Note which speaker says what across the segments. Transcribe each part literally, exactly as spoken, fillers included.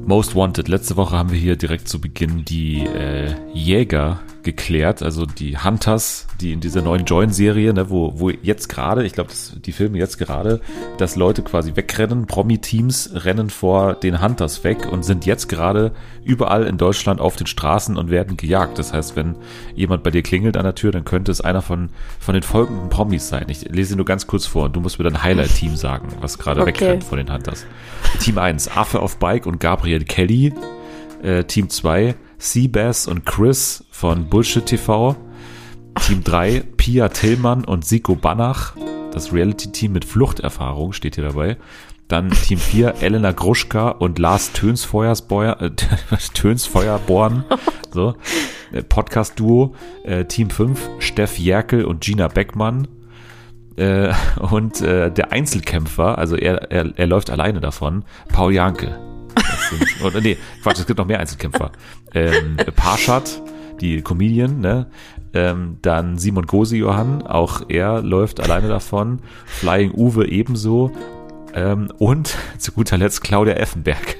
Speaker 1: Most Wanted. Letzte Woche haben wir hier direkt zu Beginn die äh, Jäger geklärt, also die Hunters, die in dieser neuen Join-Serie, ne, wo, wo jetzt gerade, ich glaube, die Filme jetzt gerade, dass Leute quasi wegrennen, Promi-Teams rennen vor den Hunters weg und sind jetzt gerade überall in Deutschland auf den Straßen und werden gejagt. Das heißt, wenn jemand bei dir klingelt an der Tür, dann könnte es einer von, von den folgenden Promis sein. Ich lese nur ganz kurz vor und du musst mir dein Highlight-Team sagen, was gerade okay. wegrennt vor den Hunters. Team eins, Affe auf Bike und Gabriel Kelly. Äh, Team zwei, Seabass und Chris von Bullshit T V. Team drei, Pia Tillmann und Siko Banach. Das Reality-Team mit Fluchterfahrung steht hier dabei. Dann Team vier, Elena Gruschka und Lars Tönsfeuersborn. Äh, Tönsfeuerborn. So. Äh, Podcast-Duo. Äh, Team fünf, Steff Jerkel und Gina Beckmann. Äh, und äh, der Einzelkämpfer, also er, er, er läuft alleine davon, Paul Janke. Das sind, oder nee, Quatsch, es gibt noch mehr Einzelkämpfer. Ähm, Parshad, die Comedian, ne? Ähm, dann Simon Gose-Johann, auch er läuft alleine davon. Flying Uwe ebenso. Ähm, und zu guter Letzt Claudia Effenberg.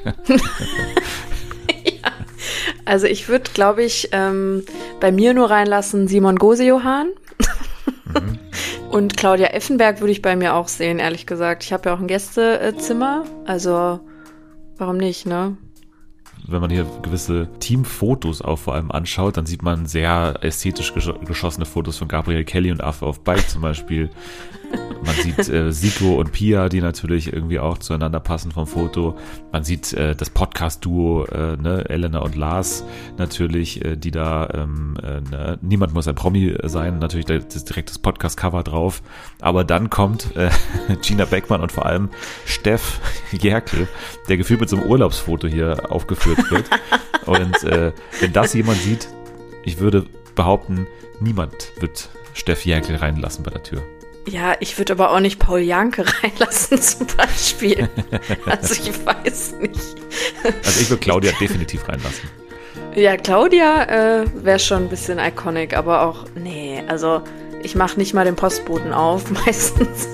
Speaker 2: Ja, also ich würde, glaube ich, ähm, bei mir nur reinlassen Simon Gose-Johann. Mhm. Und Claudia Effenberg würde ich bei mir auch sehen, ehrlich gesagt. Ich habe ja auch ein Gästezimmer, also warum nicht, ne?
Speaker 1: Wenn man hier gewisse Teamfotos auch vor allem anschaut, dann sieht man sehr ästhetisch gesch- geschossene Fotos von Gabriel Kelly und Affe auf Bike zum Beispiel. Man sieht äh, Siko und Pia, die natürlich irgendwie auch zueinander passen vom Foto. Man sieht äh, das Podcast-Duo, äh, ne, Elena und Lars natürlich, äh, die da, ähm, äh, ne, niemand muss ein Promi sein, natürlich da ist direkt das Podcast-Cover drauf. Aber dann kommt äh, Gina Beckmann und vor allem Steff Jerkel, der gefühlt mit so einem Urlaubsfoto hier aufgeführt wird. Und äh, wenn das jemand sieht, ich würde behaupten, niemand wird Steff Jerkel reinlassen bei der Tür.
Speaker 2: Ja, ich würde aber auch nicht Paul Janke reinlassen zum Beispiel. Also ich weiß nicht.
Speaker 1: Also ich würde Claudia definitiv reinlassen.
Speaker 2: Ja, Claudia äh, wäre schon ein bisschen iconic, aber auch, nee, also ich mache nicht mal den Postboten auf, meistens.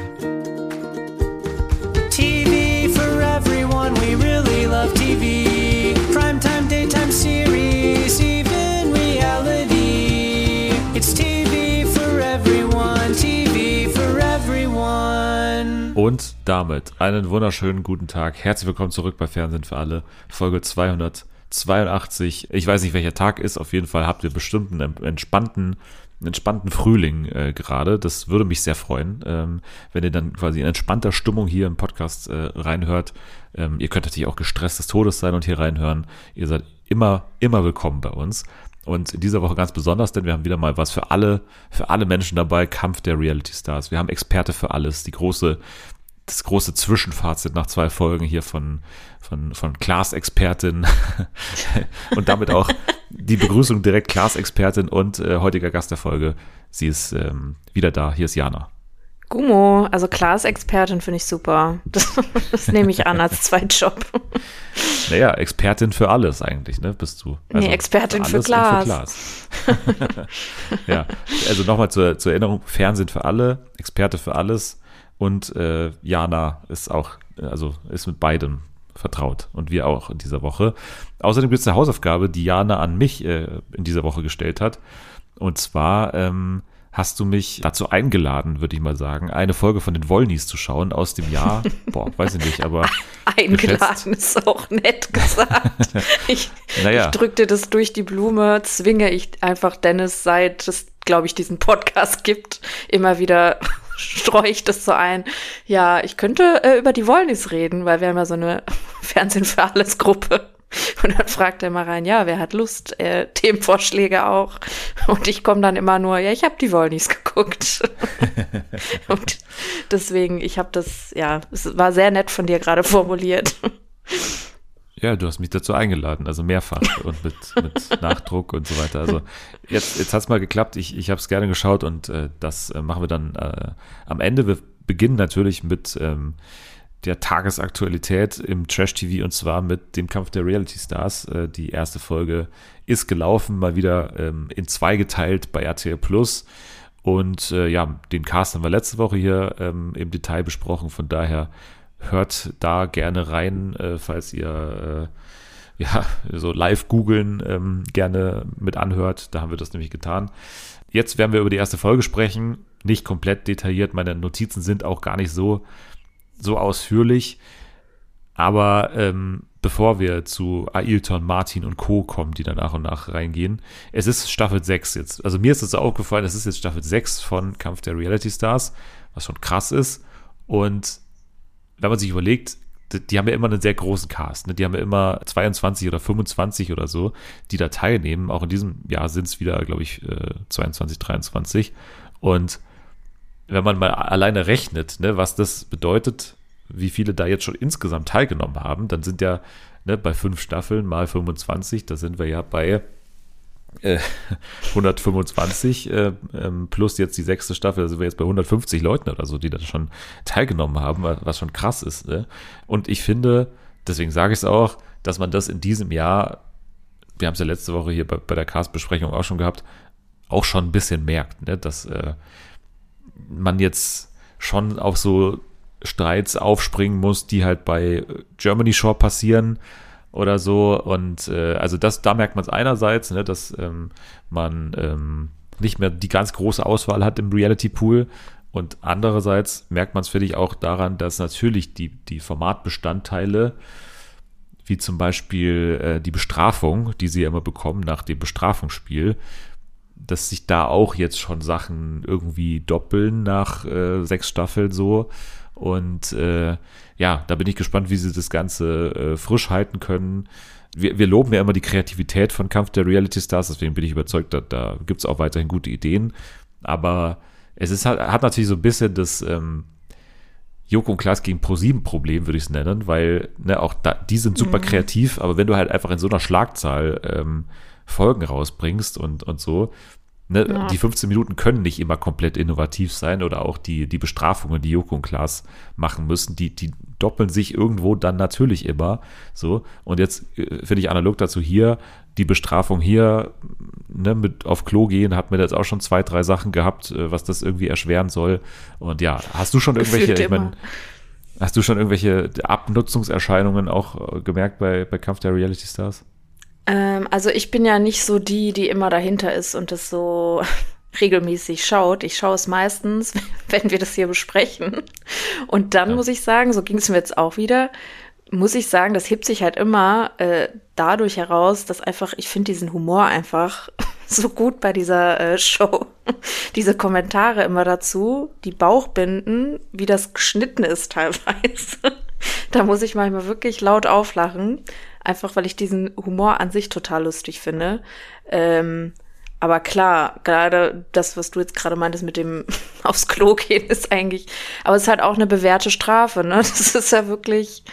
Speaker 3: T V for everyone, we really love T V. Primetime, daytime series, even reality. It's T V for everyone, T V.
Speaker 1: Und damit einen wunderschönen guten Tag. Herzlich willkommen zurück bei Fernsehen für alle. Folge zweihundertzweiundachtzig. Ich weiß nicht, welcher Tag ist. Auf jeden Fall habt ihr bestimmt einen entspannten, einen entspannten Frühling äh, gerade. Das würde mich sehr freuen, ähm, wenn ihr dann quasi in entspannter Stimmung hier im Podcast äh, reinhört. Ähm, ihr könnt natürlich auch gestresst des Todes sein und hier reinhören. Ihr seid immer, immer willkommen bei uns. Und in dieser Woche ganz besonders, denn wir haben wieder mal was für alle, für alle Menschen dabei, Kampf der Reality Stars. Wir haben Experte für alles, die große, das große Zwischenfazit nach zwei Folgen hier von, von, von Klaas-Expertin und damit auch die Begrüßung direkt Klaas-Expertin und äh, heutiger Gast der Folge. Sie ist ähm, wieder da, hier ist Jana.
Speaker 2: Gummo, also Klaas-Expertin finde ich super. Das, das nehme ich an als Zweitjob.
Speaker 1: Naja, Expertin für alles eigentlich, ne, bist du. Also
Speaker 2: nee, Expertin für, für Klaas.
Speaker 1: Für Klaas. Ja, also nochmal zur, zur Erinnerung, Fernsehen für alle, Experte für alles und äh, Jana ist auch, also ist mit beidem vertraut und wir auch in dieser Woche. Außerdem gibt es eine Hausaufgabe, die Jana an mich äh, in dieser Woche gestellt hat, und zwar ähm, hast du mich dazu eingeladen, würde ich mal sagen, eine Folge von den Wollnies zu schauen aus dem Jahr, boah, weiß ich nicht, aber
Speaker 2: eingeladen ist auch nett gesagt. Ich,
Speaker 1: naja.
Speaker 2: ich drückte das durch die Blume, zwinge ich einfach Dennis, seit es, glaube ich, diesen Podcast gibt, immer wieder streue ich das so ein. Ja, ich könnte äh, über die Wollnies reden, weil wir haben ja so eine Fernsehen für alles Gruppe. Und dann fragt er mal rein, ja, wer hat Lust? Äh, Themenvorschläge auch. Und ich komme dann immer nur, ja, ich habe die Wollnies geguckt. Und deswegen, ich habe das, ja, es war sehr nett von dir gerade formuliert.
Speaker 1: Ja, du hast mich dazu eingeladen, also mehrfach und mit, mit Nachdruck und so weiter. Also jetzt, jetzt hat es mal geklappt, ich, ich habe es gerne geschaut und äh, das äh, machen wir dann äh, am Ende. Wir beginnen natürlich mit ähm, der Tagesaktualität im Trash-T V, und zwar mit dem Kampf der Reality Stars. Äh, die erste Folge ist gelaufen, mal wieder ähm, in zwei geteilt bei R T L Plus. Und äh, ja, den Cast haben wir letzte Woche hier ähm, im Detail besprochen, von daher hört da gerne rein, äh, falls ihr äh, ja so live googeln ähm, gerne mit anhört. Da haben wir das nämlich getan. Jetzt werden wir über die erste Folge sprechen. Nicht komplett detailliert. Meine Notizen sind auch gar nicht so, so ausführlich. Aber ähm, bevor wir zu Ailton, Martin und Co. kommen, die da nach und nach reingehen, es ist Staffel sechs jetzt. Also mir ist es aufgefallen, es ist jetzt Staffel sechs von Kampf der Reality Stars, was schon krass ist. Und wenn man sich überlegt, die, die haben ja immer einen sehr großen Cast. Ne? Die haben ja immer zweiundzwanzig oder fünfundzwanzig oder so, die da teilnehmen. Auch in diesem Jahr sind es wieder, glaube ich, zweiundzwanzig, dreiundzwanzig. Und wenn man mal alleine rechnet, ne, was das bedeutet, wie viele da jetzt schon insgesamt teilgenommen haben, dann sind ja ne, bei fünf Staffeln mal fünfundzwanzig, da sind wir ja bei äh, hundertfünfundzwanzig äh, ähm, plus jetzt die sechste Staffel, da sind wir jetzt bei hundertfünfzig Leuten oder so, die da schon teilgenommen haben, was schon krass ist. Ne? Und ich finde, deswegen sage ich es auch, dass man das in diesem Jahr, wir haben es ja letzte Woche hier bei, bei der Cast-Besprechung auch schon gehabt, auch schon ein bisschen merkt, ne? dass äh, man jetzt schon auf so Streits aufspringen muss, die halt bei Germany Shore passieren oder so. Und äh, also das, da merkt man es einerseits, ne, dass ähm, man ähm, nicht mehr die ganz große Auswahl hat im Reality Pool. Und andererseits merkt man es, finde ich, auch daran, dass natürlich die, die Formatbestandteile, wie zum Beispiel äh, die Bestrafung, die sie ja immer bekommen nach dem Bestrafungsspiel, dass sich da auch jetzt schon Sachen irgendwie doppeln nach äh, sechs Staffeln so. Und äh, ja, da bin ich gespannt, wie sie das Ganze äh, frisch halten können. Wir, wir loben ja immer die Kreativität von Kampf der Reality Stars, deswegen bin ich überzeugt, da, da gibt es auch weiterhin gute Ideen. Aber es ist halt, hat natürlich so ein bisschen das ähm, Joko und Klaas gegen ProSieben Problem, würde ich es nennen, weil ne, auch da, die sind super mhm. kreativ, aber wenn du halt einfach in so einer Schlagzahl ähm, Folgen rausbringst und, und so, ne, ja. die fünfzehn Minuten können nicht immer komplett innovativ sein oder auch die, die Bestrafungen, die Joko und Klaas machen müssen, die, die doppeln sich irgendwo dann natürlich immer so. Und jetzt äh, finde ich analog dazu hier, die Bestrafung hier, ne, mit auf Klo gehen, hat mir jetzt auch schon zwei, drei Sachen gehabt, äh, was das irgendwie erschweren soll. Und ja, hast du schon irgendwelche, ich meine, hast du schon irgendwelche Abnutzungserscheinungen auch äh, gemerkt bei, bei Kampf der Reality Stars?
Speaker 2: Ähm, also ich bin ja nicht so die, die immer dahinter ist und das so regelmäßig schaut. Ich schaue es meistens, wenn wir das hier besprechen. Und dann ja. muss ich sagen, so ging es mir jetzt auch wieder, muss ich sagen, das hebt sich halt immer äh, dadurch heraus, dass einfach, ich finde diesen Humor einfach so gut bei dieser äh, Show. Diese Kommentare immer dazu, die Bauchbinden, wie das geschnitten ist teilweise. Da muss ich manchmal wirklich laut auflachen. Einfach, weil ich diesen Humor an sich total lustig finde. Ähm, aber klar, gerade das, was du jetzt gerade meintest mit dem aufs Klo gehen, ist eigentlich, aber es ist halt auch eine bewährte Strafe, ne? Das ist ja wirklich,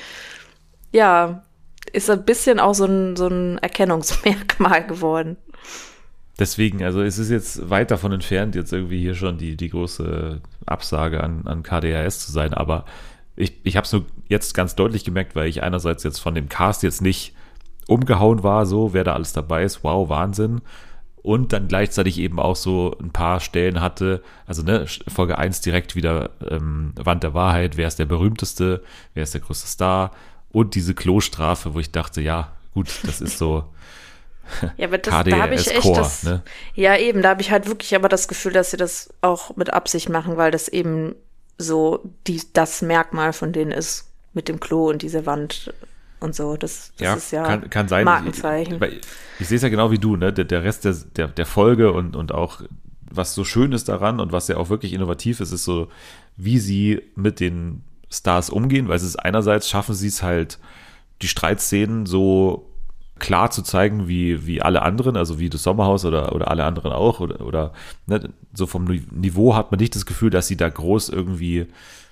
Speaker 2: ja, ist ein bisschen auch so ein, so ein Erkennungsmerkmal geworden.
Speaker 1: Deswegen, also es ist jetzt weit davon entfernt, jetzt irgendwie hier schon die, die große Absage an, an K D R S zu sein, aber Ich, ich habe es nur jetzt ganz deutlich gemerkt, weil ich einerseits jetzt von dem Cast jetzt nicht umgehauen war, so, wer da alles dabei ist, wow, Wahnsinn. Und dann gleichzeitig eben auch so ein paar Stellen hatte, also ne, Folge eins direkt wieder ähm, Wand der Wahrheit, wer ist der berühmteste, wer ist der größte Star und diese Klostrafe, wo ich dachte, ja, gut, das ist so
Speaker 2: ja, aber das,
Speaker 1: K D R S
Speaker 2: da habe ich echt
Speaker 1: Core,
Speaker 2: das,
Speaker 1: ne?
Speaker 2: Ja, eben, da habe ich halt wirklich aber das Gefühl, dass sie das auch mit Absicht machen, weil das eben so die, das Merkmal von denen ist, mit dem Klo und diese Wand und so. Das, das
Speaker 1: ja,
Speaker 2: ist ja
Speaker 1: kann, kann sein.
Speaker 2: Markenzeichen.
Speaker 1: Ich, ich, ich sehe es ja genau wie du, ne? Der, der Rest der, der, der Folge und, und auch, was so schön ist daran und was ja auch wirklich innovativ ist, ist so, wie sie mit den Stars umgehen, weil es ist einerseits, schaffen sie es halt, die Streitszenen so klar zu zeigen, wie, wie alle anderen, also wie das Sommerhaus oder, oder alle anderen auch, oder, oder ne, so vom Niveau hat man nicht das Gefühl, dass sie da groß irgendwie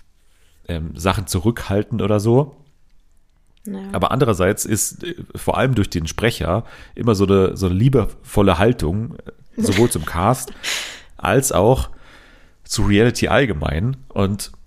Speaker 1: ähm, Sachen zurückhalten oder so. Ja. Aber andererseits ist äh, vor allem durch den Sprecher immer so eine, so eine liebevolle Haltung, sowohl zum Cast als auch zu Reality allgemein. Und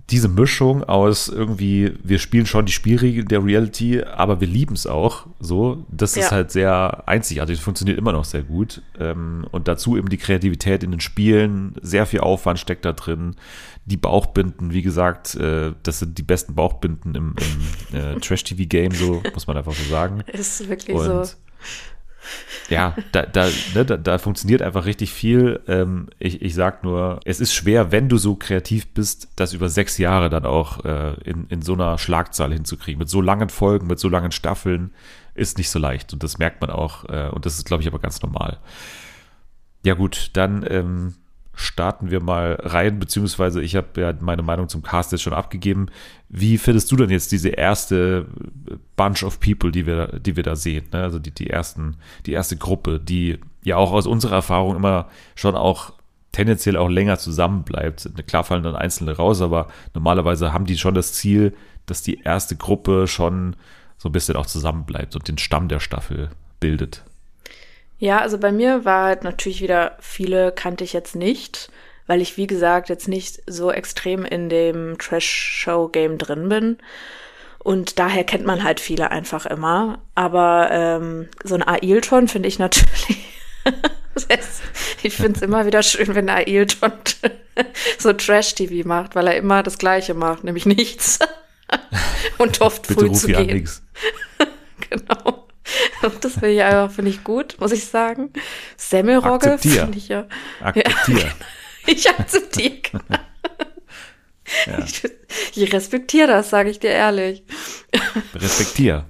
Speaker 1: diese Mischung aus irgendwie, wir spielen schon die Spielregeln der Reality, aber wir lieben es auch so, das
Speaker 2: Ja.
Speaker 1: ist halt sehr einzigartig, das funktioniert immer noch sehr gut. Ähm, und dazu eben die Kreativität in den Spielen, sehr viel Aufwand steckt da drin. Die Bauchbinden, wie gesagt, äh, das sind die besten Bauchbinden im, im äh, Trash-T V-Game, so muss man einfach so sagen.
Speaker 2: Ist wirklich
Speaker 1: Und
Speaker 2: so.
Speaker 1: ja, da, da, ne, da, da funktioniert einfach richtig viel. Ähm, ich, ich sag nur, es ist schwer, wenn du so kreativ bist, das über sechs Jahre dann auch äh, in, in so einer Schlagzahl hinzukriegen. Mit so langen Folgen, mit so langen Staffeln ist nicht so leicht. Und das merkt man auch. Äh, und das ist, glaube ich, aber ganz normal. Ja gut, dann ähm, starten wir mal rein, beziehungsweise ich habe ja meine Meinung zum Cast jetzt schon abgegeben. Wie findest du denn jetzt diese erste Bunch of People, die wir, die wir da sehen? Ne? Also die, die ersten, die erste Gruppe, die ja auch aus unserer Erfahrung immer schon auch tendenziell auch länger zusammenbleibt. Klar fallen dann Einzelne raus, aber normalerweise haben die schon das Ziel, dass die erste Gruppe schon so ein bisschen auch zusammenbleibt und den Stamm der Staffel bildet.
Speaker 2: Ja, also bei mir war halt natürlich wieder, viele kannte ich jetzt nicht, weil ich, wie gesagt, jetzt nicht so extrem in dem Trash-Show-Game drin bin. Und daher kennt man halt viele einfach immer. Aber ähm, so ein Ailton finde ich natürlich, ich finde es immer wieder schön, wenn Ailton so Trash-T V macht, weil er immer das Gleiche macht, nämlich nichts. Und oft
Speaker 1: Bitte
Speaker 2: früh
Speaker 1: ruf
Speaker 2: zu
Speaker 1: hier an
Speaker 2: gehen.
Speaker 1: nix.
Speaker 2: Genau. Und das finde ich einfach, finde ich gut, muss ich sagen. Semmelrogge
Speaker 1: Akzeptier.
Speaker 2: finde ich ja.
Speaker 1: Akzeptier.
Speaker 2: Ja, ich akzeptiere.
Speaker 1: Ja.
Speaker 2: Ich, ich respektiere das, sage ich dir ehrlich.
Speaker 1: Respektier.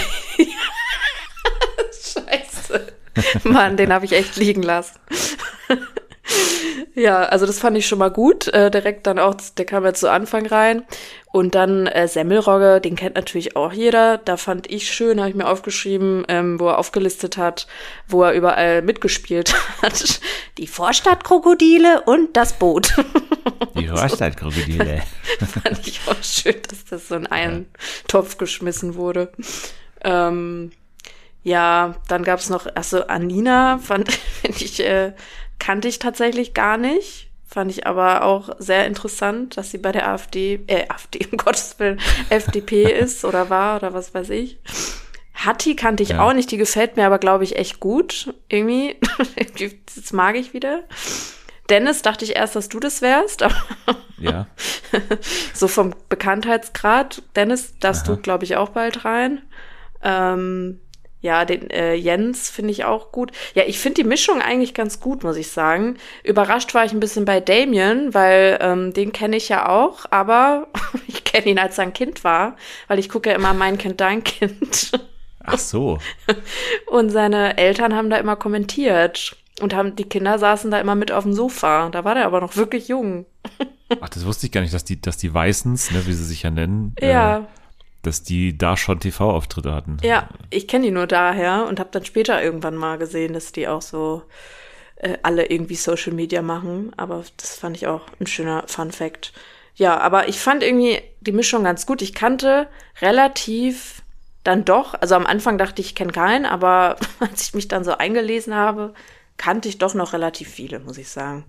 Speaker 2: Scheiße. Mann, den habe ich echt liegen lassen. Ja, also das fand ich schon mal gut. Äh, direkt dann auch, der kam ja zu Anfang rein. Und dann äh, Semmelrogge, den kennt natürlich auch jeder. Da fand ich schön, habe ich mir aufgeschrieben, ähm, wo er aufgelistet hat, wo er überall mitgespielt hat. Die Vorstadtkrokodile und das Boot.
Speaker 1: Die Vorstadtkrokodile.
Speaker 2: Fand ich auch schön, dass das so in einen ja. Topf geschmissen wurde. Ähm, ja, dann gab's noch, also Anina, fand find ich, äh, kannte ich tatsächlich gar nicht. Fand ich aber auch sehr interessant, dass sie bei der AfD, äh, AfD, um Gottes Willen, F D P ist oder war oder was weiß ich. Hatti kannte ich
Speaker 1: ja.
Speaker 2: auch nicht, die gefällt mir aber, glaube ich, echt gut. Irgendwie, das mag ich wieder. Dennis, dachte ich erst, dass du das wärst. Aber
Speaker 1: ja.
Speaker 2: So vom Bekanntheitsgrad. Dennis, darfst
Speaker 1: Aha.
Speaker 2: du, glaube ich, auch bald rein. Ähm, ja, den äh, Jens finde ich auch gut. Ja, ich finde die Mischung eigentlich ganz gut, muss ich sagen. Überrascht war ich ein bisschen bei Damien, weil ähm, den kenne ich ja auch, aber ich kenne ihn, als er ein Kind war, weil ich gucke ja immer Mein Kind, Dein Kind.
Speaker 1: Ach so.
Speaker 2: Und seine Eltern haben da immer kommentiert und haben die Kinder saßen da immer mit auf dem Sofa. Da war der aber noch wirklich jung.
Speaker 1: Ach, das wusste ich gar nicht, dass die, dass die Weißens, ne, wie sie sich ja nennen,
Speaker 2: Ja.
Speaker 1: äh, dass die da schon T V-Auftritte hatten.
Speaker 2: Ja, ich kenne die nur daher und habe dann später irgendwann mal gesehen, dass die auch so äh, alle irgendwie Social Media machen. Aber das fand ich auch ein schöner Fun-Fact. Ja, aber ich fand irgendwie die Mischung ganz gut. Ich kannte relativ dann doch, also am Anfang dachte ich, ich kenne keinen, aber als ich mich dann so eingelesen habe, kannte ich doch noch relativ viele, muss ich sagen.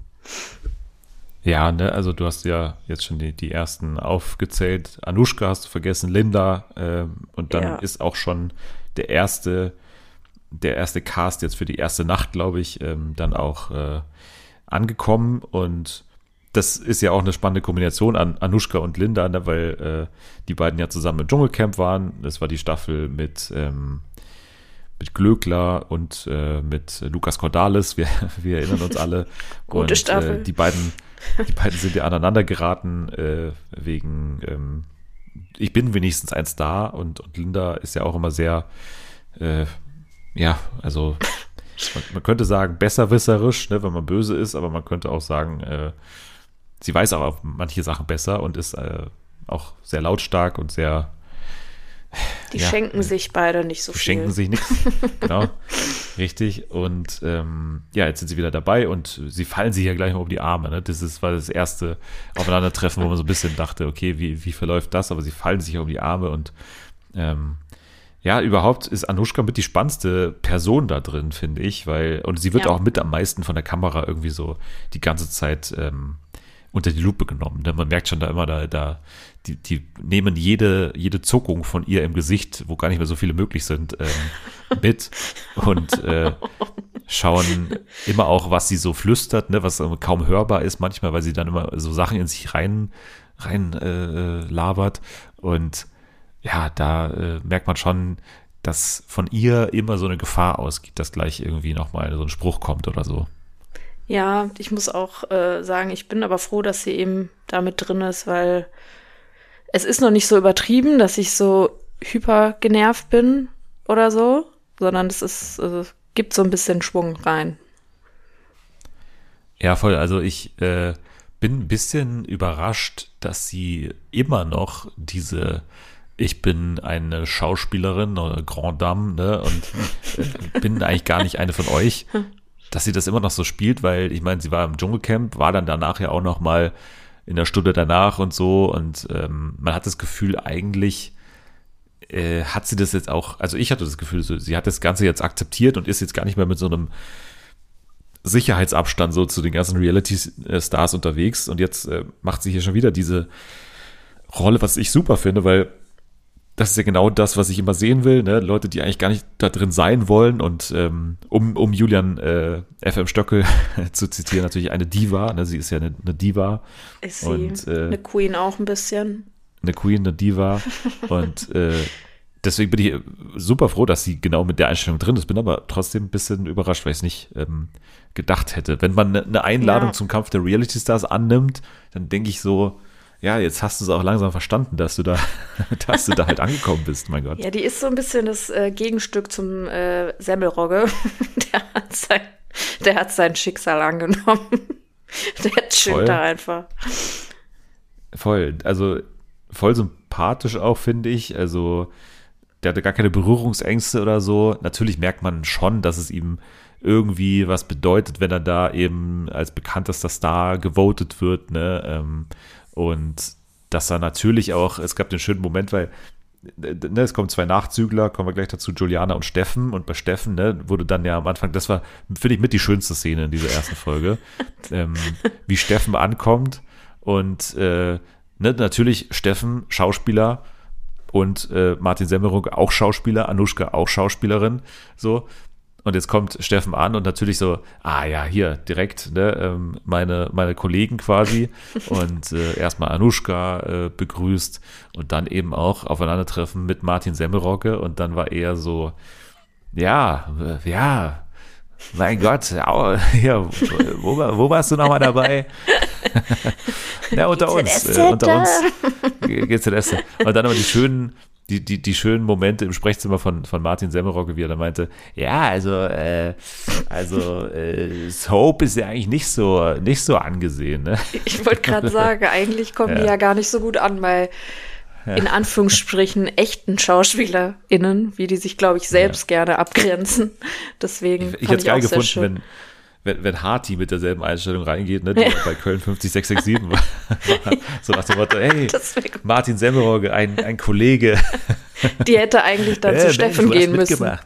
Speaker 1: Ja, ne, also du hast ja jetzt schon die, die ersten aufgezählt. Anushka hast du vergessen, Linda, ähm, und dann
Speaker 2: Ja.
Speaker 1: ist auch schon der erste, der erste Cast jetzt für die erste Nacht, glaube ich, ähm, dann auch äh, angekommen. Und das ist ja auch eine spannende Kombination an Anushka und Linda, ne, weil äh, die beiden ja zusammen im Dschungelcamp waren. Das war die Staffel mit ähm, mit Glöckler und äh, mit Lukas Cordalis, wir, wir erinnern uns alle.
Speaker 2: Gute
Speaker 1: und,
Speaker 2: Staffel.
Speaker 1: Äh, die beiden, die beiden sind ja aneinander geraten äh, wegen ähm, ich bin wenigstens ein Star und, und Linda ist ja auch immer sehr äh, ja, also man, man könnte sagen besserwisserisch, ne, wenn man böse ist, aber man könnte auch sagen, äh, sie weiß auch auf manche Sachen besser und ist äh, auch sehr lautstark und sehr
Speaker 2: Die
Speaker 1: ja,
Speaker 2: schenken
Speaker 1: äh,
Speaker 2: sich beide nicht so
Speaker 1: Die
Speaker 2: viel.
Speaker 1: schenken sich nichts, genau, richtig. Und ähm, ja, jetzt sind sie wieder dabei und sie fallen sich ja gleich mal um die Arme. Ne? Das ist, war das erste Aufeinandertreffen, wo man so ein bisschen dachte, okay, wie, wie verläuft das? Aber sie fallen sich ja um die Arme und ähm, ja, überhaupt ist Anushka mit die spannendste Person da drin, finde ich, weil, und sie wird
Speaker 2: Ja.
Speaker 1: auch mit am meisten von der Kamera irgendwie so die ganze Zeit ähm, unter die Lupe genommen. Ne? Man merkt schon da immer, da, da die, die nehmen jede, jede Zuckung von ihr im Gesicht, wo gar nicht mehr so viele möglich sind, ähm, mit und äh, schauen immer auch, was sie so flüstert, ne? Was kaum hörbar ist manchmal, weil sie dann immer so Sachen in sich rein, rein äh, labert. Und ja, da äh, merkt man schon, dass von ihr immer so eine Gefahr ausgeht, dass gleich irgendwie nochmal so ein Spruch kommt oder so.
Speaker 2: Ja, ich muss auch äh, sagen, ich bin aber froh, dass sie eben damit drin ist, weil es ist noch nicht so übertrieben, dass ich so hyper genervt bin oder so, sondern es ist, äh, gibt so ein bisschen Schwung rein.
Speaker 1: Ja, voll. Also ich äh, bin ein bisschen überrascht, dass sie immer noch diese ich bin eine Schauspielerin oder Grand Dame, ne, und äh, bin eigentlich gar nicht eine von euch, dass sie das immer noch so spielt, weil ich meine, sie war im Dschungelcamp, war dann danach ja auch noch mal in der Stunde danach und so und ähm, man hat das Gefühl, eigentlich äh, hat sie das jetzt auch, also ich hatte das Gefühl, so, sie hat das Ganze jetzt akzeptiert und ist jetzt gar nicht mehr mit so einem Sicherheitsabstand so zu den ganzen Reality-Stars unterwegs und jetzt äh, macht sie hier schon wieder diese Rolle, was ich super finde, weil das ist ja genau das, was ich immer sehen will, ne? Leute, die eigentlich gar nicht da drin sein wollen und ähm, um, um Julian äh, F M Stöckel zu zitieren, natürlich eine Diva, ne? Sie ist ja eine, eine Diva.
Speaker 2: Ist sie,
Speaker 1: und, äh,
Speaker 2: eine Queen auch ein bisschen.
Speaker 1: Eine Queen, eine Diva und äh, deswegen bin ich super froh, dass sie genau mit der Einstellung drin ist, bin aber trotzdem ein bisschen überrascht, weil ich es nicht ähm, gedacht hätte. Wenn man eine Einladung
Speaker 2: Ja.
Speaker 1: zum Kampf der Reality Stars annimmt, dann denke ich so, ja, jetzt hast du es auch langsam verstanden, dass du da, dass du da halt angekommen bist, mein Gott.
Speaker 2: Ja, die ist so ein bisschen das äh, Gegenstück zum äh, Semmelrogge. Der hat, sein, der hat sein Schicksal angenommen. Der chillt
Speaker 1: Voll.
Speaker 2: da einfach.
Speaker 1: Voll, also voll sympathisch auch, finde ich. Also der hatte gar keine Berührungsängste oder so. Natürlich merkt man schon, dass es ihm irgendwie was bedeutet, wenn er da eben als bekanntester Star gewotet wird, ne? Ähm, und dass er natürlich auch, es gab den schönen Moment, weil ne, es kommen zwei Nachzügler, kommen wir gleich dazu, Juliana und Steffen. Und bei Steffen, ne, wurde dann ja am Anfang, das war, finde ich, mit die schönste Szene in dieser ersten Folge, ähm, wie Steffen ankommt und äh, ne, natürlich Steffen, Schauspieler und äh, Martin Semmelrogge auch Schauspieler, Anushka auch Schauspielerin, so. Und jetzt kommt Steffen an und natürlich so, ah ja, hier direkt, ne, ähm, meine, meine Kollegen quasi und äh, erstmal Anushka äh, begrüßt und dann eben auch aufeinandertreffen mit Martin Semmelrogge und dann war er so, ja, äh, ja, mein Gott, au, ja, wo, wo warst du nochmal dabei? Ja, unter uns, äh, unter uns, G Z S. Und dann aber die schönen, Die, die, die schönen Momente im Sprechzimmer von, von Martin Semmelrogge, wie er da meinte, ja, also, äh, also, äh, Soap ist ja eigentlich nicht so, nicht so angesehen, ne?
Speaker 2: Ich wollte gerade sagen, eigentlich kommen die
Speaker 1: Ja.
Speaker 2: ja gar nicht so gut an bei, in Anführungsstrichen, echten SchauspielerInnen, wie die sich, glaube ich, selbst gerne abgrenzen. Deswegen
Speaker 1: Ich, ich
Speaker 2: fand
Speaker 1: hätte es geil
Speaker 2: auch sehr
Speaker 1: gefunden,
Speaker 2: schön.
Speaker 1: wenn, wenn, wenn Harti mit derselben Einstellung reingeht, ne, die
Speaker 2: Ja.
Speaker 1: bei Köln fünfzig sechs sechs sieben war, war so nach dem Motto, hey,
Speaker 2: Deswegen.
Speaker 1: Martin Semmelrogge, ein, ein Kollege.
Speaker 2: Die hätte eigentlich dann
Speaker 1: Äh,
Speaker 2: zu
Speaker 1: Mensch,
Speaker 2: Steffen
Speaker 1: du hast
Speaker 2: gehen müssen.
Speaker 1: mitgemacht.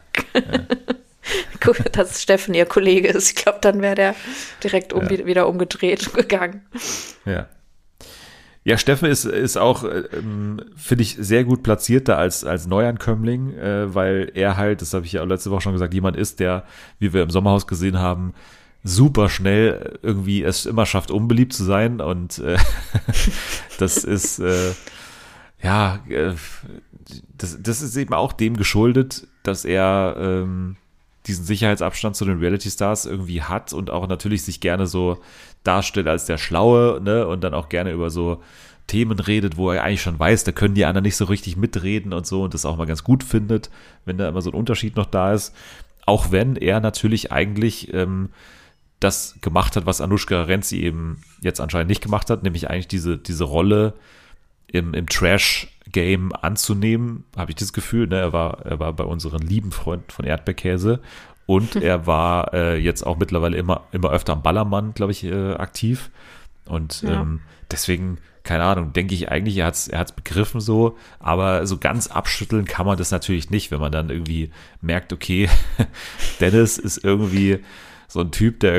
Speaker 2: Guck, dass Steffen ihr Kollege ist. Ich glaube, dann wäre der direkt um,
Speaker 1: Ja.
Speaker 2: wieder umgedreht gegangen.
Speaker 1: Ja. Ja, Steffen ist, ist auch, ähm, finde ich, sehr gut platziert da als, als Neuankömmling, äh, weil er halt, das habe ich ja auch letzte Woche schon gesagt, jemand ist, der, wie wir im Sommerhaus gesehen haben, super schnell irgendwie es immer schafft, unbeliebt zu sein und äh, das ist, äh, ja, äh, das, das ist eben auch dem geschuldet, dass er ähm, diesen Sicherheitsabstand zu den Reality-Stars irgendwie hat und auch natürlich sich gerne so darstellt als der Schlaue, ne, und dann auch gerne über so Themen redet, wo er eigentlich schon weiß, da können die anderen nicht so richtig mitreden und so und das auch mal ganz gut findet, wenn da immer so ein Unterschied noch da ist. Auch wenn er natürlich eigentlich ähm, das gemacht hat, was Anushka Renzi eben jetzt anscheinend nicht gemacht hat, nämlich eigentlich diese, diese Rolle im, im Trash-Game anzunehmen, habe ich das Gefühl. Ne? Er war, er war bei unseren lieben Freunden von Erdbeerkäse und er war äh, jetzt auch mittlerweile immer, immer öfter am Ballermann, glaube ich, äh, aktiv. Und
Speaker 2: Ja.
Speaker 1: ähm, deswegen, keine Ahnung, denke ich eigentlich, er hat es er hat's begriffen so, aber so ganz abschütteln kann man das natürlich nicht, wenn man dann irgendwie merkt, okay, Dennis ist irgendwie so ein Typ, der irgendwie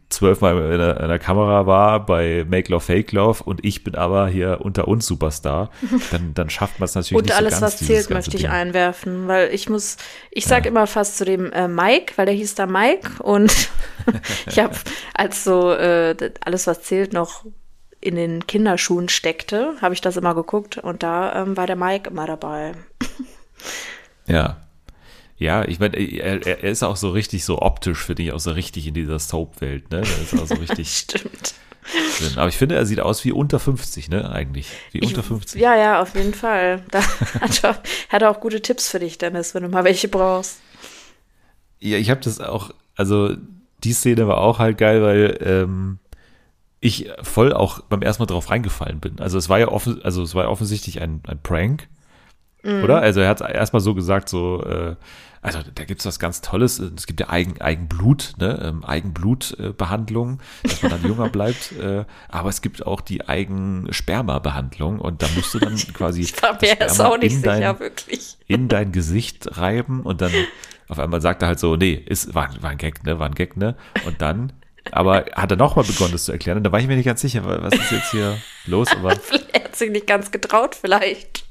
Speaker 1: zwölfmal in der, in der Kamera war bei Make Love, Fake Love und ich bin aber hier unter uns Superstar, dann, dann schafft man es natürlich
Speaker 2: Und
Speaker 1: nicht
Speaker 2: alles,
Speaker 1: so ganz.
Speaker 2: was zählt, möchte ich
Speaker 1: Ding.
Speaker 2: einwerfen, weil ich muss, ich sag
Speaker 1: Ja.
Speaker 2: immer fast zu dem äh, Mike, weil der hieß da Mike und ich habe, als so äh, alles, was zählt, noch in den Kinderschuhen steckte, habe ich das immer geguckt und da ähm, war der Mike immer dabei.
Speaker 1: Ja. Ja, ich meine, er, er ist auch so richtig so optisch, finde ich, auch so richtig in dieser Soap-Welt, ne? Er ist auch so richtig
Speaker 2: Stimmt.
Speaker 1: drin. Aber ich finde, er sieht aus wie unter fünfzig, ne, eigentlich. Wie
Speaker 2: Ich,
Speaker 1: unter fünfzig.
Speaker 2: ja, ja, auf jeden Fall. Da hat er, hat er auch gute Tipps für dich, Dennis, wenn du mal welche brauchst.
Speaker 1: Ja, ich habe das auch, also die Szene war auch halt geil, weil ähm, ich voll auch beim ersten Mal drauf reingefallen bin. Also es war ja offen, also es war ja offensichtlich ein, ein Prank,
Speaker 2: Mhm.
Speaker 1: oder? Also er hat erstmal so gesagt, so, äh, also da gibt's was ganz Tolles. Es gibt ja Eigen, Eigenblut, ne? Ähm, Eigenblutbehandlung, äh, dass man dann jünger bleibt. Äh, aber es gibt auch die Eigensperma-Behandlung und da musst du dann quasi
Speaker 2: Ich war mir
Speaker 1: das
Speaker 2: jetzt
Speaker 1: Sperma
Speaker 2: auch nicht
Speaker 1: in
Speaker 2: sicher,
Speaker 1: dein,
Speaker 2: wirklich.
Speaker 1: in dein Gesicht reiben und dann auf einmal sagt er halt so, nee, ist, war, war ein Gag, ne? War ein Gag, ne? Und dann, aber hat er nochmal begonnen, das zu erklären und da war ich mir nicht ganz sicher, was ist jetzt hier los, aber
Speaker 2: Er hat sich nicht ganz getraut, vielleicht.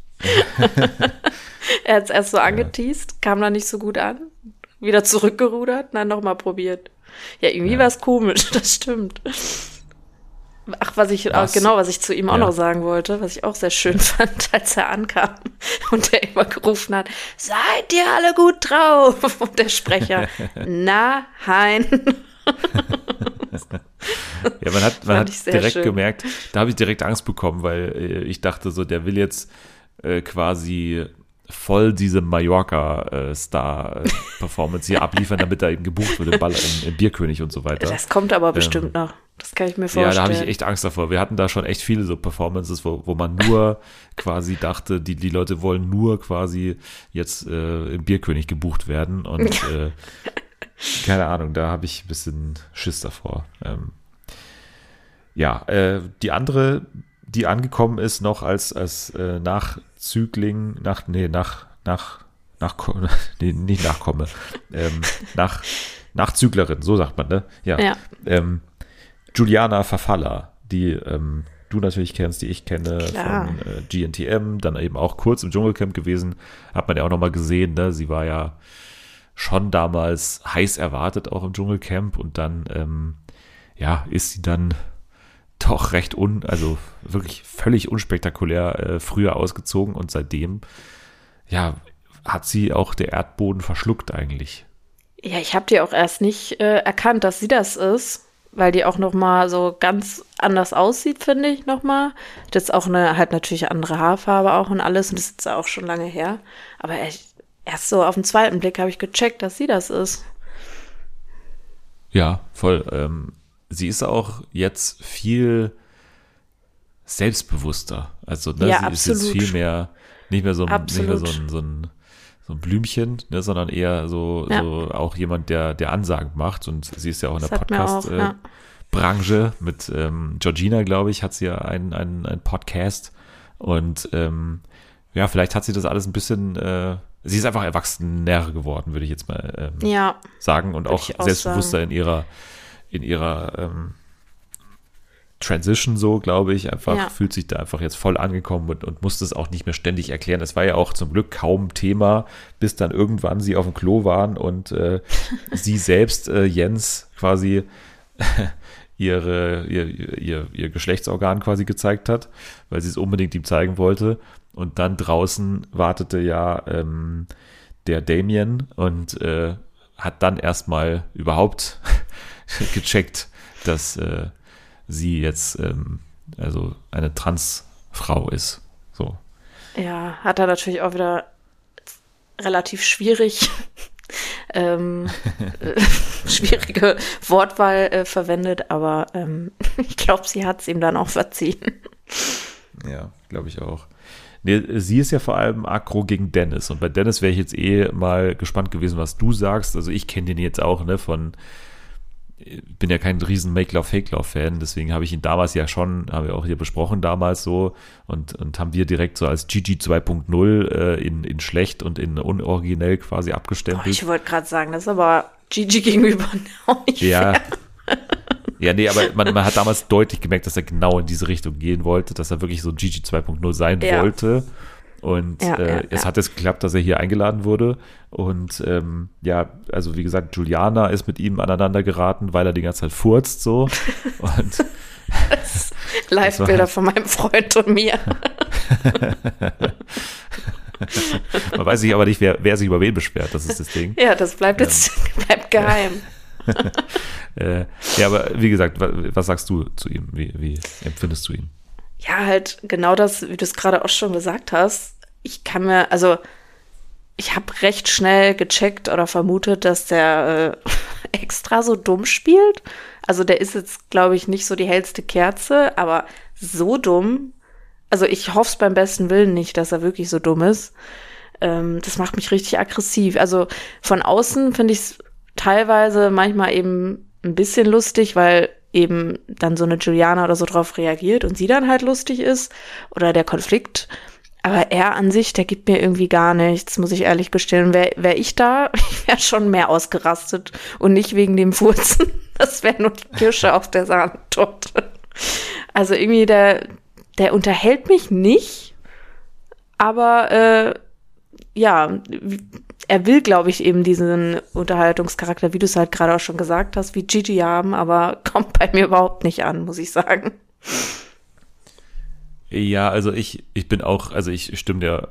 Speaker 2: Er hat es erst so angeteased, kam dann nicht so gut an. Wieder zurückgerudert, dann nochmal probiert. Ja, irgendwie
Speaker 1: Ja.
Speaker 2: war es komisch, das stimmt. Ach, was ich,
Speaker 1: Was?
Speaker 2: genau, was ich zu ihm auch
Speaker 1: Ja.
Speaker 2: noch sagen wollte, was ich auch sehr schön fand, als er ankam und er immer gerufen hat, seid ihr alle gut drauf? Und der Sprecher, nein.
Speaker 1: ja, man hat, man
Speaker 2: Fand
Speaker 1: hat
Speaker 2: ich sehr
Speaker 1: direkt
Speaker 2: schön.
Speaker 1: gemerkt, da habe ich direkt Angst bekommen, weil äh, ich dachte so, der will jetzt äh, quasi voll diese Mallorca-Star-Performance hier abliefern, damit er eben gebucht wird im, Ball, im, im Bierkönig und so weiter.
Speaker 2: Das kommt aber bestimmt noch. Das kann ich mir vorstellen.
Speaker 1: Ja, da habe ich echt Angst davor. Wir hatten da schon echt viele so Performances, wo, wo man nur quasi dachte, die, die Leute wollen nur quasi jetzt äh, im Bierkönig gebucht werden und äh, keine Ahnung, da habe ich ein bisschen Schiss davor. Ähm, ja, äh, die andere, die angekommen ist noch als, als äh, Nachzügling, nach, nee, nach, nach, nach, nee, nicht Nachkomme, ähm, nach, Nachzüglerin, so sagt man, ne? Ja.
Speaker 2: Ja.
Speaker 1: Ähm, Juliana Verfalla, die ähm, du natürlich kennst, die ich kenne
Speaker 2: Klar.
Speaker 1: von äh, G N T M, dann eben auch kurz im Dschungelcamp gewesen, hat man ja auch nochmal gesehen, ne? Sie war ja schon damals heiß erwartet auch im Dschungelcamp und dann, ähm, ja, ist sie dann doch recht un, also wirklich völlig unspektakulär äh, früher ausgezogen und seitdem, ja, hat sie auch der Erdboden verschluckt eigentlich.
Speaker 2: Ja, ich habe die auch erst nicht äh, erkannt, dass sie das ist, weil die auch noch mal so ganz anders aussieht, finde ich noch mal. Das ist auch eine halt natürlich andere Haarfarbe auch und alles und das ist auch schon lange her. Aber echt, erst so auf den zweiten Blick habe ich gecheckt, dass sie das ist.
Speaker 1: Ja, voll. Ähm, sie ist auch jetzt viel selbstbewusster. Also ne,
Speaker 2: Ja,
Speaker 1: sie
Speaker 2: absolut.
Speaker 1: ist jetzt viel mehr, nicht mehr so ein, nicht mehr so
Speaker 2: Absolut.
Speaker 1: ein, so ein, so ein Blümchen, ne, sondern eher so,
Speaker 2: Ja.
Speaker 1: so auch jemand, der, der Ansagen macht. Und sie ist ja auch in
Speaker 2: Das
Speaker 1: der
Speaker 2: hat mir auch,
Speaker 1: Podcast-
Speaker 2: ja.
Speaker 1: äh, Branche mit ähm, Georgina, glaube ich, hat sie ja einen, einen, einen Podcast. Und ähm, ja, vielleicht hat sie das alles ein bisschen, äh, sie ist einfach erwachsener geworden, würde ich jetzt mal ähm,
Speaker 2: Ja,
Speaker 1: sagen und
Speaker 2: Würde
Speaker 1: auch
Speaker 2: ich auch
Speaker 1: selbstbewusster
Speaker 2: sagen.
Speaker 1: in ihrer in ihrer ähm, Transition so, glaube ich, einfach
Speaker 2: Ja.
Speaker 1: fühlt sich da einfach jetzt voll angekommen und, und muss das auch nicht mehr ständig erklären. Das war ja auch zum Glück kaum Thema, bis dann irgendwann sie auf dem Klo waren und äh, sie selbst, äh, Jens, quasi ihre, ihr, ihr, ihr Geschlechtsorgan quasi gezeigt hat, weil sie es unbedingt ihm zeigen wollte. Und dann draußen wartete ja ähm, der Damien und äh, hat dann erstmal überhaupt gecheckt, dass äh, sie jetzt ähm, also eine Transfrau ist. So.
Speaker 2: ja, hat er natürlich auch wieder relativ schwierig ähm, äh, schwierige Wortwahl äh, verwendet, aber ähm, ich glaube, sie hat es ihm dann auch verziehen.
Speaker 1: Ja, glaube ich auch. Nee, sie ist ja vor allem aggro gegen Dennis. Und bei Dennis wäre ich jetzt eh mal gespannt gewesen, was du sagst. Also ich kenne den jetzt auch, ne, von, ich bin ja kein riesen Make-Love-Fake-Love-Fan, deswegen habe ich ihn damals ja schon, haben wir auch hier besprochen damals so und, und haben wir direkt so als Gigi zwei Punkt null äh, in, in schlecht und in unoriginell quasi
Speaker 2: Boah,
Speaker 1: abgestempelt.
Speaker 2: ich wollte gerade sagen, das ist aber Gigi gegenüber auch nicht
Speaker 1: Ja,
Speaker 2: fair.
Speaker 1: Ja, nee, aber man, man hat damals deutlich gemerkt, dass er genau in diese Richtung gehen wollte, dass er wirklich so Gigi zwei Punkt null sein
Speaker 2: Ja.
Speaker 1: wollte. Und
Speaker 2: Ja,
Speaker 1: äh,
Speaker 2: ja,
Speaker 1: es
Speaker 2: ja.
Speaker 1: hat jetzt geklappt, dass er hier eingeladen wurde. Und ähm, ja, also wie gesagt, Juliana ist mit ihm aneinander geraten, weil er die ganze Zeit furzt so. Und
Speaker 2: Live-Bilder von meinem Freund und mir.
Speaker 1: man weiß sich aber nicht, wer, wer sich über wen beschwert, das ist das Ding.
Speaker 2: Ja, das bleibt jetzt bleibt geheim.
Speaker 1: Äh, ja, aber wie gesagt, was, was sagst du zu ihm? Wie, wie empfindest du ihn?
Speaker 2: Ja, halt genau das, wie du es gerade auch schon gesagt hast. Ich kann mir, also ich habe recht schnell gecheckt oder vermutet, dass der äh, extra so dumm spielt. Also der ist jetzt, glaube ich, nicht so die hellste Kerze, aber so dumm. Also ich hoffe es beim besten Willen nicht, dass er wirklich so dumm ist. Ähm, das macht mich richtig aggressiv. Also von außen finde ich es teilweise manchmal eben ein bisschen lustig, weil eben dann so eine Juliana oder so drauf reagiert und sie dann halt lustig ist oder der Konflikt. Aber er an sich, der gibt mir irgendwie gar nichts, muss ich ehrlich gestehen. Wäre wär ich da, ich wäre schon mehr ausgerastet und nicht wegen dem Furzen. Das wäre nur die Kirsche auf der Sahnetorte. Also irgendwie, der, der unterhält mich nicht, aber äh, ja, er will, glaube ich, eben diesen Unterhaltungscharakter, wie du es halt gerade auch schon gesagt hast, wie Gigi haben, aber kommt bei mir überhaupt nicht an, muss ich sagen.
Speaker 1: Ja, also ich, ich bin auch, also ich stimme dir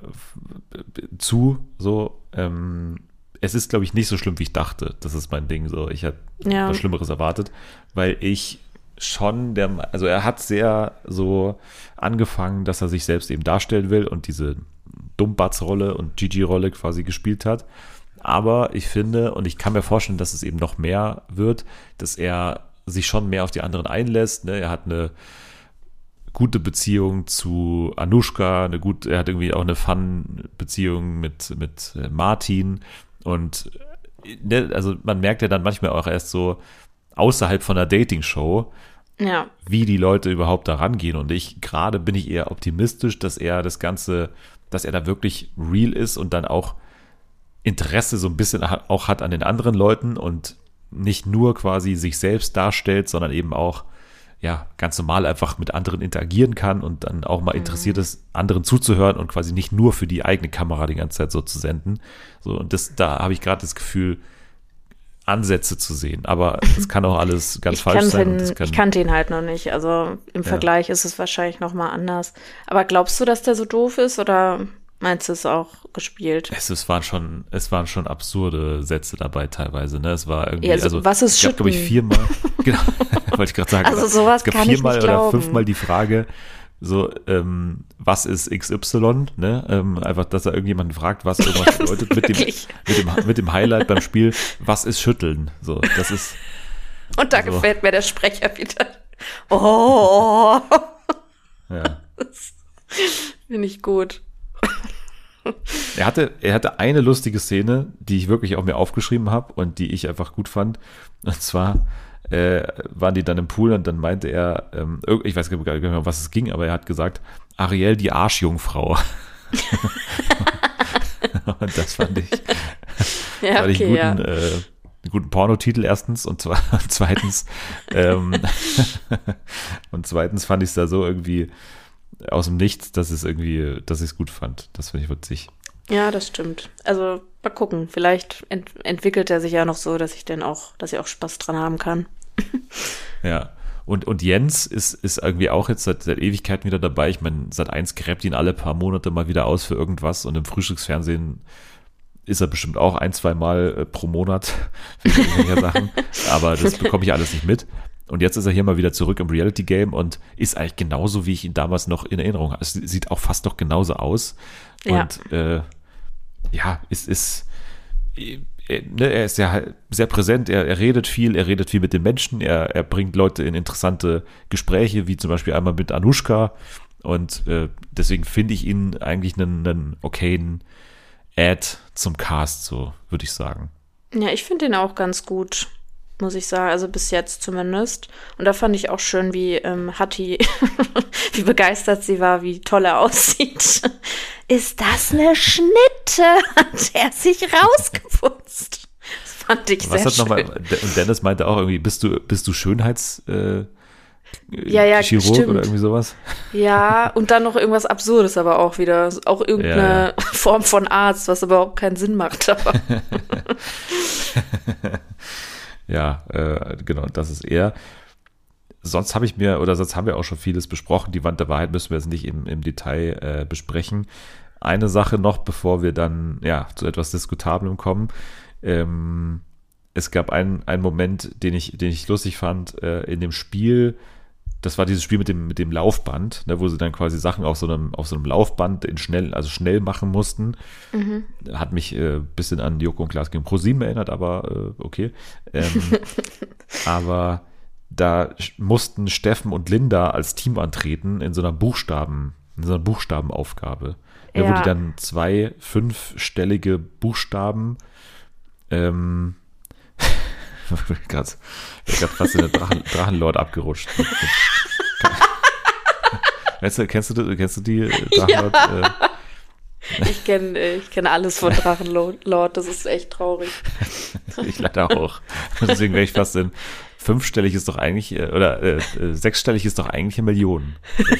Speaker 1: zu, so, ähm, es ist, glaube ich, nicht so schlimm, wie ich dachte. Das ist mein Ding, so, ich hatte
Speaker 2: Ja.
Speaker 1: was Schlimmeres erwartet, weil ich schon der, also er hat sehr so angefangen, dass er sich selbst eben darstellen will und diese Dummbatz-Rolle und Gigi-Rolle quasi gespielt hat. Aber ich finde, und ich kann mir vorstellen, dass es eben noch mehr wird, dass er sich schon mehr auf die anderen einlässt. Ne? Er hat eine gute Beziehung zu Anushka, eine gut, er hat irgendwie auch eine Fun-Beziehung mit, mit Martin. Und ne, also man merkt ja dann manchmal auch erst so außerhalb von einer Dating-Show,
Speaker 2: Ja.
Speaker 1: wie die Leute überhaupt da rangehen. Und ich, gerade bin ich eher optimistisch, dass er das Ganze, dass er da wirklich real ist und dann auch Interesse so ein bisschen auch hat an den anderen Leuten und nicht nur quasi sich selbst darstellt, sondern eben auch, ja, ganz normal einfach mit anderen interagieren kann und dann auch mal interessiert ist, anderen zuzuhören und quasi nicht nur für die eigene Kamera die ganze Zeit so zu senden. So, und das, da habe ich gerade das Gefühl, Ansätze zu sehen. Aber das kann auch alles ganz
Speaker 2: Ich
Speaker 1: falsch
Speaker 2: kannte
Speaker 1: sein. Und
Speaker 2: ihn,
Speaker 1: das kann,
Speaker 2: ich kannte ihn halt noch nicht. Also im
Speaker 1: Ja.
Speaker 2: Vergleich ist es wahrscheinlich noch mal anders. Aber glaubst du, dass der so doof ist oder meinst du es auch gespielt?
Speaker 1: Es, es, waren schon, es waren schon absurde Sätze dabei teilweise. Ne? Es war irgendwie,
Speaker 2: Ja, so,
Speaker 1: also
Speaker 2: was ist
Speaker 1: ich habe, glaube ich,
Speaker 2: Schütten?
Speaker 1: viermal, genau, wollte ich gerade sagen.
Speaker 2: Also sowas
Speaker 1: es gab
Speaker 2: kann ich
Speaker 1: viermal
Speaker 2: nicht
Speaker 1: oder
Speaker 2: glauben.
Speaker 1: fünfmal die Frage, so, ähm, was ist X Y, ne? Ähm, einfach, dass er irgendjemanden fragt, was irgendwas bedeutet, mit dem,
Speaker 2: Wirklich.
Speaker 1: mit dem, mit dem Highlight beim Spiel, was ist Schütteln? So, das ist,
Speaker 2: Und da
Speaker 1: Also-
Speaker 2: gefällt mir der Sprecher wieder. Oh,
Speaker 1: ja.
Speaker 2: finde ich gut.
Speaker 1: Er hatte, er hatte eine lustige Szene, die ich wirklich auch mir aufgeschrieben habe und die ich einfach gut fand. Und zwar äh, waren die dann im Pool und dann meinte er, ähm, irg- ich weiß gar nicht mehr, um was es ging, aber er hat gesagt, Ariel, die Arschjungfrau. Und das fand ich,
Speaker 2: Ja,
Speaker 1: fand ich einen
Speaker 2: okay, ja.
Speaker 1: guten, äh, einen guten Pornotitel erstens und zwar, zweitens ähm, und zweitens fand ich es da so irgendwie aus dem Nichts, dass es irgendwie, dass ich es gut fand. Das finde ich witzig.
Speaker 2: Ja, das stimmt. Also mal gucken. Vielleicht ent entwickelt er sich ja noch so, dass ich dann auch, dass ich auch Spaß dran haben kann.
Speaker 1: Ja. Und, und Jens ist, ist irgendwie auch jetzt seit, seit Ewigkeiten wieder dabei. Ich meine, Sat eins gräbt ihn alle paar Monate mal wieder aus für irgendwas und im Frühstücksfernsehen ist er bestimmt auch ein, zwei Mal äh, pro Monat für irgendwelche Sachen. Aber das bekomme ich alles nicht mit. Und jetzt ist er hier mal wieder zurück im Reality-Game und ist eigentlich genauso, wie ich ihn damals noch in Erinnerung habe. Es sieht auch fast noch genauso aus.
Speaker 2: Ja.
Speaker 1: Und äh, ja, ist, ist äh, ne, er ist ja halt sehr präsent, er, er redet viel, er redet viel mit den Menschen, er, er bringt Leute in interessante Gespräche, wie zum Beispiel einmal mit Anushka. Und äh, deswegen finde ich ihn eigentlich einen, einen okayen Add zum Cast, so würde ich sagen.
Speaker 2: Ja, ich finde den auch ganz gut, muss ich sagen. Also bis jetzt zumindest. Und da fand ich auch schön, wie ähm, Hatti, wie begeistert sie war, wie toll er aussieht. Ist das eine Schnitte? Hat er sich rausgeputzt? Das Fand ich
Speaker 1: Was
Speaker 2: sehr
Speaker 1: hat
Speaker 2: schön.
Speaker 1: nochmal, und Dennis meinte auch irgendwie, bist du, bist du Schönheits, äh,
Speaker 2: Ja, ja,
Speaker 1: Chirurg
Speaker 2: stimmt.
Speaker 1: oder irgendwie sowas?
Speaker 2: Ja, und dann noch irgendwas Absurdes aber auch wieder. Auch irgendeine
Speaker 1: Ja,
Speaker 2: Form von Arzt, was überhaupt keinen Sinn macht. Aber
Speaker 1: Ja, äh, genau, das ist er. Sonst habe ich mir, oder sonst haben wir auch schon vieles besprochen. Die Wand der Wahrheit müssen wir jetzt nicht im, im Detail äh, besprechen. Eine Sache noch, bevor wir dann ja zu etwas Diskutablem kommen. Ähm, es gab einen, einen Moment, den ich, den ich lustig fand, äh, in dem Spiel. Das war dieses Spiel mit dem, mit dem Laufband, ne, wo sie dann quasi Sachen auf so einem, auf so einem Laufband in schnell, also schnell machen mussten.
Speaker 2: mhm.
Speaker 1: Hat mich ein äh, bisschen an Joko und Klaas gegen ProSieben erinnert, aber äh, okay. Ähm, aber da mussten Steffen und Linda als Team antreten in so einer Buchstaben, in so einer Buchstabenaufgabe. Ja. Wo
Speaker 2: Ja.
Speaker 1: die dann zwei fünfstellige Buchstaben ähm, gerade fast in der Drachen, Drachenlord abgerutscht. Weißt du, kennst du, kennst du die Drachenlord?
Speaker 2: Ja.
Speaker 1: Äh,
Speaker 2: Ich kenne ich kenn alles von Drachenlord, das ist echt traurig.
Speaker 1: Ich leider auch. Deswegen wäre ich fast in fünfstellig ist doch eigentlich, äh, oder äh, äh, sechsstellig ist doch eigentlich eine Million.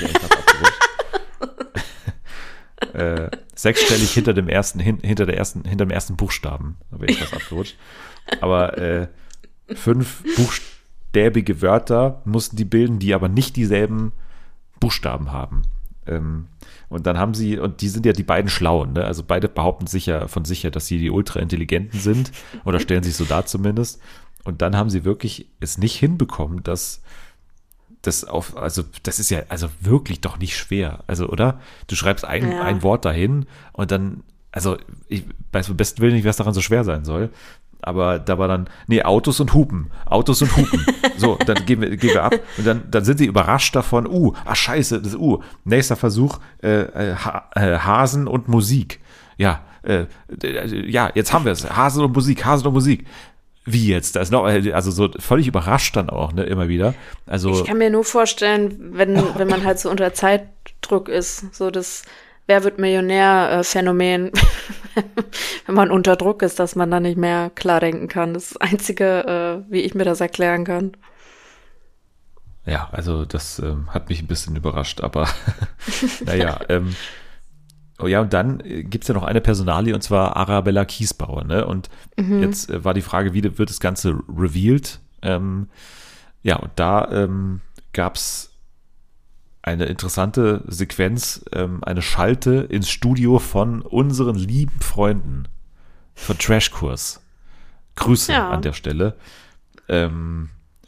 Speaker 1: äh, sechsstellig hinter dem ersten, hin, hinter der ersten, hinter dem ersten Buchstaben. Da wäre ich fast abgerutscht. Aber äh, fünf buchstäbige Wörter mussten die bilden, die aber nicht dieselben Buchstaben haben. Ähm, und dann haben sie, und die sind ja die beiden Schlauen, ne? Also beide behaupten sich ja von sich ja, dass sie die Ultra-Intelligenten sind oder stellen sich so dar zumindest. Und dann haben sie wirklich es nicht hinbekommen, dass das auf, also das ist ja also wirklich doch nicht schwer. Also, oder? Du schreibst ein,
Speaker 2: Ja.
Speaker 1: ein Wort dahin und dann, also ich weiß beim besten Willen nicht, was daran so schwer sein soll. Aber da war dann, nee, Autos und Hupen, Autos und Hupen. So, dann gehen wir, gehen wir ab und dann, dann sind sie überrascht davon, uh, ach scheiße, das uh, nächster Versuch, äh, ha, äh, Hasen und Musik. Ja, äh, äh, ja, jetzt haben wir es, Hasen und Musik, Hasen und Musik. Wie jetzt? Da ist noch, also so völlig überrascht dann auch, ne, immer wieder. Also,
Speaker 2: Ich kann mir nur vorstellen, wenn, wenn man halt so unter Zeitdruck ist, so das Wer wird Millionär-Phänomen, wenn man unter Druck ist, dass man dann nicht mehr klar denken kann. Das ist das Einzige, äh, wie ich mir das erklären kann.
Speaker 1: ja, also das ähm, hat mich ein bisschen überrascht, aber naja, ähm, oh ja, und dann äh, gibt es ja noch eine Personalie, und zwar Arabella Kiesbauer, ne? Und
Speaker 2: Mhm.
Speaker 1: jetzt äh, war die Frage, wie wird das Ganze revealed? Ähm, ja, und da ähm, gab es eine interessante Sequenz, ähm, eine Schalte ins Studio von unseren lieben Freunden von Trashkurs. Grüße
Speaker 2: Ja.
Speaker 1: an der Stelle. Ähm,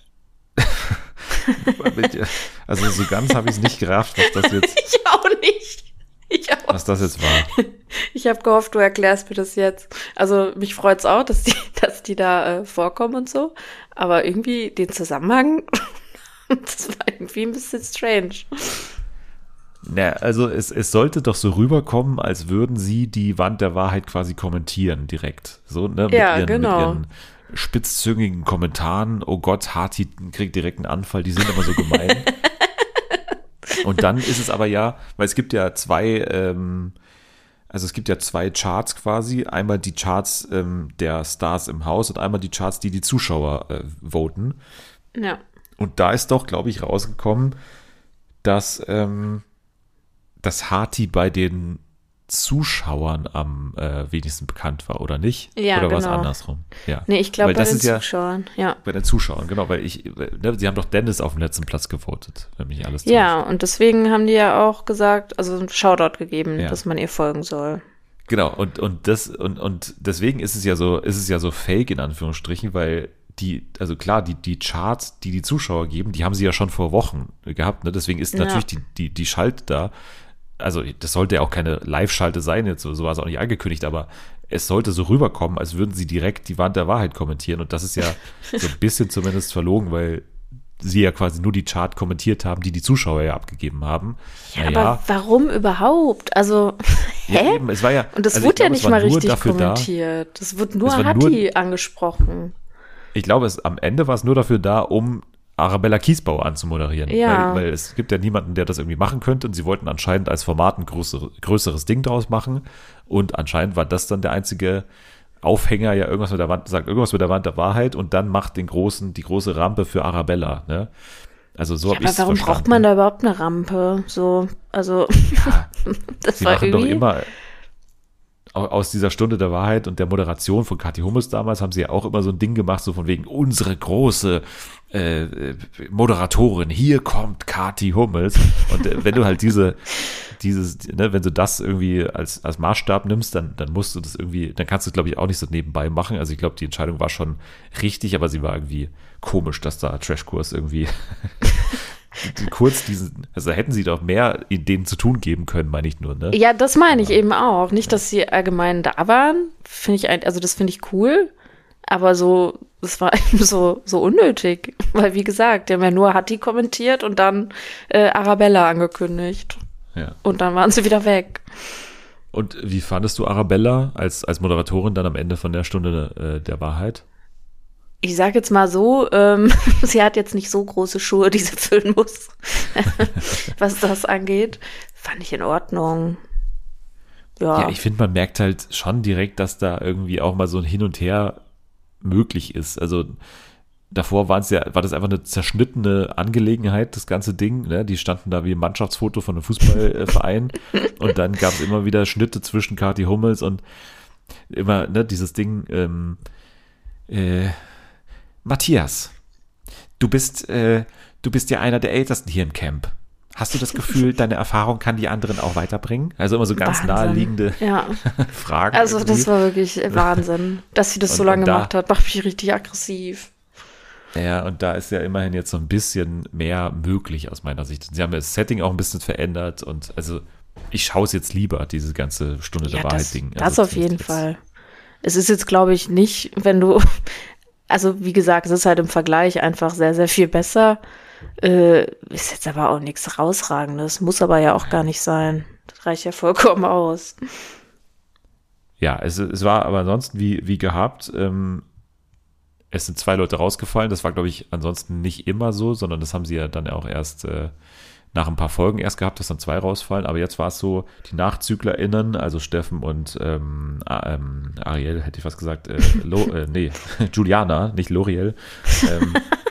Speaker 1: also so ganz habe ich es nicht gerafft, was das jetzt,
Speaker 2: Ich auch nicht. Ich auch.
Speaker 1: was das jetzt war.
Speaker 2: Ich habe gehofft, du erklärst mir das jetzt. Also mich freut's auch, dass die, dass die da äh, vorkommen und so. Aber irgendwie den Zusammenhang, das war irgendwie ein bisschen strange.
Speaker 1: Na, also es, es sollte doch so rüberkommen, als würden sie die Wand der Wahrheit quasi kommentieren direkt. So, ne? Mit,
Speaker 2: Ja,
Speaker 1: ihren,
Speaker 2: genau.
Speaker 1: mit ihren spitzzüngigen Kommentaren. Oh Gott, Hati kriegt direkt einen Anfall, die sind immer so gemein. Und dann ist es aber ja, weil es gibt ja zwei, ähm, also es gibt ja zwei Charts quasi. Einmal die Charts ähm, der Stars im Haus und einmal die Charts, die die Zuschauer äh, voten.
Speaker 2: Ja.
Speaker 1: Und da ist doch, glaube ich, rausgekommen, dass, ähm, dass Hati bei den Zuschauern am äh, wenigsten bekannt war, oder nicht?
Speaker 2: Ja,
Speaker 1: oder war es
Speaker 2: genau.
Speaker 1: andersrum? Ja.
Speaker 2: Nee, ich glaube
Speaker 1: Weil
Speaker 2: bei
Speaker 1: das
Speaker 2: den
Speaker 1: ist ja
Speaker 2: Zuschauern, ja.
Speaker 1: bei den Zuschauern, genau, weil ich, ne, sie haben doch Dennis auf dem letzten Platz gewotet, wenn mich nicht alles
Speaker 2: Ja,
Speaker 1: täuscht.
Speaker 2: und deswegen haben die ja auch gesagt, also einen Shoutout gegeben,
Speaker 1: Ja.
Speaker 2: dass man ihr folgen soll.
Speaker 1: Genau, und, und das, und, und deswegen ist es ja so, ist es ja so fake in Anführungsstrichen, weil die, also klar, die, die Charts, die die Zuschauer geben, die haben sie ja schon vor Wochen gehabt, ne? Deswegen ist
Speaker 2: Ja.
Speaker 1: natürlich die, die, die Schalte da, also das sollte ja auch keine Live-Schalte sein, jetzt so, so war es auch nicht angekündigt, aber es sollte so rüberkommen, als würden sie direkt die Wand der Wahrheit kommentieren, und das ist ja so ein bisschen zumindest verlogen, weil sie ja quasi nur die Chart kommentiert haben, die die Zuschauer ja abgegeben haben.
Speaker 2: Ja,
Speaker 1: Naja,
Speaker 2: aber warum überhaupt? Also,
Speaker 1: ja,
Speaker 2: hä?
Speaker 1: eben, es war ja,
Speaker 2: Und das
Speaker 1: also ich
Speaker 2: wurde ja
Speaker 1: glaube, es
Speaker 2: nicht
Speaker 1: war
Speaker 2: mal
Speaker 1: nur
Speaker 2: richtig
Speaker 1: dafür da,
Speaker 2: kommentiert. Das wurde nur
Speaker 1: Es war
Speaker 2: Hatti angesprochen.
Speaker 1: Ich glaube, es, am Ende war es nur dafür da, um Arabella Kiesbauer anzumoderieren.
Speaker 2: Ja.
Speaker 1: Weil, weil es gibt ja niemanden, der das irgendwie machen könnte, und sie wollten anscheinend als Format ein größere, größeres Ding draus machen, und anscheinend war das dann der einzige Aufhänger ja irgendwas mit der Wand, sagt irgendwas mit der Wand der Wahrheit und dann macht den großen, die große Rampe für Arabella, ne? Also so
Speaker 2: Ja,
Speaker 1: habe ich
Speaker 2: aber
Speaker 1: es
Speaker 2: warum
Speaker 1: verstanden.
Speaker 2: braucht man da überhaupt eine Rampe? So, also,
Speaker 1: Ja,
Speaker 2: das
Speaker 1: sie
Speaker 2: war
Speaker 1: machen doch
Speaker 2: irgendwie.
Speaker 1: immer au- aus dieser Stunde der Wahrheit und der Moderation von Kathi Hummels damals haben sie ja auch immer so ein Ding gemacht, so von wegen unsere große äh, äh, Moderatorin, hier kommt Kathi Hummels. Und äh, wenn du halt diese, dieses, ne, wenn du das irgendwie als, als Maßstab nimmst, dann, dann musst du das irgendwie, dann kannst du es, glaube ich, auch nicht so nebenbei machen. Also ich glaube, die Entscheidung war schon richtig, aber sie war irgendwie komisch, dass da Trashkurs irgendwie die- kurz diesen, also hätten sie doch mehr denen zu tun geben können, meine ich nur, ne?
Speaker 2: Ja, das meine ich eben auch. Nicht, dass sie allgemein da waren. Finde ich, ein- also das finde ich cool. Aber so, das war eben so, so unnötig. Weil, wie gesagt, die haben ja nur Hatti kommentiert und dann äh, Arabella angekündigt.
Speaker 1: Ja.
Speaker 2: Und dann waren sie wieder weg.
Speaker 1: Und wie fandest du Arabella als, als Moderatorin dann am Ende von der Stunde äh, der Wahrheit?
Speaker 2: Ich sage jetzt mal so, ähm, sie hat jetzt nicht so große Schuhe, die sie füllen muss, was das angeht. Fand ich in Ordnung. Ja,
Speaker 1: Ja, ich finde, man merkt halt schon direkt, dass da irgendwie auch mal so ein Hin und Her möglich ist. Also davor waren's ja, war das einfach eine zerschnittene Angelegenheit, das ganze Ding. Ne? Die standen da wie ein Mannschaftsfoto von einem Fußballverein und dann gab es immer wieder Schnitte zwischen Kathi Hummels und immer ne, dieses Ding, ähm, äh, Matthias, du bist, äh, du bist ja einer der Ältesten hier im Camp. Hast du das Gefühl, deine Erfahrung kann die anderen auch weiterbringen? Also immer so ganz
Speaker 2: Wahnsinn.
Speaker 1: naheliegende
Speaker 2: ja.
Speaker 1: Fragen.
Speaker 2: Also
Speaker 1: irgendwie.
Speaker 2: das war wirklich Wahnsinn, dass sie das so
Speaker 1: Und-
Speaker 2: lange
Speaker 1: und da-
Speaker 2: gemacht hat. Macht mich richtig aggressiv.
Speaker 1: Ja, und da ist ja immerhin jetzt so ein bisschen mehr möglich aus meiner Sicht. Sie haben das Setting auch ein bisschen verändert und also ich schaue es jetzt lieber, diese ganze Stunde
Speaker 2: Ja,
Speaker 1: der
Speaker 2: das,
Speaker 1: Wahrheit-Ding.
Speaker 2: das
Speaker 1: Also
Speaker 2: auf jeden
Speaker 1: jetzt-
Speaker 2: Fall. Es ist jetzt, glaube ich, nicht, wenn du, also wie gesagt, es ist halt im Vergleich einfach sehr, sehr viel besser. Äh, ist jetzt aber auch nichts Rausragendes. Muss aber ja auch gar nicht sein. Das reicht ja vollkommen aus.
Speaker 1: Ja, es, es war aber ansonsten wie, wie gehabt. Ähm, es sind zwei Leute rausgefallen. Das war, glaube ich, ansonsten nicht immer so, sondern das haben sie ja dann auch erst äh, nach ein paar Folgen erst gehabt, dass dann zwei rausfallen. Aber jetzt war es so, die NachzüglerInnen, also Steffen und ähm, A- ähm, Ariel, hätte ich fast gesagt, äh, Lo, äh, nee, Juliana, nicht L'Oreal, ähm,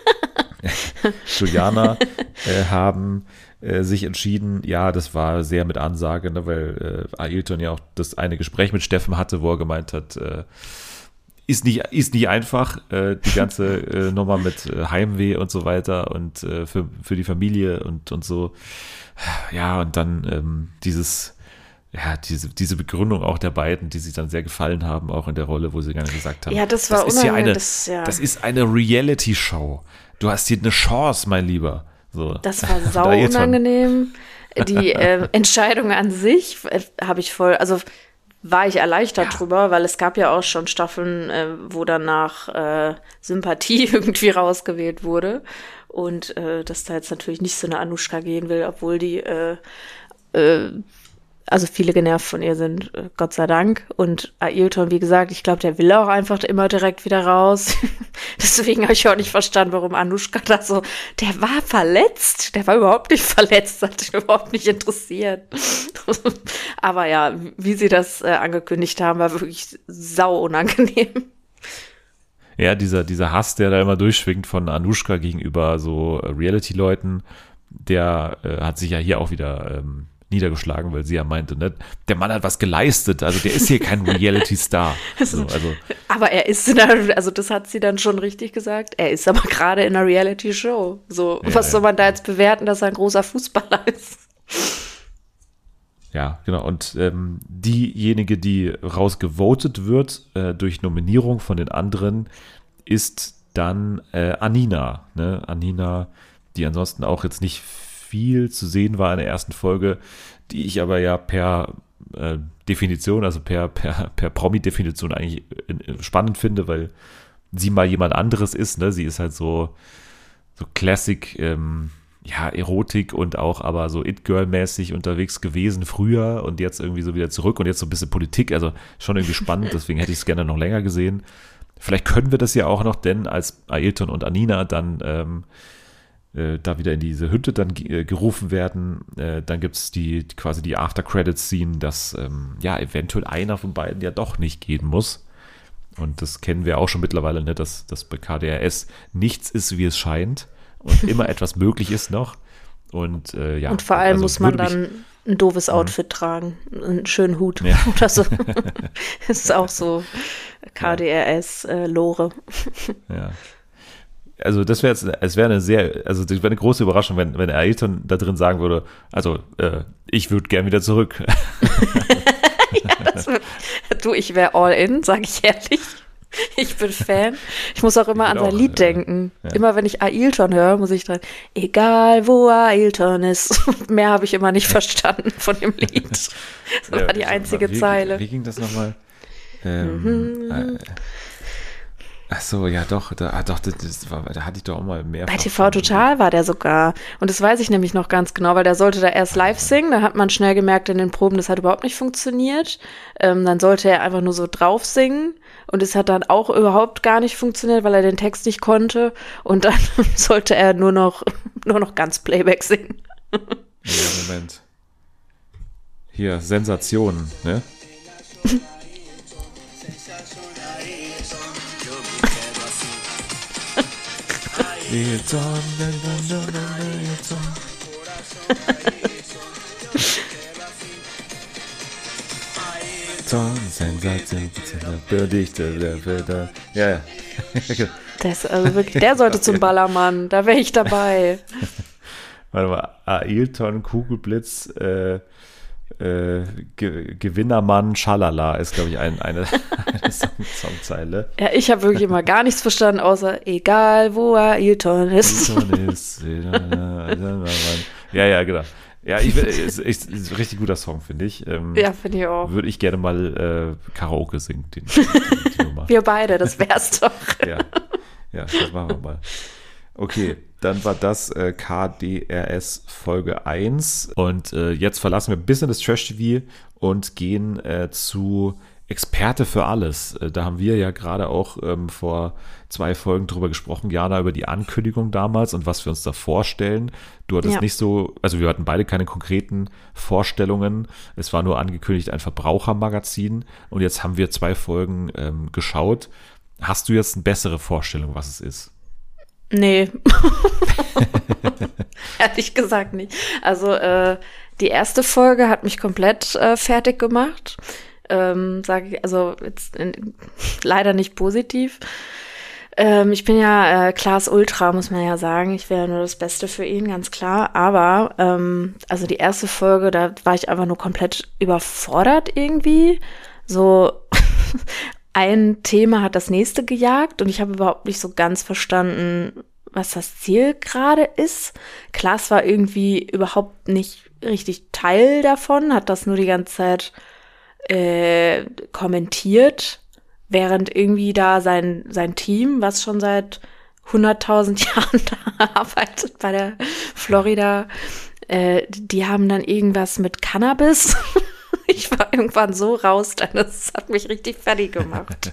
Speaker 1: Juliana äh, haben äh, sich entschieden, ja, das war sehr mit Ansage, ne, weil äh, Ailton ja auch das eine Gespräch mit Steffen hatte, wo er gemeint hat, äh, ist nicht, ist nicht einfach, äh, die ganze äh, Nummer mit äh, Heimweh und so weiter und äh, für, für die Familie und, und so. Ja, und dann ähm, dieses, ja, diese, diese Begründung auch der beiden, die sich dann sehr gefallen haben, auch in der Rolle, wo sie gerne gesagt haben.
Speaker 2: Ja, das war
Speaker 1: ist hier
Speaker 2: unangenehm,
Speaker 1: eine,
Speaker 2: das- ja.
Speaker 1: das ist eine Reality-Show. Du hast hier eine Chance, mein Lieber. So.
Speaker 2: Das war
Speaker 1: Da
Speaker 2: sau
Speaker 1: jetzt schon-
Speaker 2: unangenehm. Die äh, Entscheidung an sich äh, habe ich voll, also war ich erleichtert
Speaker 1: Ja.
Speaker 2: drüber, weil es gab ja auch schon Staffeln, äh, wo danach äh, Sympathie irgendwie rausgewählt wurde. Und äh, dass da jetzt natürlich nicht so eine Anushka gehen will, obwohl die äh, äh, also viele genervt von ihr sind, äh, Gott sei Dank. Und Ailton, wie gesagt, ich glaube, der will auch einfach immer direkt wieder raus. Deswegen habe ich auch nicht verstanden, warum Anushka da so, der war verletzt, der war überhaupt nicht verletzt, hat ihn überhaupt nicht interessiert. Aber ja, wie sie das äh, angekündigt haben, war wirklich sau unangenehm.
Speaker 1: Ja, dieser, dieser Hass, der da immer durchschwingt von Anushka gegenüber so äh, Reality-Leuten, der äh, hat sich ja hier auch wieder ähm, niedergeschlagen, weil sie ja meinte, ne, der Mann hat was geleistet, also der ist hier kein Reality-Star. So, also,
Speaker 2: Aber er ist in einer, also das hat sie dann schon richtig gesagt, er ist aber gerade in einer Reality-Show. So,
Speaker 1: Ja,
Speaker 2: was
Speaker 1: ja.
Speaker 2: soll man da jetzt bewerten, dass er ein großer Fußballer ist?
Speaker 1: ja, genau. Und ähm, diejenige, die rausgevotet wird äh, durch Nominierung von den anderen, ist dann äh, Anina. Ne? Anina, die ansonsten auch jetzt nicht viel zu sehen war in der ersten Folge, die ich aber ja per äh, Definition, also per, per, per Promi-Definition eigentlich äh, spannend finde, weil sie mal jemand anderes ist. Ne? Sie ist halt so, so Classic, ähm, ja, Erotik und auch aber so It-Girl-mäßig unterwegs gewesen früher und jetzt irgendwie so wieder zurück und jetzt so ein bisschen Politik, also schon irgendwie spannend, deswegen hätte ich es gerne noch länger gesehen. Vielleicht können wir das ja auch noch, denn als Ailton und Anina dann ähm, äh, da wieder in diese Hütte dann äh, gerufen werden, äh, dann gibt es die quasi die After-Credits-Scene, dass ähm, ja eventuell einer von beiden ja doch nicht gehen muss. Und das kennen wir auch schon mittlerweile, ne, dass, dass bei K D R S nichts ist, wie es scheint und immer etwas möglich ist noch. Und, äh, ja,
Speaker 2: und vor allem
Speaker 1: also
Speaker 2: muss man
Speaker 1: würde
Speaker 2: dann
Speaker 1: mich,
Speaker 2: ein doofes Outfit tragen, einen schönen Hut
Speaker 1: Ja.
Speaker 2: oder so. Das ist auch so K D R S-Lore.
Speaker 1: ja. Also das wäre jetzt, es wäre eine sehr, also das wäre eine große Überraschung, wenn, wenn Ailton da drin sagen würde, also äh, ich würde gern wieder zurück.
Speaker 2: Ja, das wird, du, ich wäre all in, sage ich ehrlich. Ich bin Fan. Ich muss auch immer
Speaker 1: Ich
Speaker 2: an
Speaker 1: bin
Speaker 2: sein
Speaker 1: auch,
Speaker 2: Lied
Speaker 1: ja.
Speaker 2: denken.
Speaker 1: Ja.
Speaker 2: Immer wenn ich Ailton höre, muss ich dran, egal wo Ailton ist. Mehr habe ich immer nicht verstanden von dem Lied. Das
Speaker 1: Ja,
Speaker 2: war die einzige
Speaker 1: wie,
Speaker 2: Zeile.
Speaker 1: Wie ging das nochmal? Ähm, äh, ach so, ja doch, da, ah, doch das, das war, da hatte ich doch auch mal mehr.
Speaker 2: Bei T V Total war der sogar. Und das weiß ich nämlich noch ganz genau, weil der sollte da erst live singen. Da hat man schnell gemerkt in den Proben, das hat überhaupt nicht funktioniert. Ähm, dann sollte er einfach nur so drauf singen. Und es hat dann auch überhaupt gar nicht funktioniert, weil er den Text nicht konnte. Und dann sollte er nur noch, nur noch ganz Playback singen.
Speaker 1: Ja, Moment. Hier, Sensation, ne? Sensation, ja, ja.
Speaker 2: Das, also wirklich, der sollte zum Ballermann. Da wäre ich dabei.
Speaker 1: Warte mal, Ailton, Kugelblitz, äh, äh, Ge Gewinnermann, Schalala ist, glaube ich, ein, eine, eine Song Songzeile.
Speaker 2: Ja, ich habe wirklich immer gar nichts verstanden, außer egal wo Ailton ist.
Speaker 1: Ailton ist, ja, ja, genau. Ja, ich, ist, ist, ist ein richtig guter Song, finde ich. Ähm,
Speaker 2: Ja, finde ich auch.
Speaker 1: Würde ich gerne mal äh, Karaoke singen, den, die, die Nummer.
Speaker 2: Wir beide, das wär's doch.
Speaker 1: Ja, ja, das machen wir mal. Okay, dann war das äh, K D R S Folge eins und äh, jetzt verlassen wir ein bisschen das Trash-T V und gehen äh, zu Experte für alles. Äh, da haben wir ja gerade auch ähm, vor zwei Folgen drüber gesprochen, Jana, über die Ankündigung damals und was wir uns da vorstellen. Du hattest
Speaker 2: Ja.
Speaker 1: nicht so, also wir hatten beide keine konkreten Vorstellungen. Es war nur angekündigt ein Verbrauchermagazin und jetzt haben wir zwei Folgen ähm, geschaut. Hast du jetzt eine bessere Vorstellung, was es ist?
Speaker 2: Nee. Ehrlich gesagt nicht. Also äh, die erste Folge hat mich komplett äh, fertig gemacht. Ähm, sage ich, also jetzt in, leider nicht positiv. Ähm, ich bin ja äh, Klaas Ultra, muss man ja sagen. Ich wäre ja nur das Beste für ihn, ganz klar. Aber ähm, also die erste Folge, da war ich einfach nur komplett überfordert irgendwie. So ein Thema hat das nächste gejagt und ich habe überhaupt nicht so ganz verstanden, was das Ziel gerade ist. Klaas war irgendwie überhaupt nicht richtig Teil davon, hat das nur die ganze Zeit äh, kommentiert, während irgendwie da sein, sein Team, was schon seit hunderttausend Jahren da arbeitet bei der Florida, äh, die haben dann irgendwas mit Cannabis. Ich war irgendwann so raus, dann das hat mich richtig fertig gemacht.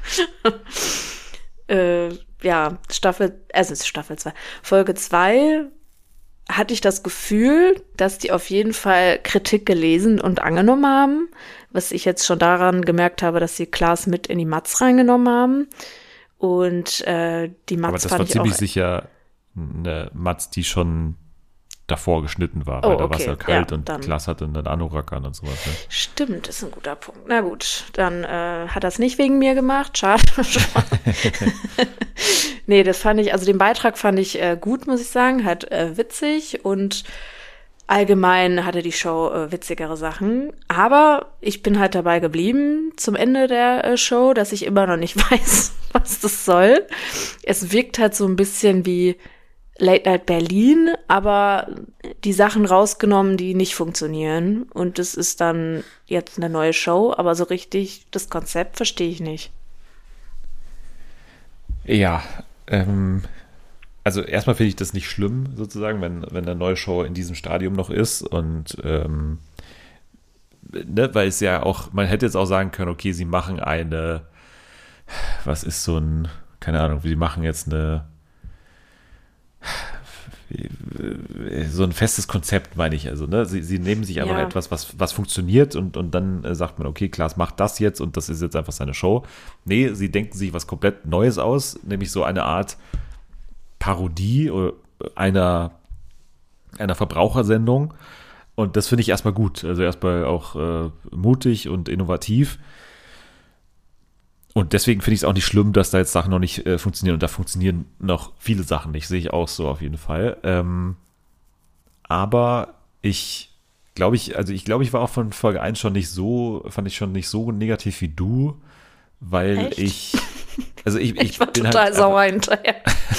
Speaker 2: äh, ja, Staffel, also es ist Staffel zwei. Folge zwei hatte ich das Gefühl, dass die auf jeden Fall Kritik gelesen und angenommen haben, was ich jetzt schon daran gemerkt habe, dass sie Klaas mit in die Matz reingenommen haben. Und äh, die Matz
Speaker 1: Aber das
Speaker 2: fand
Speaker 1: war
Speaker 2: ich
Speaker 1: ziemlich
Speaker 2: auch,
Speaker 1: sicher eine Matz, die schon davor geschnitten war,
Speaker 2: Oh,
Speaker 1: weil da war es
Speaker 2: okay,
Speaker 1: ja kalt
Speaker 2: ja,
Speaker 1: und
Speaker 2: dann.
Speaker 1: Klaas hatte einen Anorak an und sowas. Ne?
Speaker 2: Stimmt, ist ein guter Punkt. Na gut, dann äh, hat das nicht wegen mir gemacht. Schade. Nee, das fand ich, also den Beitrag fand ich äh, gut, muss ich sagen. Halt äh, witzig und allgemein hatte die Show äh, witzigere Sachen. Aber ich bin halt dabei geblieben zum Ende der äh, Show, dass ich immer noch nicht weiß, was das soll. Es wirkt halt so ein bisschen wie Late Night Berlin, aber die Sachen rausgenommen, die nicht funktionieren. Und das ist dann jetzt eine neue Show, aber so richtig das Konzept verstehe ich nicht.
Speaker 1: Ja, ähm, also erstmal finde ich das nicht schlimm, sozusagen, wenn, wenn eine neue Show in diesem Stadium noch ist und ähm, ne, weil es ja auch, man hätte jetzt auch sagen können, okay, sie machen eine, was ist so ein, keine Ahnung, sie machen jetzt eine, so ein festes Konzept, meine ich. Also, ne, sie, sie nehmen sich einfach
Speaker 2: Ja.
Speaker 1: etwas, was, was funktioniert und, und dann äh, sagt man, okay, Klaas macht das jetzt und das ist jetzt einfach seine Show. Nee, sie denken sich was komplett Neues aus, nämlich so eine Art Parodie oder einer, einer Verbrauchersendung. Und das finde ich erstmal gut. Also erstmal auch äh, mutig und innovativ. Und deswegen finde ich es auch nicht schlimm, dass da jetzt Sachen noch nicht äh, funktionieren. Und da funktionieren noch viele Sachen nicht, sehe ich auch so auf jeden Fall. Ähm, aber ich glaube, ich, also ich glaube, ich war auch von Folge eins schon nicht so, fand ich schon nicht so negativ wie du, weil
Speaker 2: Echt?
Speaker 1: ich, also ich, ich,
Speaker 2: Ich war
Speaker 1: bin
Speaker 2: total
Speaker 1: halt
Speaker 2: sauer hinterher.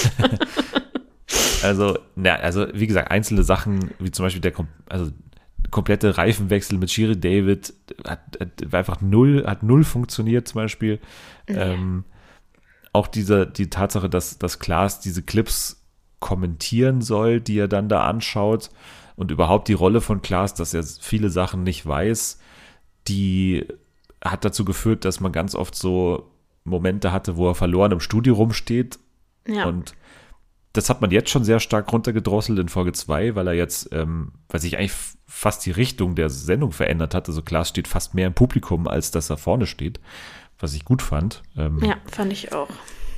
Speaker 1: Also, na, also wie gesagt, einzelne Sachen, wie zum Beispiel der kom- also komplette Reifenwechsel mit Shiri David hat, hat war einfach null, hat null funktioniert zum Beispiel.
Speaker 2: Ja.
Speaker 1: Ähm, auch diese, die Tatsache, dass, dass Klaas diese Clips kommentieren soll, die er dann da anschaut und überhaupt die Rolle von Klaas, dass er viele Sachen nicht weiß, die hat dazu geführt, dass man ganz oft so Momente hatte, wo er verloren im Studio rumsteht.
Speaker 2: Ja.
Speaker 1: Und das hat man jetzt schon sehr stark runtergedrosselt in Folge zwei, weil er jetzt, ähm, weil sich eigentlich f- fast die Richtung der Sendung verändert hat. Also Klaas steht fast mehr im Publikum, als dass er vorne steht, was ich gut fand. Ähm,
Speaker 2: ja, fand ich auch.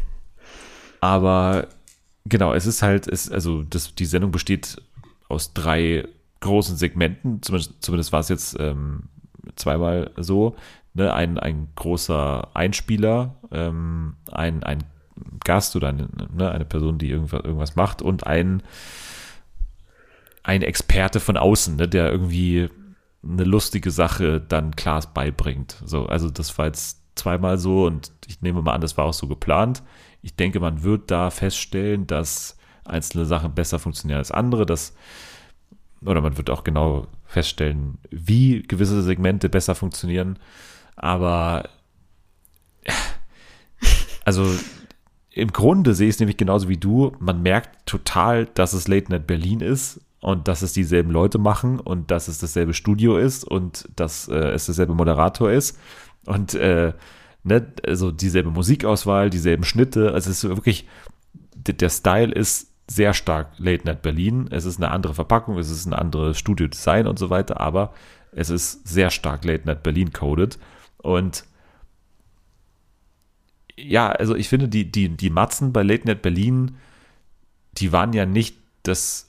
Speaker 1: Aber genau, es ist halt, es, also das, die Sendung besteht aus drei großen Segmenten, zumindest, zumindest war es jetzt ähm, zweimal so. Ne? Ein, ein großer Einspieler, ähm, ein, ein Gast oder eine, ne, eine Person, die irgendwas, irgendwas macht und ein, ein Experte von außen, ne, der irgendwie eine lustige Sache dann Klaas beibringt. So, also das war jetzt zweimal so und ich nehme mal an, das war auch so geplant. Ich denke, man wird da feststellen, dass einzelne Sachen besser funktionieren als andere, dass, oder man wird auch genau feststellen, wie gewisse Segmente besser funktionieren. Aber also im Grunde sehe ich es nämlich genauso wie du. Man merkt total, dass es Late Night Berlin ist und dass es dieselben Leute machen und dass es dasselbe Studio ist und dass äh, es derselbe Moderator ist und äh, ne, also dieselbe Musikauswahl, dieselben Schnitte. Also es ist wirklich, d- der Style ist sehr stark Late Night Berlin. Es ist eine andere Verpackung, es ist ein anderes Studiodesign und so weiter, aber es ist sehr stark Late Night Berlin coded und ja, also ich finde, die, die, die Matzen bei Late Night Berlin, die waren ja nicht das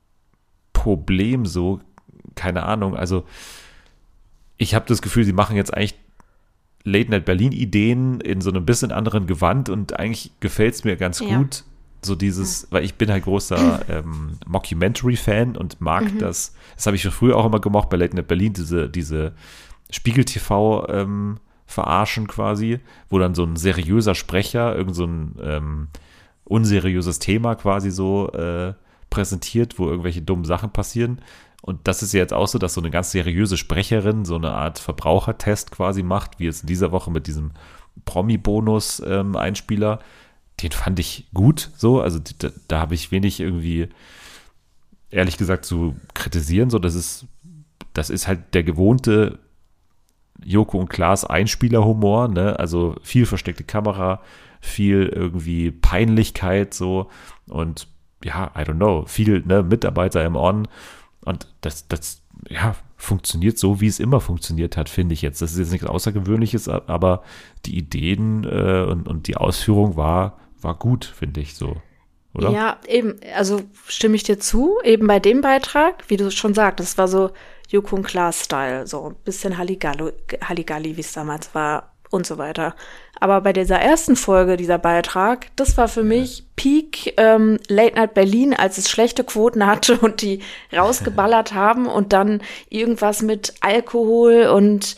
Speaker 1: Problem so, keine Ahnung, also ich habe das Gefühl, sie machen jetzt eigentlich Late Night Berlin Ideen in so einem bisschen anderen Gewand und eigentlich gefällt es mir ganz
Speaker 2: Ja.
Speaker 1: gut, so dieses, weil ich bin halt großer ähm, Mockumentary-Fan und mag
Speaker 2: Mhm.
Speaker 1: das, das habe ich schon früher auch immer gemocht bei Late Night Berlin, diese, diese Spiegel-T V ähm, verarschen quasi, wo dann so ein seriöser Sprecher irgend so ein ähm, unseriöses Thema quasi so äh, präsentiert, wo irgendwelche dummen Sachen passieren. Und das ist ja jetzt auch so, dass so eine ganz seriöse Sprecherin so eine Art Verbrauchertest quasi macht, wie jetzt in dieser Woche mit diesem Promi-Bonus-Einspieler. Den fand ich gut so, also da, da habe ich wenig irgendwie, ehrlich gesagt, zu kritisieren. So, das ist, das ist halt der gewohnte Joko und Klaas Einspielerhumor, ne? Also viel versteckte Kamera, viel irgendwie Peinlichkeit so und ja, I don't know, viel ne, Mitarbeiter im On und das, das ja, funktioniert so, wie es immer funktioniert hat, finde ich jetzt. Das ist jetzt nichts Außergewöhnliches, aber die Ideen äh, und, und die Ausführung war, war gut, finde ich so, oder?
Speaker 2: Ja, eben, also stimme ich dir zu, eben bei dem Beitrag, wie du schon sagtest, das war so Joko und Klaas-Style, so ein bisschen Halligalli, Halligalli, wie es damals war und so weiter. Aber bei dieser ersten Folge, dieser Beitrag, das war für mich Peak ähm, Late Night Berlin, als es schlechte Quoten hatte und die rausgeballert haben und dann irgendwas mit Alkohol und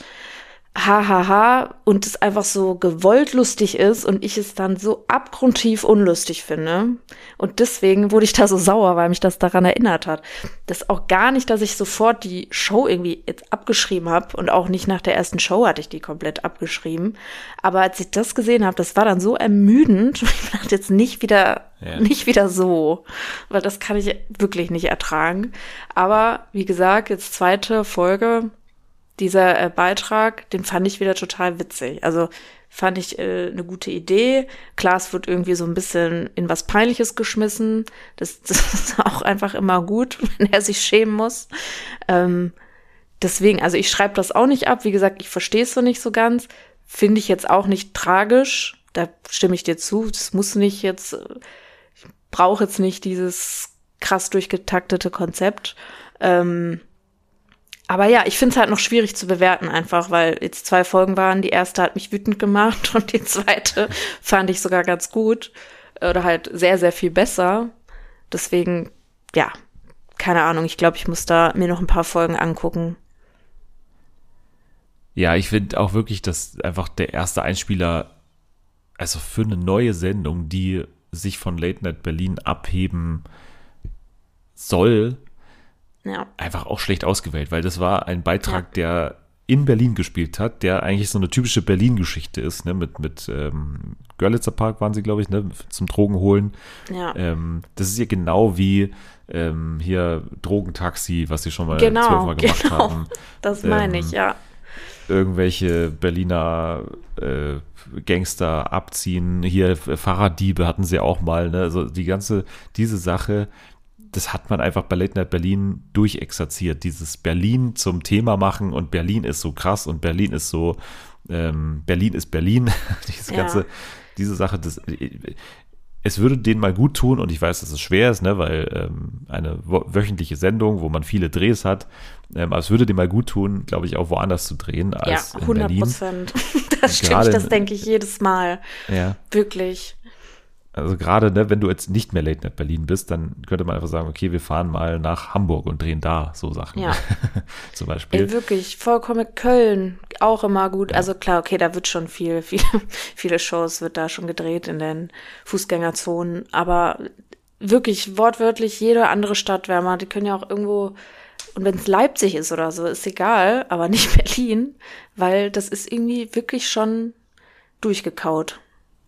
Speaker 2: hahaha und es einfach so gewollt lustig ist und ich es dann so abgrundtief unlustig finde. Und deswegen wurde ich da so sauer, weil mich das daran erinnert hat. Das ist auch gar nicht, dass ich sofort die Show irgendwie jetzt abgeschrieben habe und auch nicht nach der ersten Show hatte ich die komplett abgeschrieben. Aber als ich das gesehen habe, das war dann so ermüdend. Ich dachte jetzt nicht wieder,
Speaker 1: Ja.
Speaker 2: nicht wieder so, weil das kann ich wirklich nicht ertragen. Aber wie gesagt, jetzt zweite Folge, dieser äh, Beitrag, den fand ich wieder total witzig. Also fand ich äh, eine gute Idee. Klaas wird irgendwie so ein bisschen in was Peinliches geschmissen. Das, das ist auch einfach immer gut, wenn er sich schämen muss. Ähm, deswegen, also ich schreibe das auch nicht ab. Wie gesagt, ich verstehe es so nicht so ganz. Finde ich jetzt auch nicht tragisch. Da stimme ich dir zu. Das muss nicht jetzt, ich brauche jetzt nicht dieses krass durchgetaktete Konzept. Ähm, Aber ja, ich finde es halt noch schwierig zu bewerten einfach, weil jetzt zwei Folgen waren. Die erste hat mich wütend gemacht und die zweite fand ich sogar ganz gut oder halt sehr, sehr viel besser. Deswegen, ja, keine Ahnung. Ich glaube, ich muss da mir noch ein paar Folgen angucken.
Speaker 1: Ja, ich finde auch wirklich, dass einfach der erste Einspieler, also für eine neue Sendung, die sich von Late Night Berlin abheben soll,
Speaker 2: Ja.
Speaker 1: einfach auch schlecht ausgewählt, weil das war ein Beitrag, ja. der in Berlin gespielt hat, der eigentlich so eine typische Berlin-Geschichte ist, ne, mit, mit ähm, Görlitzer Park waren sie, glaube ich, ne, zum Drogen holen.
Speaker 2: Ja.
Speaker 1: Ähm, das ist ja genau wie ähm, hier Drogentaxi, was sie schon mal
Speaker 2: Genau,
Speaker 1: zwölfmal gemacht
Speaker 2: genau.
Speaker 1: haben.
Speaker 2: Das meine
Speaker 1: Ähm,
Speaker 2: ich, ja.
Speaker 1: Irgendwelche Berliner äh, Gangster abziehen, hier Fahrraddiebe hatten sie auch mal, ne, also die ganze, diese Sache, das hat man einfach bei Late Night Berlin durchexerziert. Dieses Berlin zum Thema machen und Berlin ist so krass und Berlin ist so, ähm, Berlin ist Berlin. Diese
Speaker 2: Ja.
Speaker 1: ganze, diese Sache, das, es würde denen mal gut tun und ich weiß, dass es schwer ist, ne, weil ähm, eine wo- wöchentliche Sendung, wo man viele Drehs hat, ähm, aber es würde denen mal gut tun, glaube ich, auch woanders zu drehen
Speaker 2: Ja,
Speaker 1: als in
Speaker 2: hundert
Speaker 1: Berlin.
Speaker 2: Prozent. Das
Speaker 1: Gerade
Speaker 2: stimmt, das
Speaker 1: in-
Speaker 2: denke ich jedes Mal.
Speaker 1: Ja.
Speaker 2: Wirklich.
Speaker 1: Also gerade, ne, wenn du jetzt nicht mehr Late Night Berlin bist, dann könnte man einfach sagen, okay, wir fahren mal nach Hamburg und drehen da so Sachen.
Speaker 2: Ja.
Speaker 1: Zum Beispiel.
Speaker 2: Ey, wirklich, vollkommen Köln, auch immer gut. Also klar, okay, da wird schon viel, viel, viele Shows wird da schon gedreht in den Fußgängerzonen, aber wirklich wortwörtlich jede andere Stadt wäre mal, die können ja auch irgendwo, und wenn es Leipzig ist oder so, ist egal, aber nicht Berlin, weil das ist irgendwie wirklich schon durchgekaut.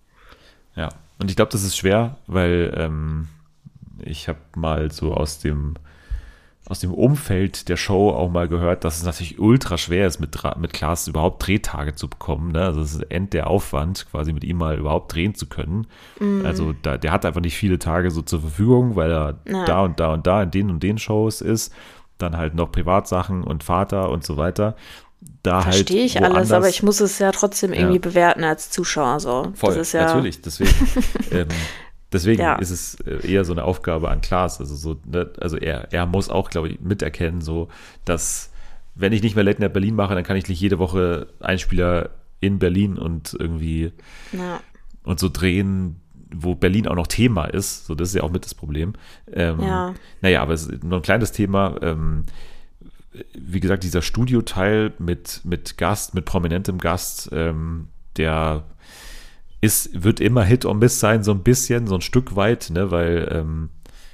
Speaker 1: Ja, und ich glaube, das ist schwer, weil ähm, ich habe mal so aus dem aus dem Umfeld der Show auch mal gehört, dass es natürlich ultra schwer ist, mit, Dra- mit Klaas überhaupt Drehtage zu bekommen. Ne? Also es ist end der Aufwand, quasi mit ihm mal überhaupt drehen zu können.
Speaker 2: Mhm.
Speaker 1: Also da, der hat einfach nicht viele Tage so zur Verfügung, weil er
Speaker 2: Ja.
Speaker 1: da und da und da in den und den Shows ist. Dann halt noch Privatsachen und Vater und so weiter. Da
Speaker 2: Verstehe
Speaker 1: halt
Speaker 2: ich alles,
Speaker 1: woanders-
Speaker 2: aber ich muss es ja trotzdem irgendwie
Speaker 1: Ja.
Speaker 2: bewerten als Zuschauer. So.
Speaker 1: Voll,
Speaker 2: das ist ja,
Speaker 1: natürlich, deswegen. ähm, deswegen
Speaker 2: Ja.
Speaker 1: ist es äh, eher so eine Aufgabe an Klaas. Also so, ne, also er, er muss auch, glaube ich, miterkennen, so, dass wenn ich nicht mehr Late Night Berlin mache, dann kann ich nicht jede Woche Einspieler in Berlin und irgendwie
Speaker 2: Ja.
Speaker 1: und so drehen, wo Berlin auch noch Thema ist. So, das ist ja auch mit das Problem. Ähm,
Speaker 2: Ja.
Speaker 1: Naja, aber es ist noch ein kleines Thema. Ähm, wie gesagt, dieser Studioteil mit, mit Gast, mit prominentem Gast, ähm, der ist, wird immer Hit or Miss sein, so ein bisschen, so ein Stück weit, ne, weil ähm,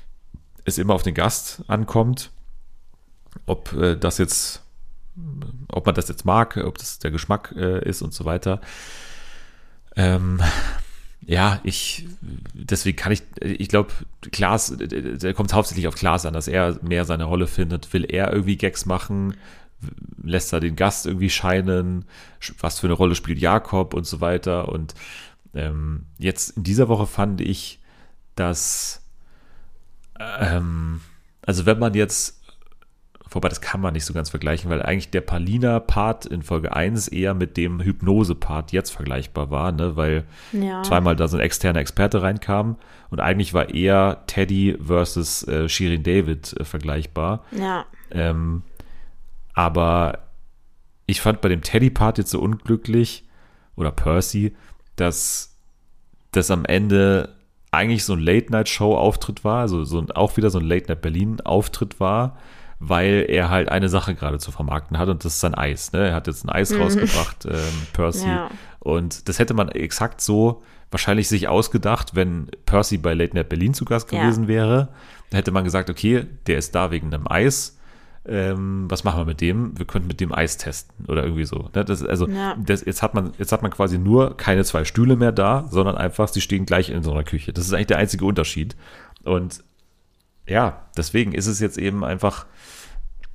Speaker 1: es immer auf den Gast ankommt, ob äh, das jetzt, ob man das jetzt mag, ob das der Geschmack äh, ist und so weiter. Ähm, ja, ich, deswegen kann ich, ich glaube, Klaas, da kommt es hauptsächlich auf Klaas an, dass er mehr seine Rolle findet. Will er irgendwie Gags machen? Lässt er den Gast irgendwie scheinen? Was für eine Rolle spielt Jakob und so weiter? Und ähm, jetzt in dieser Woche fand ich, dass, ähm, also wenn man jetzt, wobei das kann man nicht so ganz vergleichen, weil eigentlich der Palina-Part in Folge eins eher mit dem Hypnose-Part jetzt vergleichbar war, ne, weil
Speaker 2: Ja.
Speaker 1: zweimal da so ein externer Experte reinkam und eigentlich war eher Teddy versus äh, Shirin David äh, vergleichbar.
Speaker 2: Ja.
Speaker 1: Ähm, aber ich fand bei dem Teddy-Part jetzt so unglücklich, oder Percy, dass das am Ende eigentlich so ein Late-Night-Show-Auftritt war, also so ein, auch wieder so ein Late-Night-Berlin-Auftritt war, weil er halt eine Sache gerade zu vermarkten hat und das ist sein Eis. Ne? Er hat jetzt ein Eis rausgebracht, ähm, Percy.
Speaker 2: Ja.
Speaker 1: Und das hätte man exakt so wahrscheinlich sich ausgedacht, wenn Percy bei Late Night Berlin zu Gast
Speaker 2: Ja.
Speaker 1: gewesen wäre. Da hätte man gesagt, okay, der ist da wegen einem Eis. Ähm, was machen wir mit dem? Wir könnten mit dem Eis testen oder irgendwie so. Ne? Das, also
Speaker 2: Ja.
Speaker 1: das, jetzt hat man jetzt hat man quasi nur keine zwei Stühle mehr da, sondern einfach, sie stehen gleich in so einer Küche. Das ist eigentlich der einzige Unterschied. Und ja, deswegen ist es jetzt eben einfach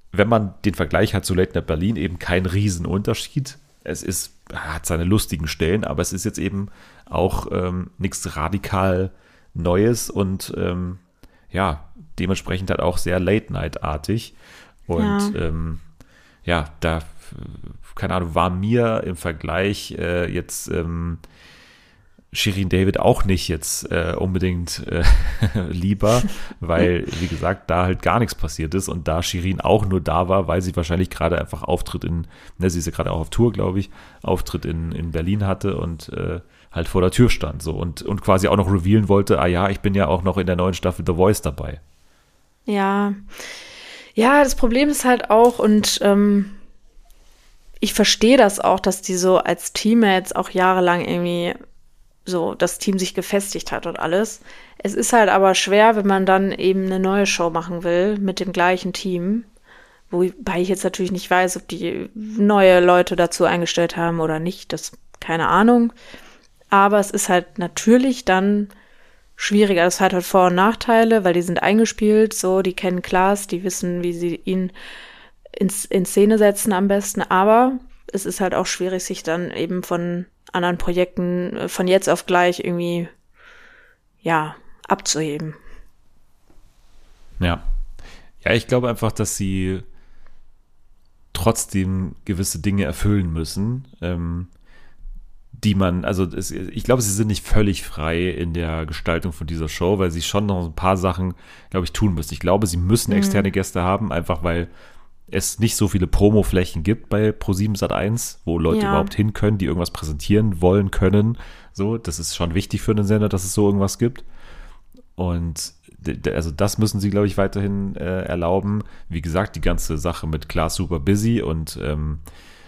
Speaker 1: wenn man den Vergleich hat zu Late Night Berlin, eben kein Riesenunterschied. Es ist, hat seine lustigen Stellen, aber es ist jetzt eben auch ähm, nichts radikal Neues und ähm, ja, dementsprechend halt auch sehr Late-Night-artig. Und ja, ähm, ja da, keine Ahnung, war mir im Vergleich äh, jetzt ähm, Shirin David auch nicht jetzt äh, unbedingt äh, lieber, weil, wie gesagt, da halt gar nichts passiert ist und da Shirin auch nur da war, weil sie wahrscheinlich gerade einfach Auftritt in, ne, sie ist ja gerade auch auf Tour, glaube ich, Auftritt in, in Berlin hatte und äh, halt vor der Tür stand so und, und quasi auch noch revealen wollte, ah ja, ich bin ja auch noch in der neuen Staffel The Voice dabei.
Speaker 2: Ja, ja, das Problem ist halt auch und ähm, ich verstehe das auch, dass die so als Teammates auch jahrelang irgendwie so das Team sich gefestigt hat und alles. Es ist halt aber schwer, wenn man dann eben eine neue Show machen will mit dem gleichen Team, wobei ich jetzt natürlich nicht weiß, ob die neue Leute dazu eingestellt haben oder nicht, das keine Ahnung. Aber es ist halt natürlich dann schwieriger. Das hat halt Vor- und Nachteile, weil die sind eingespielt, so, die kennen Klaas, die wissen, wie sie ihn ins, in Szene setzen am besten. Aber es ist halt auch schwierig, sich dann eben von anderen Projekten von jetzt auf gleich irgendwie, ja, abzuheben.
Speaker 1: Ja. Ja, ich glaube einfach, dass sie trotzdem gewisse Dinge erfüllen müssen, ähm, die man, also es, ich glaube, sie sind nicht völlig frei in der Gestaltung von dieser Show, weil sie schon noch ein paar Sachen, glaube ich, tun müssen. Ich glaube, sie müssen
Speaker 2: Mhm.
Speaker 1: externe Gäste haben, einfach weil es nicht so viele Promoflächen gibt bei ProSieben Sat eins, wo Leute
Speaker 2: Ja.
Speaker 1: überhaupt hin können, die irgendwas präsentieren wollen können. So, das ist schon wichtig für einen Sender, dass es so irgendwas gibt. Und d- d- also das müssen sie, glaube ich, weiterhin äh, erlauben. Wie gesagt, die ganze Sache mit Klaas super busy und ähm,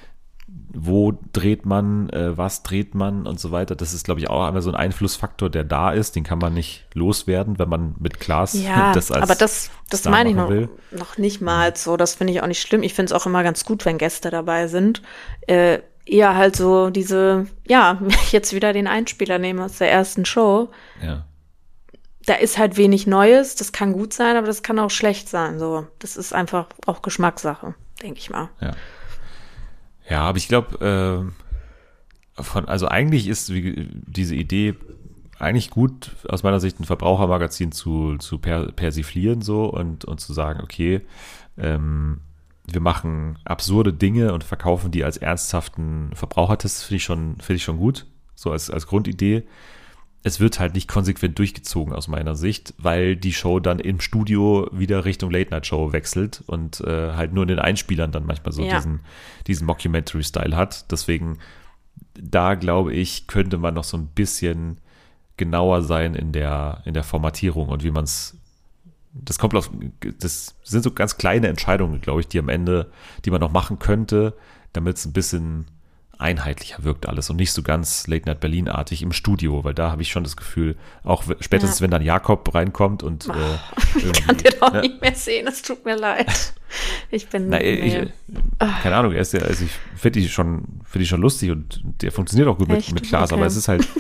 Speaker 1: wo dreht man, äh, was dreht man und so weiter. Das ist, glaube ich, auch einmal so ein Einflussfaktor, der da ist. Den kann man nicht loswerden, wenn man mit Klaas
Speaker 2: Ja,
Speaker 1: das als
Speaker 2: aber das, das
Speaker 1: Star
Speaker 2: meine ich
Speaker 1: machen
Speaker 2: noch,
Speaker 1: will.
Speaker 2: noch nicht mal so. Das finde ich auch nicht schlimm. Ich finde es auch immer ganz gut, wenn Gäste dabei sind. Äh, eher halt so diese, ja, wenn ich jetzt wieder den Einspieler nehme aus der ersten Show.
Speaker 1: Ja.
Speaker 2: Da ist halt wenig Neues. Das kann gut sein, aber das kann auch schlecht sein. So, das ist einfach auch Geschmackssache, denke ich mal.
Speaker 1: Ja. Ja, aber ich glaube, äh, von, also eigentlich ist wie, diese Idee eigentlich gut, aus meiner Sicht ein Verbrauchermagazin zu, zu per, persiflieren so und, und zu sagen, okay, ähm, wir machen absurde Dinge und verkaufen die als ernsthaften Verbrauchertest, finde ich schon, finde ich schon gut, so als, als Grundidee. Es wird halt nicht konsequent durchgezogen aus meiner Sicht, weil die Show dann im Studio wieder Richtung Late-Night-Show wechselt und äh, halt nur in den Einspielern dann manchmal so
Speaker 2: Ja.
Speaker 1: diesen, diesen Mockumentary-Style hat. Deswegen, da glaube ich, könnte man noch so ein bisschen genauer sein in der, in der Formatierung und wie man es, das kommt auf, das sind so ganz kleine Entscheidungen, glaube ich, die am Ende, die man noch machen könnte, damit es ein bisschen einheitlicher wirkt alles und nicht so ganz Late Night Berlin-artig im Studio, weil da habe ich schon das Gefühl, auch spätestens
Speaker 2: Ja.
Speaker 1: wenn dann Jakob reinkommt und äh,
Speaker 2: Ich kann den auch
Speaker 1: ne?
Speaker 2: nicht mehr sehen, es tut mir leid. Ich bin,
Speaker 1: Na, ich,
Speaker 2: nee.
Speaker 1: keine Ahnung, er ist ja, also ich finde die schon, finde ich schon lustig und der funktioniert auch gut mit,
Speaker 2: Echt?
Speaker 1: mit Klaas,
Speaker 2: Okay.
Speaker 1: aber es ist halt,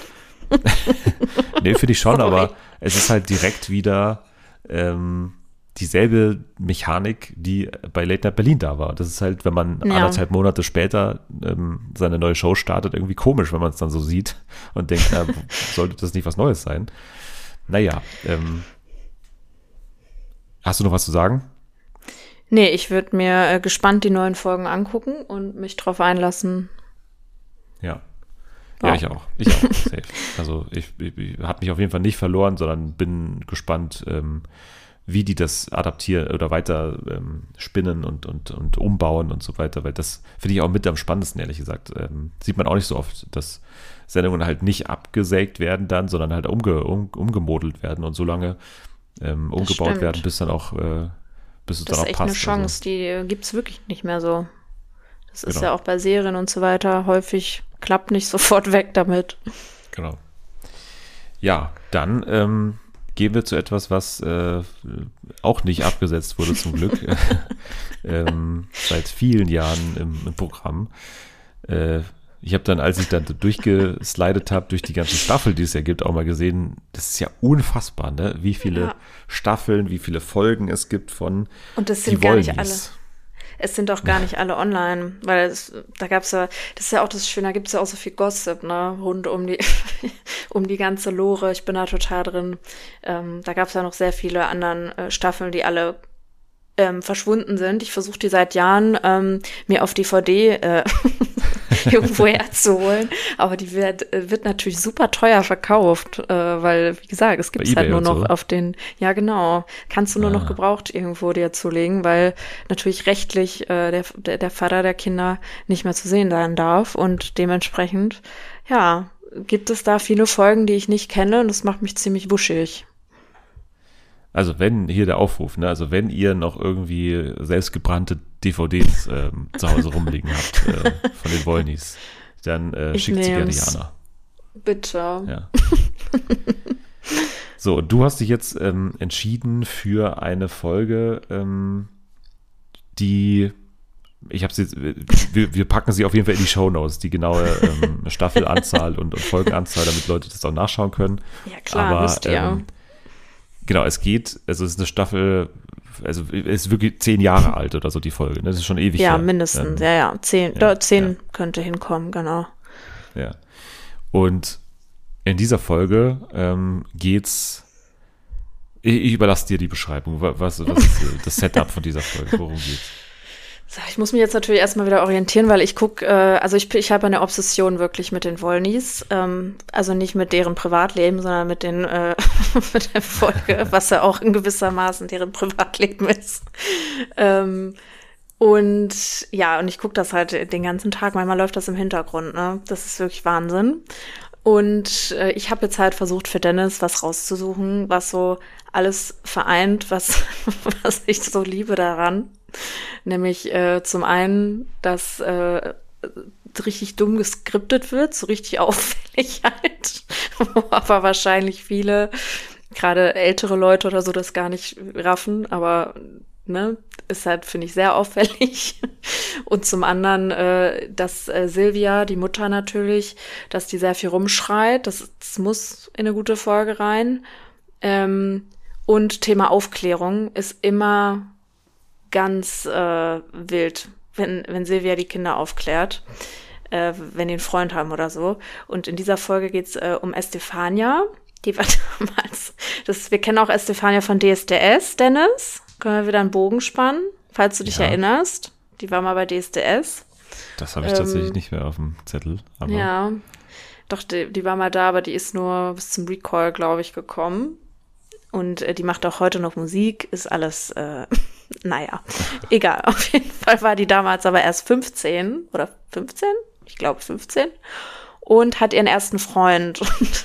Speaker 1: nee, finde ich schon,
Speaker 2: Sorry.
Speaker 1: aber es ist halt direkt wieder ähm, dieselbe Mechanik, die bei Late Night Berlin da war. Das ist halt, wenn man
Speaker 2: Ja.
Speaker 1: anderthalb Monate später ähm, seine neue Show startet, irgendwie komisch, wenn man es dann so sieht und denkt, na, sollte das nicht was Neues sein? Naja, ähm, hast du noch was zu sagen?
Speaker 2: Nee, ich würde mir äh, gespannt die neuen Folgen angucken und mich drauf einlassen.
Speaker 1: Ja. Ja,
Speaker 2: Ja.
Speaker 1: ich auch. Ich auch. Safe. Also ich, ich, ich habe mich auf jeden Fall nicht verloren, sondern bin gespannt, ähm, wie die das adaptieren oder weiter ähm, spinnen und, und, und umbauen und so weiter, weil das finde ich auch mit am spannendsten, ehrlich gesagt. Ähm, sieht man auch nicht so oft, dass Sendungen halt nicht abgesägt werden dann, sondern halt umge, um, umgemodelt werden und so lange ähm, umgebaut
Speaker 2: stimmt.
Speaker 1: werden, bis dann auch, äh, bis es
Speaker 2: Das
Speaker 1: dann
Speaker 2: ist
Speaker 1: auch
Speaker 2: echt
Speaker 1: passt.
Speaker 2: eine Chance, die äh, gibt's wirklich nicht mehr so. Das ist
Speaker 1: Genau.
Speaker 2: ja auch bei Serien und so weiter häufig, klappt nicht sofort weg damit.
Speaker 1: Also, genau. Ja, dann ähm, gehen wir zu etwas, was äh, auch nicht abgesetzt wurde, zum Glück. ähm, seit vielen Jahren im, im Programm. Äh, ich habe dann, als ich dann durchgeslidet habe, durch die ganzen Staffeln, die es ja gibt, auch mal gesehen, das ist ja unfassbar, ne? Wie viele
Speaker 2: Ja.
Speaker 1: Staffeln, wie viele Folgen es gibt von
Speaker 2: Und das
Speaker 1: Die
Speaker 2: sind gar nicht alle.
Speaker 1: Wollnies.
Speaker 2: es sind auch gar nicht alle online, weil es, da gab's ja, das ist ja auch das Schöne, da gibt's ja auch so viel Gossip, ne, rund um die, um die ganze Lore. Ich bin da total drin. Ähm, da gab's ja noch sehr viele anderen äh, Staffeln, die alle ähm, verschwunden sind. Ich versuche die seit Jahren ähm, mir auf D V D äh, irgendwo herzuholen, aber die wird, wird natürlich super teuer verkauft, äh, weil, wie gesagt, es gibt es halt nur noch so auf den, ja genau, kannst du nur ah. noch gebraucht irgendwo dir zulegen, weil natürlich rechtlich äh, der, der, der Vater der Kinder nicht mehr zu sehen sein darf und dementsprechend, ja, gibt es da viele Folgen, die ich nicht kenne und das macht mich ziemlich wuschig.
Speaker 1: Also wenn, hier der Aufruf, ne, also wenn ihr noch irgendwie selbstgebrannte D V Ds ähm, zu Hause rumliegen habt äh, von den Wollnies, dann äh, schickt sie gerne Jana.
Speaker 2: Bitte.
Speaker 1: Ja. So, du hast dich jetzt ähm, entschieden für eine Folge, ähm, die, ich habe sie, wir, wir packen sie auf jeden Fall in die Shownotes, die genaue ähm, Staffelanzahl und, und Folgenanzahl, damit Leute das auch nachschauen können.
Speaker 2: Ja klar,
Speaker 1: aber,
Speaker 2: wisst ihr.
Speaker 1: Ähm, Genau, es geht, also es ist eine Staffel, also es ist wirklich zehn Jahre alt oder so die Folge, ne? Das ist schon ewig.
Speaker 2: Ja,
Speaker 1: her.
Speaker 2: mindestens,
Speaker 1: ähm,
Speaker 2: ja, ja, zehn,
Speaker 1: ja,
Speaker 2: da, zehn
Speaker 1: ja.
Speaker 2: könnte hinkommen, genau.
Speaker 1: Ja, und in dieser Folge ähm, geht's, ich, ich überlasse dir die Beschreibung, was, was ist das Setup von dieser Folge, worum geht's?
Speaker 2: So, ich muss mich jetzt natürlich erstmal wieder orientieren, weil ich gucke, äh, also ich, ich habe eine Obsession wirklich mit den Wollnies, ähm, also nicht mit deren Privatleben, sondern mit den äh, mit der Folge, was ja auch in gewissermaßen deren Privatleben ist. Ähm, und ja, und ich gucke das halt den ganzen Tag, manchmal läuft das im Hintergrund, ne? Das ist wirklich Wahnsinn. Und äh, ich habe jetzt halt versucht für Dennis was rauszusuchen, was so alles vereint, was, was ich so liebe daran. Nämlich äh, zum einen, dass äh, richtig dumm geskriptet wird, so richtig auffällig halt, wo aber wahrscheinlich viele, gerade ältere Leute oder so, das gar nicht raffen, aber ne, ist halt, finde ich, sehr auffällig. Und zum anderen, äh, dass äh, Silvia, die Mutter natürlich, dass die sehr viel rumschreit, das, das muss in eine gute Folge rein. Ähm, und Thema Aufklärung ist immer ganz äh, wild, wenn, wenn Silvia die Kinder aufklärt, äh, wenn die einen Freund haben oder so. Und in dieser Folge geht's äh, um Estefania. Die war damals, das, wir kennen auch Estefania von D S D S, Dennis. Können wir wieder einen Bogen spannen, falls du dich ja. erinnerst. Die war mal bei D S D S.
Speaker 1: Das habe ich ähm, tatsächlich nicht mehr auf dem Zettel. Aber
Speaker 2: ja, doch, die, die war mal da, aber die ist nur bis zum Recall, glaube ich, gekommen. Und äh, die macht auch heute noch Musik, ist alles, äh, naja, egal. Auf jeden Fall war die damals aber erst fünfzehn oder fünfzehn, ich glaube fünfzehn, und hat ihren ersten Freund. Und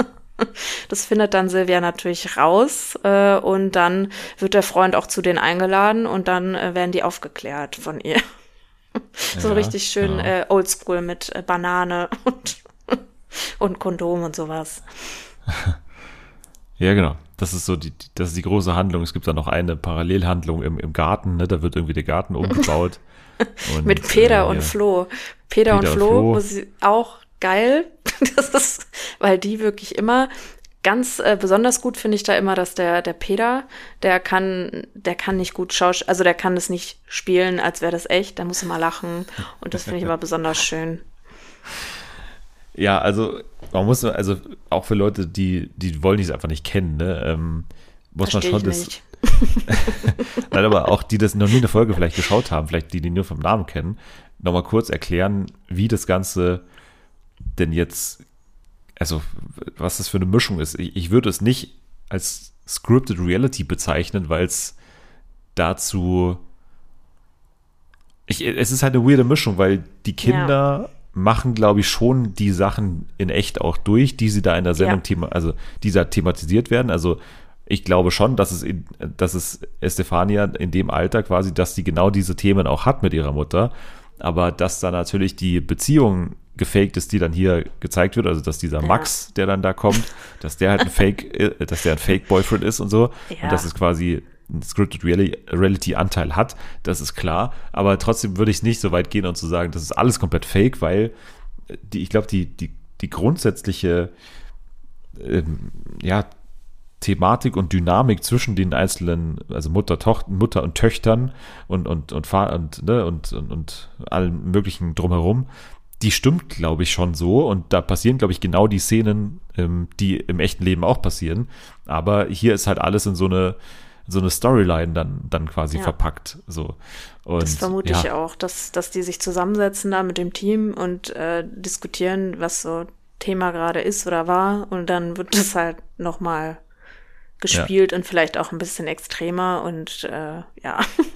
Speaker 2: das findet dann Silvia natürlich raus äh, und dann wird der Freund auch zu denen eingeladen und dann äh, werden die aufgeklärt von ihr. So
Speaker 1: ja,
Speaker 2: richtig schön
Speaker 1: ja.
Speaker 2: äh, oldschool mit äh, Banane und, und Kondom und sowas.
Speaker 1: Ja, genau. Das ist so die, das ist die große Handlung. Es gibt dann noch eine Parallelhandlung im, im Garten, ne? Da wird irgendwie der Garten umgebaut. Und,
Speaker 2: mit Peter
Speaker 1: äh,
Speaker 2: und
Speaker 1: ja.
Speaker 2: Flo. Peter, Peter und Flo, Flo. Muss ich auch geil. Das ist, weil die wirklich immer ganz äh, besonders gut finde ich da immer, dass der der Peter, der kann, der kann nicht gut schauspielen, also der kann das nicht spielen, als wäre das echt. Der muss immer lachen und das finde ich immer besonders schön.
Speaker 1: Ja, also man muss, also auch für Leute, die die wollen es einfach nicht kennen, ne, ähm, muss
Speaker 2: Versteh
Speaker 1: man schon
Speaker 2: ich
Speaker 1: das.
Speaker 2: Nicht.
Speaker 1: Nein, aber auch die das noch nie eine Folge vielleicht geschaut haben, vielleicht die die nur vom Namen kennen, nochmal kurz erklären, wie das Ganze denn jetzt, also was das für eine Mischung ist. Ich, ich würde es nicht als Scripted Reality bezeichnen, weil es dazu, ich, es ist halt eine weirde Mischung, weil die Kinder ja. machen, glaube ich, schon die Sachen in echt auch durch, die sie da in der Sendung, ja. thema, also die da thematisiert werden. Also ich glaube schon, dass es, in, dass es Estefania in dem Alter quasi, dass sie genau diese Themen auch hat mit ihrer Mutter, aber dass da natürlich die Beziehung gefaked ist, die dann hier gezeigt wird, also dass dieser ja. Max, der dann da kommt, dass der halt ein Fake, dass der ein Fake-Boyfriend ist und so, ja. und dass es quasi einen Scripted Reality-Anteil hat, das ist klar, aber trotzdem würde ich es nicht so weit gehen und zu sagen, das ist alles komplett fake, weil die, ich glaube, die, die, die grundsätzliche ähm, ja, Thematik und Dynamik zwischen den einzelnen, also Mutter, Tochter, Mutter und Töchtern und und und Vater und, ne, und, und und allem möglichen drumherum, die stimmt, glaube ich, schon so, und da passieren, glaube ich, genau die Szenen, ähm, die im echten Leben auch passieren, aber hier ist halt alles in so eine so eine Storyline dann dann quasi
Speaker 2: Ja.
Speaker 1: verpackt, so. Und
Speaker 2: Das vermute
Speaker 1: ja,
Speaker 2: ich auch, dass, dass die sich zusammensetzen da mit dem Team und äh, diskutieren, was so Thema gerade ist oder war, und dann wird das halt nochmal gespielt und vielleicht auch ein bisschen extremer und äh, ja.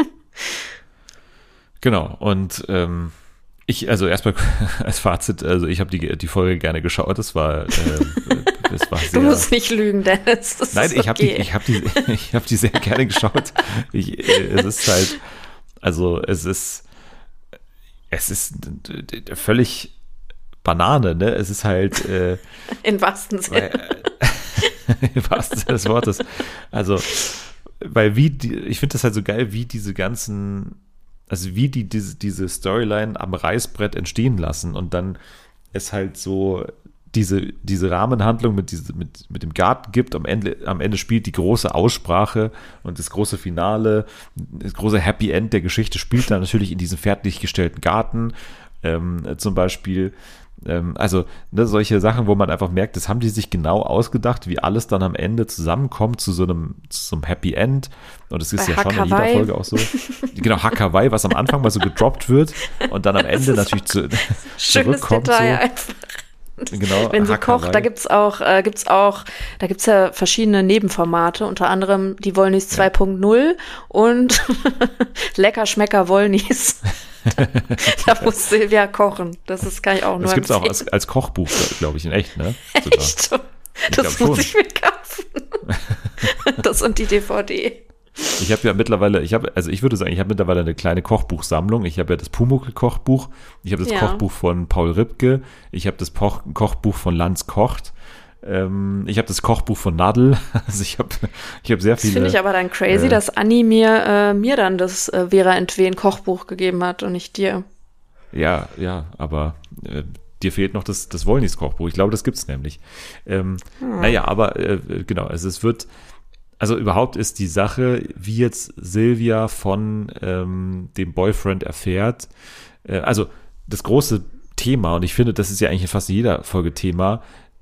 Speaker 1: Genau, und ähm, ich, also erstmal als Fazit, also ich habe die, die Folge gerne geschaut, das war, äh, das war sehr...
Speaker 2: Du musst nicht lügen, Dennis. Das
Speaker 1: Nein,
Speaker 2: ist
Speaker 1: ich habe die,
Speaker 2: okay.
Speaker 1: ich habe die, ich habe die sehr gerne geschaut. Ich, äh, es ist halt, also es ist, es ist völlig Banane, ne? Es ist halt, äh,
Speaker 2: Im wahrsten Sinne.
Speaker 1: im wahrsten Sinne des Wortes. Also, weil wie, die, ich finde das halt so geil, wie diese ganzen, also wie die diese, diese Storyline am Reißbrett entstehen lassen und dann es halt so diese, diese Rahmenhandlung mit, diese, mit, mit dem Garten gibt. Am Ende, am Ende spielt die große Aussprache und das große Finale, das große Happy End der Geschichte spielt dann natürlich in diesem fertiggestellten Garten, ähm, zum Beispiel. Ähm, also ne, solche Sachen, wo man einfach merkt, das haben die sich genau ausgedacht, wie alles dann am Ende zusammenkommt zu so einem, zu so einem Happy End. Und es ist
Speaker 2: Bei
Speaker 1: ja schon in jeder
Speaker 2: Hackaway.
Speaker 1: Folge auch so. Genau, Hackaway, was am Anfang mal so gedroppt wird und dann am Ende
Speaker 2: ist
Speaker 1: natürlich zu,
Speaker 2: Schönes
Speaker 1: zurückkommt.
Speaker 2: Detail
Speaker 1: So.
Speaker 2: einfach.
Speaker 1: Genau,
Speaker 2: Wenn sie
Speaker 1: Hackaway.
Speaker 2: kocht, da gibt's auch, äh, gibt's auch, da gibt's ja verschiedene Nebenformate, unter anderem die Wollnis
Speaker 1: Ja.
Speaker 2: zwei Punkt null und Lecker Schmecker Wollnis. Da muss Silvia kochen. Das ist, kann ich auch nur
Speaker 1: Das gibt es auch
Speaker 2: empfehlen.
Speaker 1: als, als Kochbuch, glaube ich, in echt, ne? Sogar.
Speaker 2: Echt?
Speaker 1: Ich
Speaker 2: Das
Speaker 1: glaub
Speaker 2: muss
Speaker 1: schon.
Speaker 2: ich mir kaufen. Das und die D V D.
Speaker 1: Ich habe ja mittlerweile, ich habe, also ich würde sagen, ich habe mittlerweile eine kleine Kochbuchsammlung. Ich habe ja das Pumuckl-Kochbuch, ich habe das
Speaker 2: Ja.
Speaker 1: Kochbuch von Paul Ripke, ich habe das Poch Kochbuch von Lanz Kocht, ähm, ich habe das Kochbuch von Nadel. Also ich habe, ich habe sehr
Speaker 2: Das
Speaker 1: viele.
Speaker 2: finde ich aber dann crazy,
Speaker 1: äh,
Speaker 2: dass Anni mir, äh, mir dann das äh, Vera Entwen Kochbuch gegeben hat und nicht dir.
Speaker 1: Ja, ja, aber äh, dir fehlt noch das, das Wollnis-Kochbuch. Ich glaube, das gibt's nämlich. Ähm,
Speaker 2: Hm.
Speaker 1: Naja, aber äh, genau, also es wird, also überhaupt ist die Sache, wie jetzt Silvia von ähm, dem Boyfriend erfährt, äh, also das große Thema, und ich finde, das ist ja eigentlich in fast jeder Folge Thema,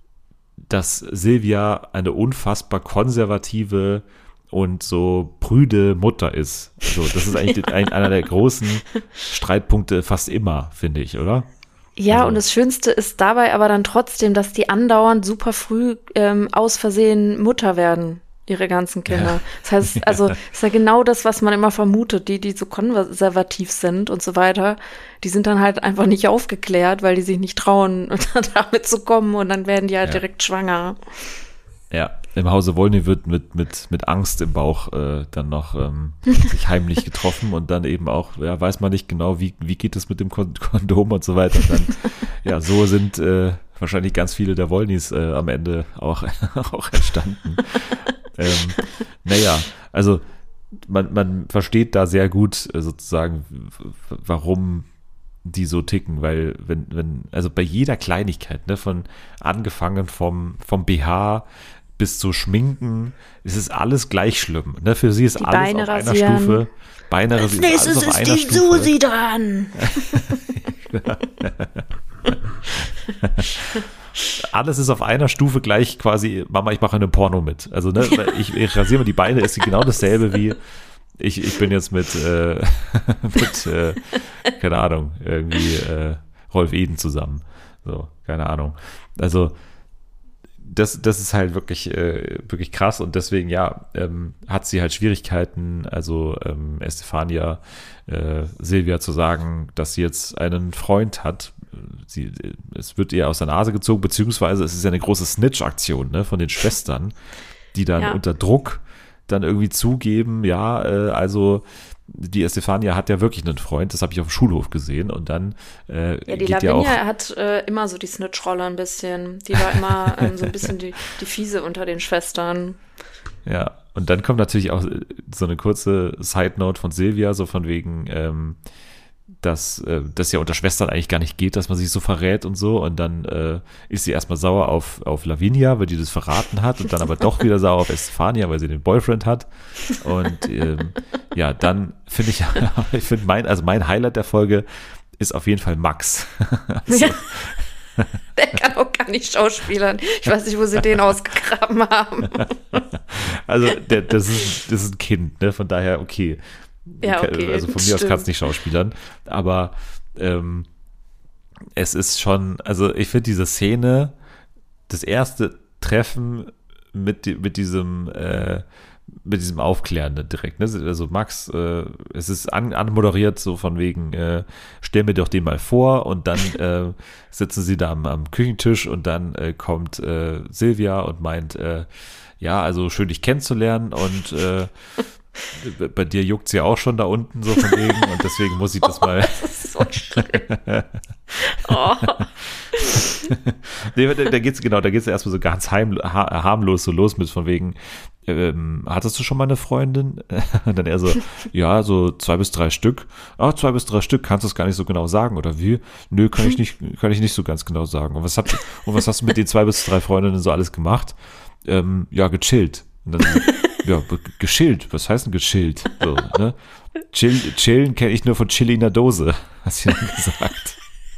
Speaker 1: dass Silvia eine unfassbar konservative und so prüde Mutter ist. Also das ist eigentlich ein, einer der großen Streitpunkte fast immer, finde ich, oder?
Speaker 2: Ja,
Speaker 1: Also-
Speaker 2: und das Schönste ist dabei aber dann trotzdem, dass die andauernd super früh ähm, aus Versehen Mutter werden, ihre ganzen Kinder. Das heißt, also das ist ja genau das, was man immer vermutet. Die, die so konservativ sind und so weiter, die sind dann halt einfach nicht aufgeklärt, weil die sich nicht trauen, damit zu kommen, und dann werden die halt
Speaker 1: Ja.
Speaker 2: direkt schwanger.
Speaker 1: Ja, im Hause Wollny wird mit, mit, mit Angst im Bauch äh, dann noch ähm, sich heimlich getroffen und dann eben auch, ja, weiß man nicht genau, wie, wie geht es mit dem Kon- Kondom und so weiter. Und dann, ja, so sind äh, wahrscheinlich ganz viele der Wollnys äh, am Ende auch, auch entstanden. ähm, naja, also man, man versteht da sehr gut äh, sozusagen, w- w- warum die so ticken, weil wenn, wenn, also bei jeder Kleinigkeit, ne, von angefangen vom, vom B H bis zu Schminken, es ist alles gleich schlimm. Ne? Für sie ist
Speaker 2: Die
Speaker 1: alles
Speaker 2: Beine
Speaker 1: auf einer
Speaker 2: rasieren.
Speaker 1: Stufe. Beine rasieren, ist alles auf einer Stufe.
Speaker 2: Susi dran.
Speaker 1: Alles ist auf einer Stufe gleich quasi, Mama, ich mache eine Porno mit. Also, ne, ich, ich rasiere mir die Beine, ist genau dasselbe wie ich, ich bin jetzt mit, äh, mit äh, keine Ahnung, irgendwie äh, Rolf Eden zusammen. So, keine Ahnung. Also, das, das ist halt wirklich, äh, wirklich krass, und deswegen, ja, ähm, hat sie halt Schwierigkeiten, also ähm, Estefania, äh, Silvia zu sagen, dass sie jetzt einen Freund hat. Sie, es wird ihr aus der Nase gezogen, beziehungsweise es ist ja eine große Snitch-Aktion, ne, von den Schwestern, die dann
Speaker 2: Ja.
Speaker 1: unter Druck dann irgendwie zugeben, ja, äh, also die Estefania hat ja wirklich einen Freund, das habe ich auf dem Schulhof gesehen, und dann äh,
Speaker 2: Ja, die
Speaker 1: geht ja auch,
Speaker 2: Lavinia hat äh, immer so die Snitch-Rolle ein bisschen. Die war immer ähm, so ein bisschen die, die Fiese unter den Schwestern.
Speaker 1: ja, und dann kommt natürlich auch so eine kurze Side-Note von Silvia, so von wegen, ähm, dass äh, das ja unter Schwestern eigentlich gar nicht geht, dass man sich so verrät und so. Und dann äh, ist sie erstmal sauer auf, auf Lavinia, weil die das verraten hat und dann aber doch wieder sauer auf Estefania, weil sie den Boyfriend hat. Und ähm, ja, dann finde ich, ich finde mein, also mein Highlight der Folge ist auf jeden Fall Max. Also,
Speaker 2: Ja. Der kann auch gar nicht schauspielern. Ich weiß nicht, wo sie den ausgegraben haben.
Speaker 1: also der, das, ist, das ist ein Kind, ne? Von daher okay.
Speaker 2: Ja, okay,
Speaker 1: also von mir
Speaker 2: stimmt.
Speaker 1: aus kann es nicht schauspielern. Aber ähm, es ist schon, also ich finde diese Szene, das erste Treffen mit, die- mit diesem äh, mit diesem Aufklärenden direkt, ne? Also Max, äh, es ist an, anmoderiert, so von wegen, äh, stell mir doch den mal vor und dann äh, sitzen sie da am, am Küchentisch und dann äh, kommt äh, Silvia und meint, äh, ja, also schön dich kennenzulernen und äh, bei dir juckt sie ja auch schon da unten so von wegen und deswegen muss ich das mal.
Speaker 2: Das ist so schlimm. Oh.
Speaker 1: Nee, da, da geht's genau, da geht's erstmal so ganz heim, ha, harmlos so los mit von wegen, ähm, hattest du schon mal eine Freundin? Und dann er so, ja, so zwei bis drei Stück. Ach, zwei bis drei Stück, kannst du es gar nicht so genau sagen, oder wie? Nö, kann ich nicht, kann ich nicht so ganz genau sagen. Und was habt, und was hast du mit den zwei bis drei Freundinnen so alles gemacht? Ähm, ja, gechillt. Und dann, ja, geschillt. Was heißt denn geschillt? So, ne? Chill, chillen kenne ich nur von Chili in der Dose, hat sie dann gesagt.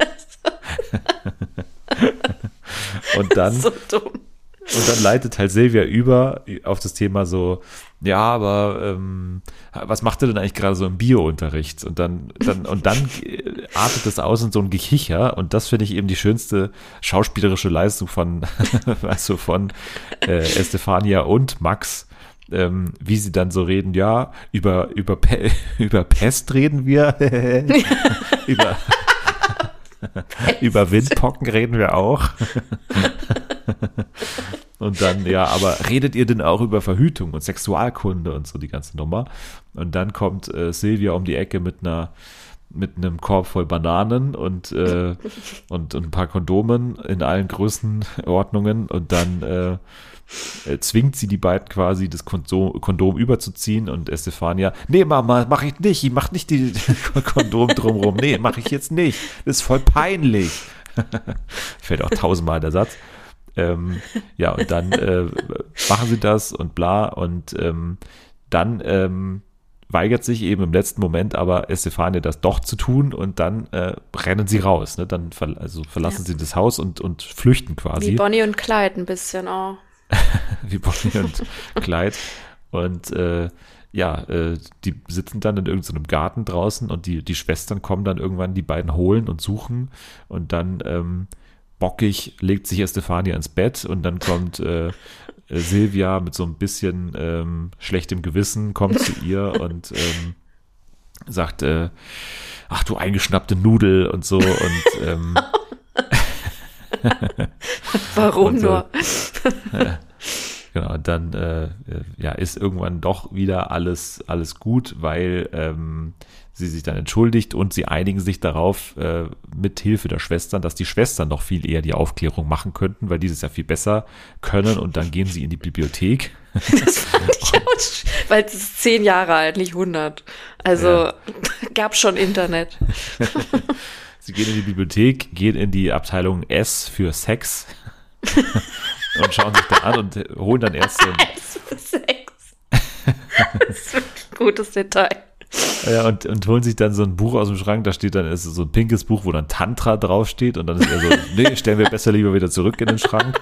Speaker 1: Und dann,
Speaker 2: So dumm.
Speaker 1: und dann leitet halt Silvia über auf das Thema so, ja, aber ähm, was macht ihr denn eigentlich gerade so im Bio-Unterricht? Und dann, dann, und dann artet es aus in so ein Gekicher und das finde ich eben die schönste schauspielerische Leistung von, also von äh, Estefania und Max, ähm, wie sie dann so reden, ja, über, über, Pe- über Pest reden wir, über, über Windpocken reden wir auch. Und dann, ja, aber redet ihr denn auch über Verhütung und Sexualkunde und so die ganze Nummer? Und dann kommt äh, Silvia um die Ecke mit einer mit einem Korb voll Bananen und, äh, und, und ein paar Kondomen in allen Größenordnungen und dann äh, äh, zwingt sie die beiden quasi, das Kondom, Kondom überzuziehen und Estefania, nee Mama, mach ich nicht, ich mach nicht die Kondom drumrum, nee, mach ich jetzt nicht, das ist voll peinlich. Fällt auch tausendmal der Satz. Ähm, ja, und dann äh, machen sie das und bla und ähm, dann ähm, weigert sich eben im letzten Moment aber Estefania das doch zu tun und dann äh, rennen sie raus, ne? Dann ver also verlassen
Speaker 2: Ja.
Speaker 1: sie das Haus und, und flüchten quasi.
Speaker 2: Wie Bonnie und Clyde ein bisschen auch.
Speaker 1: Wie Bonnie und Clyde. Und äh, ja, äh, die sitzen dann in irgendeinem Garten draußen und die, die Schwestern kommen dann irgendwann die beiden holen und suchen und dann ähm, bockig legt sich Estefania ins Bett und dann kommt äh, Silvia mit so ein bisschen ähm, schlechtem Gewissen, kommt zu ihr und ähm, sagt, äh, ach du eingeschnappte Nudel und so und ähm,
Speaker 2: Warum
Speaker 1: und so.
Speaker 2: nur?
Speaker 1: Genau, und dann äh, ja, ist irgendwann doch wieder alles, alles gut, weil ähm, sie sich dann entschuldigt und sie einigen sich darauf, äh, mit Hilfe der Schwestern, dass die Schwestern noch viel eher die Aufklärung machen könnten, weil die das ja viel besser können und dann gehen sie in die Bibliothek.
Speaker 2: Das fand ich auch, sch- weil es ist zehn Jahre alt, nicht hundert. Also
Speaker 1: Ja.
Speaker 2: gab schon Internet.
Speaker 1: Sie gehen in die Bibliothek, gehen in die Abteilung S für Sex und schauen sich da an und holen dann erst so ein
Speaker 2: S für Sex. Das ist wirklich ein gutes Detail.
Speaker 1: Ja, und, und holen sich dann so ein Buch aus dem Schrank, da steht dann, ist so ein pinkes Buch, wo dann Tantra draufsteht und dann ist er so, nee, stellen wir besser lieber wieder zurück in den Schrank.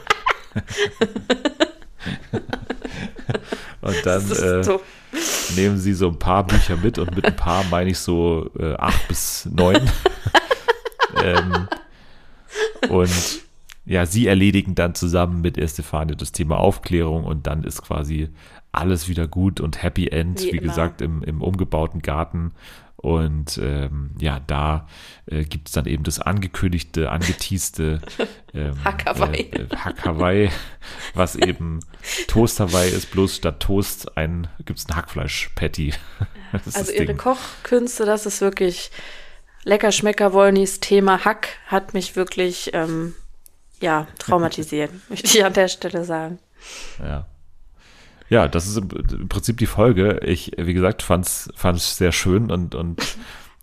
Speaker 1: Und dann
Speaker 2: Das ist
Speaker 1: äh,
Speaker 2: so.
Speaker 1: nehmen sie so ein paar Bücher mit und mit ein paar meine ich so äh, acht bis neun. ähm, und ja, sie erledigen dann zusammen mit Estefania das Thema Aufklärung und dann ist quasi alles wieder gut und Happy End,
Speaker 2: Wie
Speaker 1: wie,
Speaker 2: immer.
Speaker 1: gesagt, im, im umgebauten Garten. Und ähm, ja, da äh, gibt es dann eben das angekündigte, angeteaste ähm,
Speaker 2: Hack Hawaii.
Speaker 1: äh, äh, Hack Hawaii, was eben Toast Hawaii ist, bloß statt Toast ein, gibt es ein Hackfleisch-Patty. Das ist
Speaker 2: Also
Speaker 1: das
Speaker 2: ihre
Speaker 1: Ding.
Speaker 2: Kochkünste, das ist wirklich lecker Schmecker Wollnis Thema Hack hat mich wirklich ähm, ja, traumatisiert, möchte ich an der Stelle sagen.
Speaker 1: Ja. Ja, das ist im, im Prinzip die Folge. Ich, wie gesagt, fand's, fand's sehr schön und, und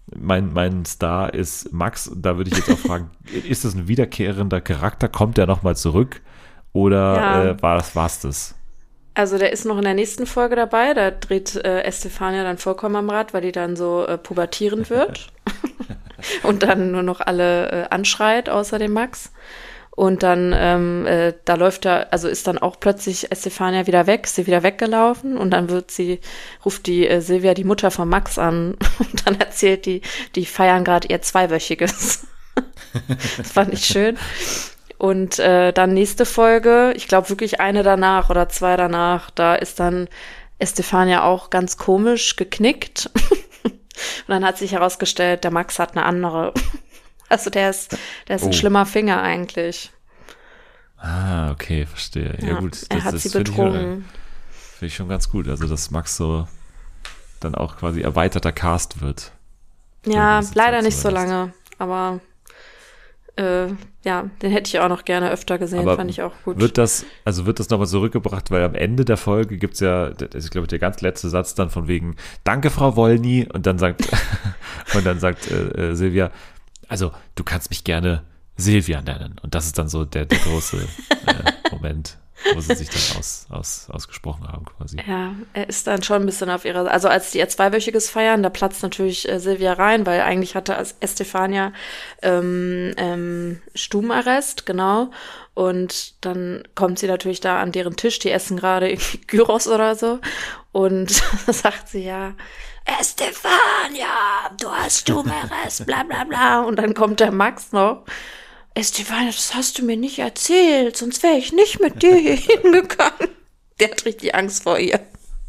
Speaker 1: mein, mein Star ist Max. Da würde ich jetzt auch fragen, ist das ein wiederkehrender Charakter? Kommt der nochmal zurück? Oder
Speaker 2: Ja.
Speaker 1: äh, war das, war's das?
Speaker 2: Also der ist noch in der nächsten Folge dabei, da dreht äh, Estefania dann vollkommen am Rad, weil die dann so äh, pubertierend wird und dann nur noch alle äh, anschreit, außer dem Max. Und dann, ähm, äh, da läuft da, also ist dann auch plötzlich Estefania wieder weg, ist sie wieder weggelaufen und dann wird sie, ruft die äh, Silvia die Mutter von Max an und dann erzählt die, die feiern gerade ihr Zweiwöchiges. Das fand ich schön. Und äh, dann nächste Folge, ich glaube wirklich eine danach oder zwei danach, da ist dann Estefania auch ganz komisch geknickt. Und dann hat sich herausgestellt, der Max hat eine andere. Also der ist, der ist
Speaker 1: Oh.
Speaker 2: ein schlimmer Finger eigentlich.
Speaker 1: Ah, okay, verstehe. Ja,
Speaker 2: Ja,
Speaker 1: gut. Das,
Speaker 2: er hat
Speaker 1: das
Speaker 2: sie
Speaker 1: finde ich, schon-
Speaker 2: betrogen.
Speaker 1: finde ich schon ganz gut. Also, dass Max so dann auch quasi erweiterter Cast wird.
Speaker 2: Ja,
Speaker 1: gewisse
Speaker 2: leider
Speaker 1: Zeit
Speaker 2: nicht so
Speaker 1: zumindest.
Speaker 2: lange, aber äh, ja, den hätte ich auch noch gerne öfter gesehen,
Speaker 1: Aber
Speaker 2: fand ich auch gut.
Speaker 1: Wird das, also wird das nochmal zurückgebracht, weil am Ende der Folge gibt's ja, das ist, glaube ich, der ganz letzte Satz dann von wegen, danke, Frau Wollny, und dann sagt, und dann sagt äh, äh, Silvia, also du kannst mich gerne Silvia nennen. Und das ist dann so der, der große äh, Moment, wo sie sich dann aus, aus, ausgesprochen haben quasi.
Speaker 2: Ja, er ist dann schon ein bisschen auf ihrer, also als die ihr Zweiwöchiges feiern, da platzt natürlich äh, Silvia rein, weil eigentlich hatte Estefania ähm, ähm, Stubenarrest, genau. Und dann kommt sie natürlich da an deren Tisch, die essen gerade irgendwie Gyros oder so. Und sagt sie ja, Estefania, du hast Stubenarrest, bla bla bla. Und dann kommt der Max noch. Estefania, das hast du mir nicht erzählt, sonst wäre ich nicht mit dir hier hingegangen. Der hat richtig Angst vor ihr.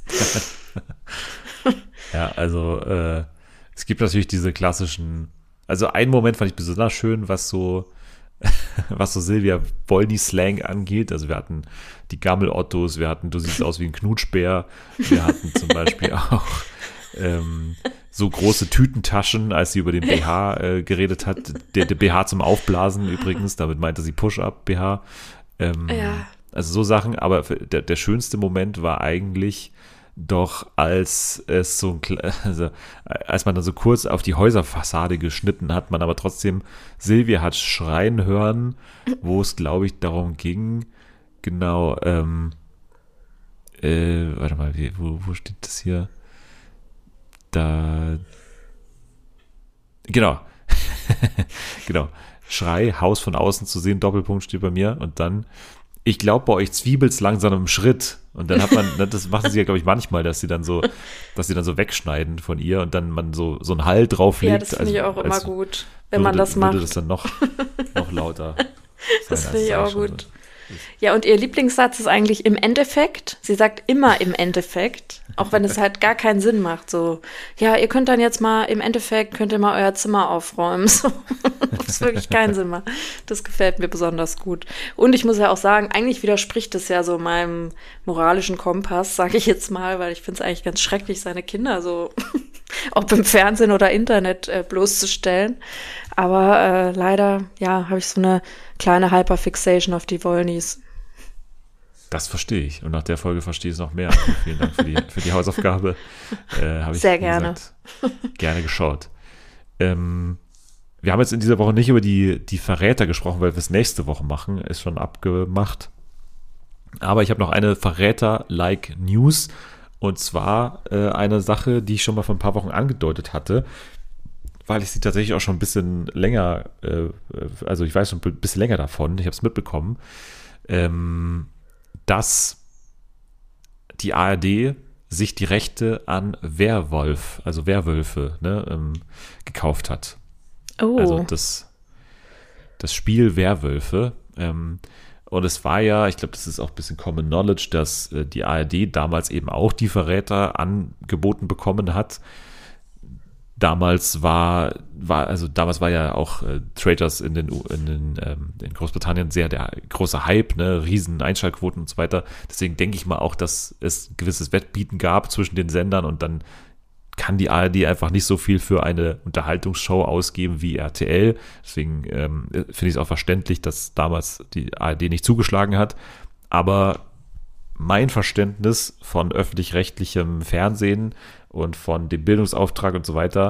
Speaker 1: Ja, also äh, es gibt natürlich diese klassischen, also einen Moment fand ich besonders schön, was so was so Silvia Wollny-Slang angeht. Also wir hatten die Gammel-Ottos, wir hatten, du siehst aus wie ein Knutschbär, wir hatten zum Beispiel auch ähm, so große Tütentaschen, als sie über den B H äh, geredet hat. Der, der B H zum Aufblasen übrigens, damit meinte sie Push-Up-B H. Ähm,
Speaker 2: Ja.
Speaker 1: Also so Sachen, aber der, der schönste Moment war eigentlich doch, als es so ein, Kle- also als man dann so kurz auf die Häuserfassade geschnitten hat, man aber trotzdem Silvia hat schreien hören, wo es, glaube ich, darum ging, genau, ähm, äh, warte mal, wie, wo, wo steht das hier? Da, genau, genau, Schrei, Haus von außen zu sehen, Doppelpunkt steht bei mir und dann, ich glaube, bei euch zwiebelt's langsam im Schritt. Und dann hat man, das machen sie ja, glaube ich, manchmal, dass sie dann so, dass sie dann so wegschneiden von ihr und dann man so, so einen Hall drauflegt.
Speaker 2: Ja, das finde ich auch immer
Speaker 1: als
Speaker 2: gut, wenn man
Speaker 1: würde,
Speaker 2: das macht.
Speaker 1: Würde das dann noch, noch lauter sein.
Speaker 2: Das
Speaker 1: als
Speaker 2: finde ich
Speaker 1: es
Speaker 2: auch
Speaker 1: eigentlich schon
Speaker 2: gut.
Speaker 1: so.
Speaker 2: Ja, und ihr Lieblingssatz ist eigentlich im Endeffekt. Sie sagt immer im Endeffekt, auch wenn es halt gar keinen Sinn macht. So, ja, ihr könnt dann jetzt mal, im Endeffekt könnt ihr mal euer Zimmer aufräumen. So, das wirklich keinen Sinn macht. Das gefällt mir besonders gut. Und ich muss ja auch sagen, eigentlich widerspricht es ja so meinem moralischen Kompass, sage ich jetzt mal, weil ich finde es eigentlich ganz schrecklich, seine Kinder so, ob im Fernsehen oder Internet äh, bloßzustellen. Aber äh, leider, ja, habe ich so eine kleine Hyperfixation auf die Wollnys.
Speaker 1: Das verstehe ich. Und nach der Folge verstehe ich es noch mehr. Also vielen Dank für die, für die Hausaufgabe. Äh, habe ich,
Speaker 2: Sehr
Speaker 1: wie
Speaker 2: gerne.
Speaker 1: gesagt, gerne geschaut. Ähm, wir haben jetzt in dieser Woche nicht über die, die Verräter gesprochen, weil wir es nächste Woche machen. Ist schon abgemacht. Aber ich habe noch eine Verräter-like News. Und zwar äh, eine Sache, die ich schon mal vor ein paar Wochen angedeutet hatte, weil ich sie tatsächlich auch schon ein bisschen länger, äh, also ich weiß schon ein bisschen länger davon, ich habe es mitbekommen, ähm, dass die A R D sich die Rechte an Werwolf, also Werwölfe, ne, ähm, gekauft hat.
Speaker 2: Oh,
Speaker 1: Also das, das Spiel Werwölfe. Ähm, und es war ja, ich glaube, das ist auch ein bisschen Common Knowledge, dass äh, die A R D damals eben auch die Verräter angeboten bekommen hat. Damals war, war, also damals war ja auch äh, Traitors in den, in den ähm, in Großbritannien sehr der große Hype, ne, riesen Einschaltquoten und so weiter. Deswegen denke ich mal auch, dass es ein gewisses Wettbieten gab zwischen den Sendern und dann kann die A R D einfach nicht so viel für eine Unterhaltungsshow ausgeben wie R T L. Deswegen ähm, finde ich es auch verständlich, dass damals die A R D nicht zugeschlagen hat. Aber mein Verständnis von öffentlich-rechtlichem Fernsehen und von dem Bildungsauftrag und so weiter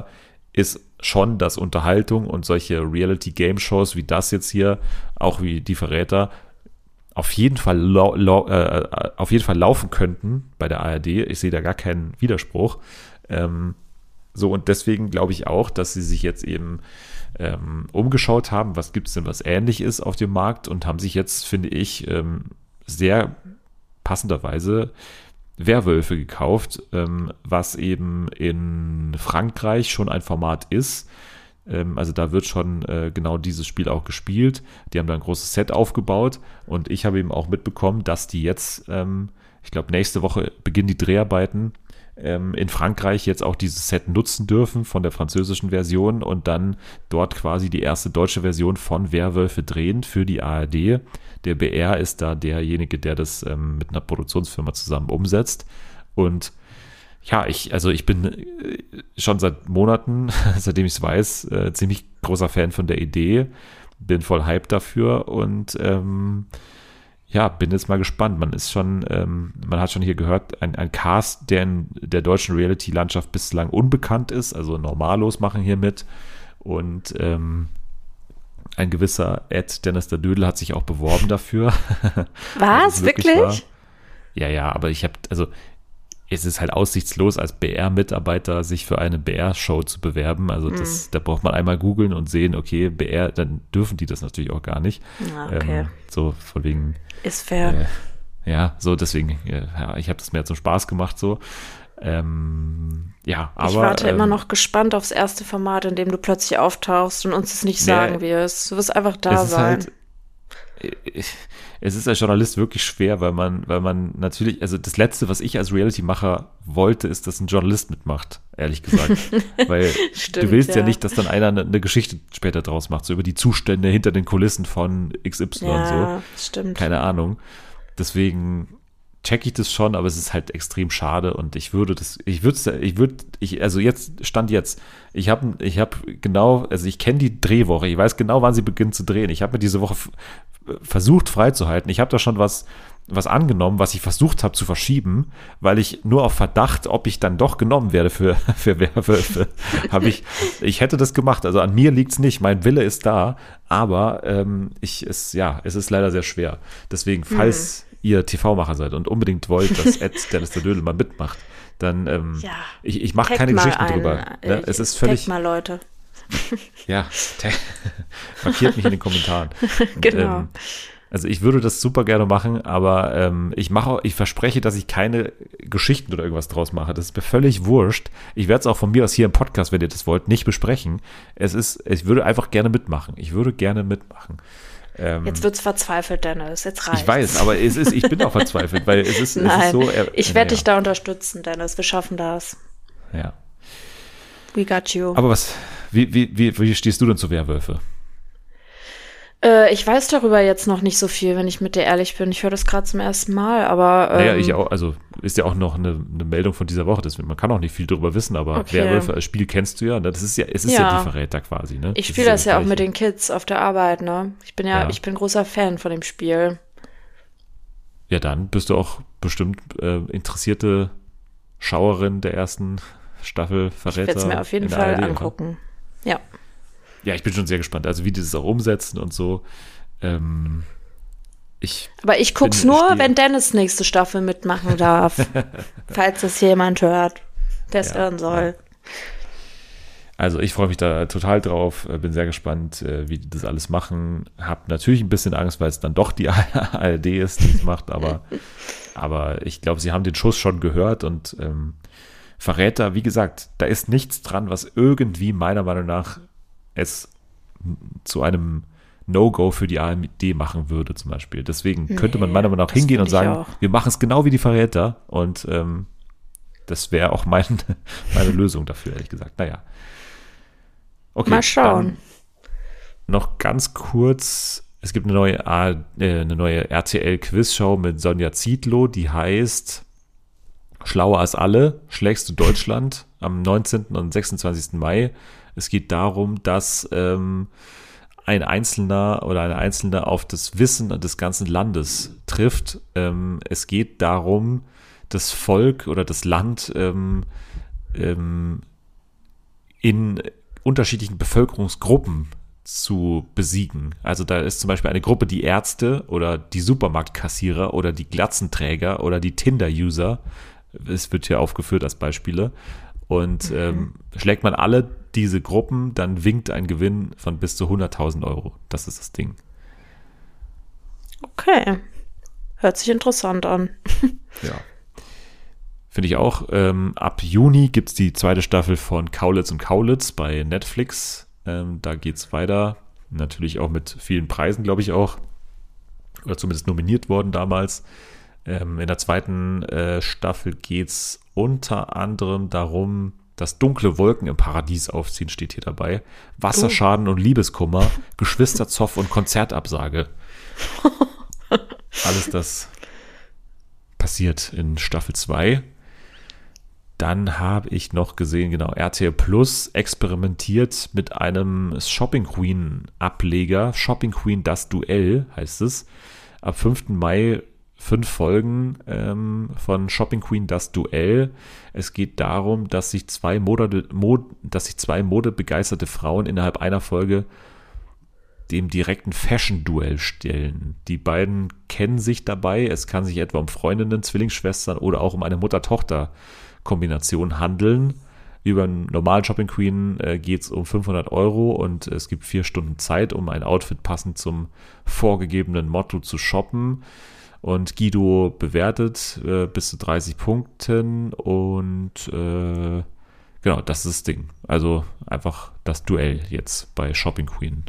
Speaker 1: ist schon, dass Unterhaltung und solche Reality-Game-Shows wie das jetzt hier, auch wie die Verräter, auf jeden Fall lau- lau- äh, auf jeden Fall laufen könnten bei der A R D. Ich sehe da gar keinen Widerspruch. Ähm, so, und deswegen glaube ich auch, dass sie sich jetzt eben ähm, umgeschaut haben, was gibt es denn, was ähnlich ist auf dem Markt, und haben sich jetzt, finde ich, ähm, sehr passenderweise Werwölfe gekauft, ähm, was eben in Frankreich schon ein Format ist. Ähm, also da wird schon äh, genau dieses Spiel auch gespielt. Die haben da ein großes Set aufgebaut, und ich habe eben auch mitbekommen, dass die jetzt, ähm, ich glaube nächste Woche beginnen die Dreharbeiten, ähm, in Frankreich jetzt auch dieses Set nutzen dürfen von der französischen Version und dann dort quasi die erste deutsche Version von Werwölfe drehen für die A R D. Der B R ist da derjenige, der das ähm, mit einer Produktionsfirma zusammen umsetzt. Und ja, ich, also ich bin äh, schon seit Monaten, seitdem ich es weiß, äh, ziemlich großer Fan von der Idee, bin voll Hype dafür und ähm, ja, bin jetzt mal gespannt. Man ist schon, ähm, man hat schon hier gehört, ein, ein Cast, der in der deutschen Reality-Landschaft bislang unbekannt ist, also Normalos machen hier mit, und ähm, ein gewisser Ed Dennis der Dödel hat sich auch beworben dafür.
Speaker 2: Was? Wirklich?
Speaker 1: Wahr. Ja, ja, aber ich habe, also es ist halt aussichtslos, als B R-Mitarbeiter sich für eine B R-Show zu bewerben. Also das, mm. da braucht man einmal googeln und sehen, okay, B R, dann dürfen die das natürlich auch gar nicht.
Speaker 2: Ah, okay.
Speaker 1: Ähm, so von wegen.
Speaker 2: Ist fair.
Speaker 1: Äh, ja, so deswegen, äh, ja, ich habe das mehr zum Spaß gemacht so. Ähm, ja, aber.
Speaker 2: Ich warte
Speaker 1: ähm,
Speaker 2: immer noch gespannt aufs erste Format, in dem du plötzlich auftauchst und uns es nicht sagen
Speaker 1: nee,
Speaker 2: wirst. Du wirst einfach da
Speaker 1: es ist
Speaker 2: sein.
Speaker 1: Halt, es ist als Journalist wirklich schwer, weil man, weil man natürlich, also das Letzte, was ich als Reality-Macher wollte, ist, dass ein Journalist mitmacht, ehrlich gesagt. Weil
Speaker 2: Stimmt,
Speaker 1: du willst ja.
Speaker 2: ja
Speaker 1: nicht, dass dann einer eine, eine Geschichte später draus macht, so über die Zustände hinter den Kulissen von X Y
Speaker 2: ja,
Speaker 1: und so.
Speaker 2: Stimmt.
Speaker 1: Keine Ahnung. Deswegen check ich das schon, aber es ist halt extrem schade, und ich würde das, ich würde ich würde, ich, also jetzt, Stand jetzt, ich habe ich habe genau, also ich kenne die Drehwoche, ich weiß genau, wann sie beginnt zu drehen. Ich habe mir diese Woche f- versucht freizuhalten. Ich habe da schon was, was angenommen, was ich versucht habe zu verschieben, weil ich nur auf Verdacht, ob ich dann doch genommen werde für, für Werwölfe, habe ich, ich hätte das gemacht. Also an mir liegt's nicht, mein Wille ist da, aber ähm, ich, es, ja, es ist leider sehr schwer. Deswegen, falls hm. ihr T V-Macher seid und unbedingt wollt, dass Ed Dennis der Dödel mal mitmacht, dann ähm,
Speaker 2: ja.
Speaker 1: ich, ich mache keine Geschichten
Speaker 2: ein,
Speaker 1: drüber. Ne? Es ist völlig.
Speaker 2: Tag mal Leute.
Speaker 1: Ja, markiert mich in den Kommentaren.
Speaker 2: Genau.
Speaker 1: Und, ähm, also ich würde das super gerne machen, aber ähm, ich mache, ich verspreche, dass ich keine Geschichten oder irgendwas draus mache. Das ist mir völlig wurscht. Ich werde es auch von mir aus hier im Podcast, wenn ihr das wollt, nicht besprechen. Es ist, ich würde einfach gerne mitmachen. Ich würde gerne mitmachen. Ähm,
Speaker 2: Jetzt wird's verzweifelt, Dennis. Jetzt reicht's.
Speaker 1: Ich weiß, aber es ist, ich bin auch verzweifelt, weil es ist,
Speaker 2: Nein,
Speaker 1: es ist so. Er,
Speaker 2: ich werde
Speaker 1: ja.
Speaker 2: dich da unterstützen, Dennis. Wir schaffen das.
Speaker 1: Ja.
Speaker 2: We got you.
Speaker 1: Aber was, wie, wie, wie, wie stehst du denn zu Werwölfe?
Speaker 2: Äh, ich weiß darüber jetzt noch nicht so viel, wenn ich mit dir ehrlich bin. Ich höre das gerade zum ersten Mal, aber. Ähm,
Speaker 1: naja, ich auch, also ist ja auch noch eine, eine Meldung von dieser Woche, deswegen, man kann auch nicht viel darüber wissen, aber
Speaker 2: okay.
Speaker 1: Werwölfe als Spiel kennst du ja, ne? Das ist ja, es ist ja, ja die Verräter quasi, ne?
Speaker 2: Ich spiele das, das ja auch mit
Speaker 1: Gleiche.
Speaker 2: den Kids auf der Arbeit, ne? Ich bin ja,
Speaker 1: ja,
Speaker 2: ich bin großer Fan von dem Spiel.
Speaker 1: Ja, dann bist du auch bestimmt äh, interessierte Schauerin der ersten Staffel Verräter.
Speaker 2: Ich werde es mir auf jeden Fall A R D angucken. Ja.
Speaker 1: Ja, ich bin schon sehr gespannt, also wie die das auch umsetzen und so. Ähm, ich
Speaker 2: Aber ich guck's bin, nur, stehe. wenn Dennis nächste Staffel mitmachen darf. Falls das jemand hört, der es ja, hören soll.
Speaker 1: Also ich freue mich da total drauf, bin sehr gespannt, wie die das alles machen. Hab natürlich ein bisschen Angst, weil es dann doch die A R D ist, die es macht, aber, aber ich glaube, sie haben den Schuss schon gehört und ähm, Verräter, wie gesagt, da ist nichts dran, was irgendwie meiner Meinung nach es zu einem No-Go für die A R D machen würde zum Beispiel. Deswegen nee, könnte man meiner Meinung nach hingehen und sagen, auch. wir machen es genau wie die Verräter und ähm, das wäre auch mein, meine Lösung dafür, ehrlich gesagt. Naja. Okay,
Speaker 2: mal schauen.
Speaker 1: Noch ganz kurz, es gibt eine neue, A, äh, eine neue R T L-Quizshow mit Sonja Zietlow, die heißt Schlauer als alle, schlägst du Deutschland am neunzehnten und sechsundzwanzigsten Mai. Es geht darum, dass ähm, ein Einzelner oder eine Einzelne auf das Wissen des ganzen Landes trifft. Ähm, es geht darum, das Volk oder das Land ähm, ähm, in unterschiedlichen Bevölkerungsgruppen zu besiegen. Also da ist zum Beispiel eine Gruppe die Ärzte oder die Supermarktkassierer oder die Glatzenträger oder die Tinder-User. Es wird hier aufgeführt als Beispiele. Und mhm. ähm, schlägt man alle diese Gruppen, dann winkt ein Gewinn von bis zu hunderttausend Euro. Das ist das Ding.
Speaker 2: Okay. Hört sich interessant an.
Speaker 1: Ja. Finde ich auch. Ähm, ab Juni gibt es die zweite Staffel von Kaulitz und Kaulitz bei Netflix. Ähm, da geht es weiter. Natürlich auch mit vielen Preisen, glaube ich auch. Oder zumindest nominiert worden damals. Ähm, in der zweiten äh, Staffel geht es unter anderem darum, dass dunkle Wolken im Paradies aufziehen, steht hier dabei. Wasserschaden oh. und Liebeskummer, Geschwisterzoff und Konzertabsage. Alles das passiert in Staffel zwei. Dann habe ich noch gesehen, genau, R T L Plus experimentiert mit einem Shopping Queen Ableger. Shopping Queen Das Duell heißt es. Ab fünften Mai fünf Folgen ähm, von Shopping Queen Das Duell. Es geht darum, dass sich zwei Mode, Mod, dass sich zwei modebegeisterte Frauen innerhalb einer Folge dem direkten Fashion-Duell stellen. Die beiden kennen sich dabei. Es kann sich etwa um Freundinnen, Zwillingsschwestern oder auch um eine Mutter-Tochter-Kombination handeln. Über einen normalen Shopping Queen äh, geht es um fünfhundert Euro und es gibt vier Stunden Zeit, um ein Outfit passend zum vorgegebenen Motto zu shoppen. Und Guido bewertet äh, bis zu dreißig Punkten und äh, genau, das ist das Ding. Also einfach das Duell jetzt bei Shopping Queen.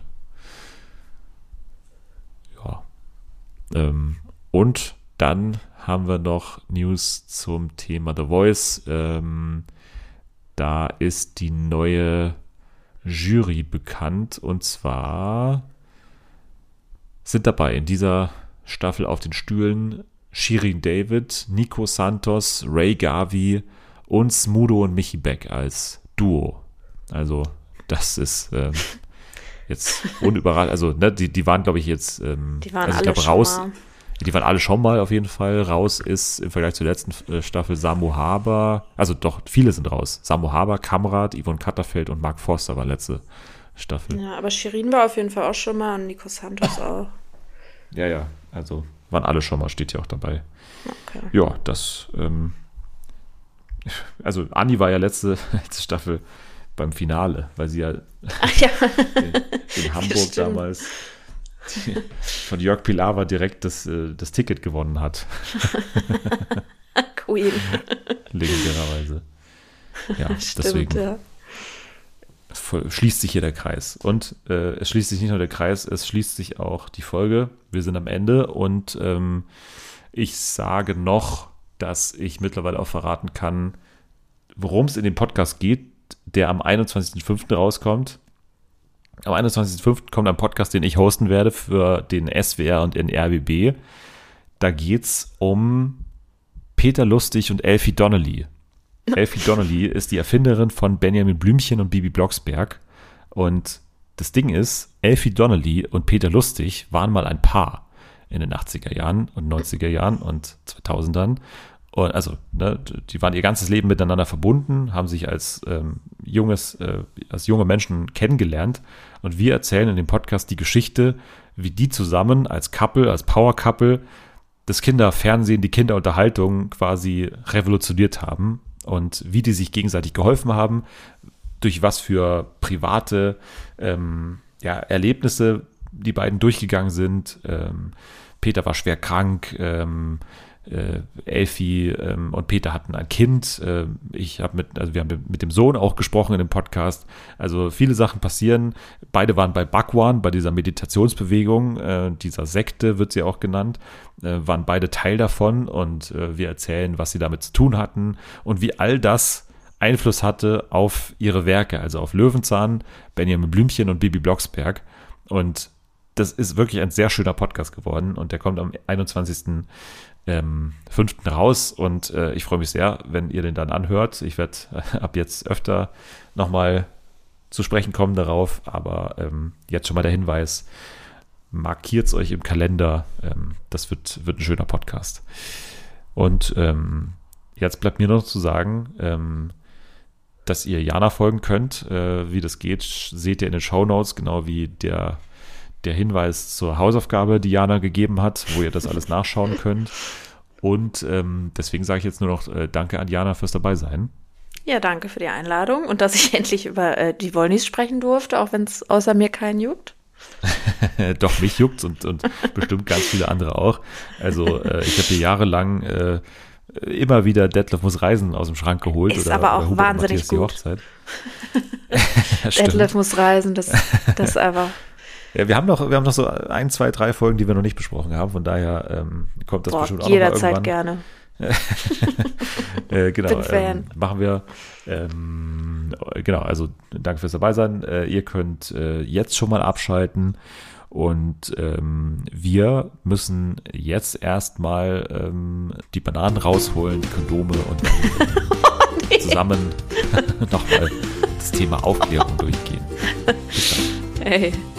Speaker 1: Ja. Ähm, und dann haben wir noch News zum Thema The Voice. Ähm, da ist die neue Jury bekannt und zwar sind dabei in dieser Staffel auf den Stühlen Shirin David, Nico Santos, Ray Gavi und Smudo und Michi Beck als Duo. Also das ist ähm, jetzt unüberraschend. Also ne, die, die waren, glaube ich, jetzt ähm,
Speaker 2: die waren
Speaker 1: also ich
Speaker 2: alle
Speaker 1: glaube,
Speaker 2: schon
Speaker 1: raus.
Speaker 2: mal.
Speaker 1: Die waren alle schon mal auf jeden Fall. Raus ist im Vergleich zur letzten äh, Staffel Samu Haber, also doch, viele sind raus. Samu Haber, Kamrat, Yvonne Katterfeld und Mark Forster war letzte Staffel.
Speaker 2: Ja, aber Shirin war auf jeden Fall auch schon mal und Nico Santos auch.
Speaker 1: Ja, ja, also waren alle schon mal, steht ja auch dabei.
Speaker 2: Okay.
Speaker 1: Ja, das, ähm, also Anni war ja letzte, letzte Staffel beim Finale, weil sie ja,
Speaker 2: Ach ja.
Speaker 1: in, in Hamburg damals die, von Jörg Pilawa direkt das, äh, das Ticket gewonnen hat.
Speaker 2: Queen.
Speaker 1: Legendärerweise. Ja,
Speaker 2: Stimmt,
Speaker 1: deswegen
Speaker 2: ja.
Speaker 1: voll, schließt sich hier der Kreis. Und äh, es schließt sich nicht nur der Kreis, es schließt sich auch die Folge. Wir sind am Ende und ähm, ich sage noch, dass ich mittlerweile auch verraten kann, worum es in dem Podcast geht, der am einundzwanzigsten fünften rauskommt. Am einundzwanzigsten fünften kommt ein Podcast, den ich hosten werde für den S W R und den R B B. Da geht es um Peter Lustig und Elfie Donnelly. Elfie Donnelly ist die Erfinderin von Benjamin Blümchen und Bibi Blocksberg. Und das Ding ist, Elfie Donnelly und Peter Lustig waren mal ein Paar in den achtziger Jahren und neunziger Jahren und zweitausendern. Und also, ne, die waren ihr ganzes Leben miteinander verbunden, haben sich als ähm, junges, äh, als junge Menschen kennengelernt. Und wir erzählen in dem Podcast die Geschichte, wie die zusammen als Couple, als Power-Couple das Kinderfernsehen, die Kinderunterhaltung quasi revolutioniert haben. Und wie die sich gegenseitig geholfen haben, durch was für private ähm, ja, Erlebnisse die beiden durchgegangen sind. Ähm, Peter war schwer krank, ähm, äh, Elfie ähm, und Peter hatten ein Kind. Äh, ich habe mit, also wir haben mit dem Sohn auch gesprochen in dem Podcast. Also viele Sachen passieren. Beide waren bei Bhagwan, bei dieser Meditationsbewegung, äh, dieser Sekte wird sie auch genannt, äh, waren beide Teil davon und äh, wir erzählen, was sie damit zu tun hatten und wie all das Einfluss hatte auf ihre Werke, also auf Löwenzahn, Benjamin Blümchen und Bibi Blocksberg. Und das ist wirklich ein sehr schöner Podcast geworden und der kommt am einundzwanzigsten fünften raus und äh, ich freue mich sehr, wenn ihr den dann anhört. Ich werde äh, ab jetzt öfter nochmal zu sprechen kommen darauf, aber ähm, jetzt schon mal der Hinweis, markiert es euch im Kalender, ähm, das wird, wird ein schöner Podcast. Und ähm, jetzt bleibt mir noch zu sagen, ähm, dass ihr Jana folgen könnt. Äh, wie das geht, seht ihr in den Shownotes, genau wie der, der Hinweis zur Hausaufgabe, die Jana gegeben hat, wo ihr das alles nachschauen könnt. Und ähm, deswegen sage ich jetzt nur noch äh, Danke an Jana fürs Dabeisein.
Speaker 2: Ja, danke für die Einladung und dass ich endlich über äh, die Wollnys sprechen durfte, auch wenn es außer mir keinen juckt.
Speaker 1: Doch, mich juckt's und, und bestimmt ganz viele andere auch. Also äh, ich habe hier jahrelang äh, immer wieder Detlef muss reisen aus dem Schrank geholt.
Speaker 2: Ist
Speaker 1: oder,
Speaker 2: aber auch
Speaker 1: oder
Speaker 2: wahnsinnig
Speaker 1: die
Speaker 2: gut.
Speaker 1: Hochzeit.
Speaker 2: Detlef muss reisen, das, das ist einfach...
Speaker 1: Ja, wir haben noch, wir haben noch so ein, zwei, drei Folgen, die wir noch nicht besprochen haben. Von daher ähm, kommt das
Speaker 2: Boah,
Speaker 1: bestimmt auch noch mal
Speaker 2: jederzeit
Speaker 1: irgendwann.
Speaker 2: gerne.
Speaker 1: äh, genau,
Speaker 2: Bin Fan.
Speaker 1: Ähm, machen wir. Ähm, genau, also danke fürs Dabeisein. Äh, ihr könnt äh, jetzt schon mal abschalten und ähm, wir müssen jetzt erstmal ähm, die Bananen rausholen, die Kondome und dann
Speaker 2: Oh, nee.
Speaker 1: zusammen nochmal das Thema Aufklärung durchgehen. Bis dann.
Speaker 2: Hey.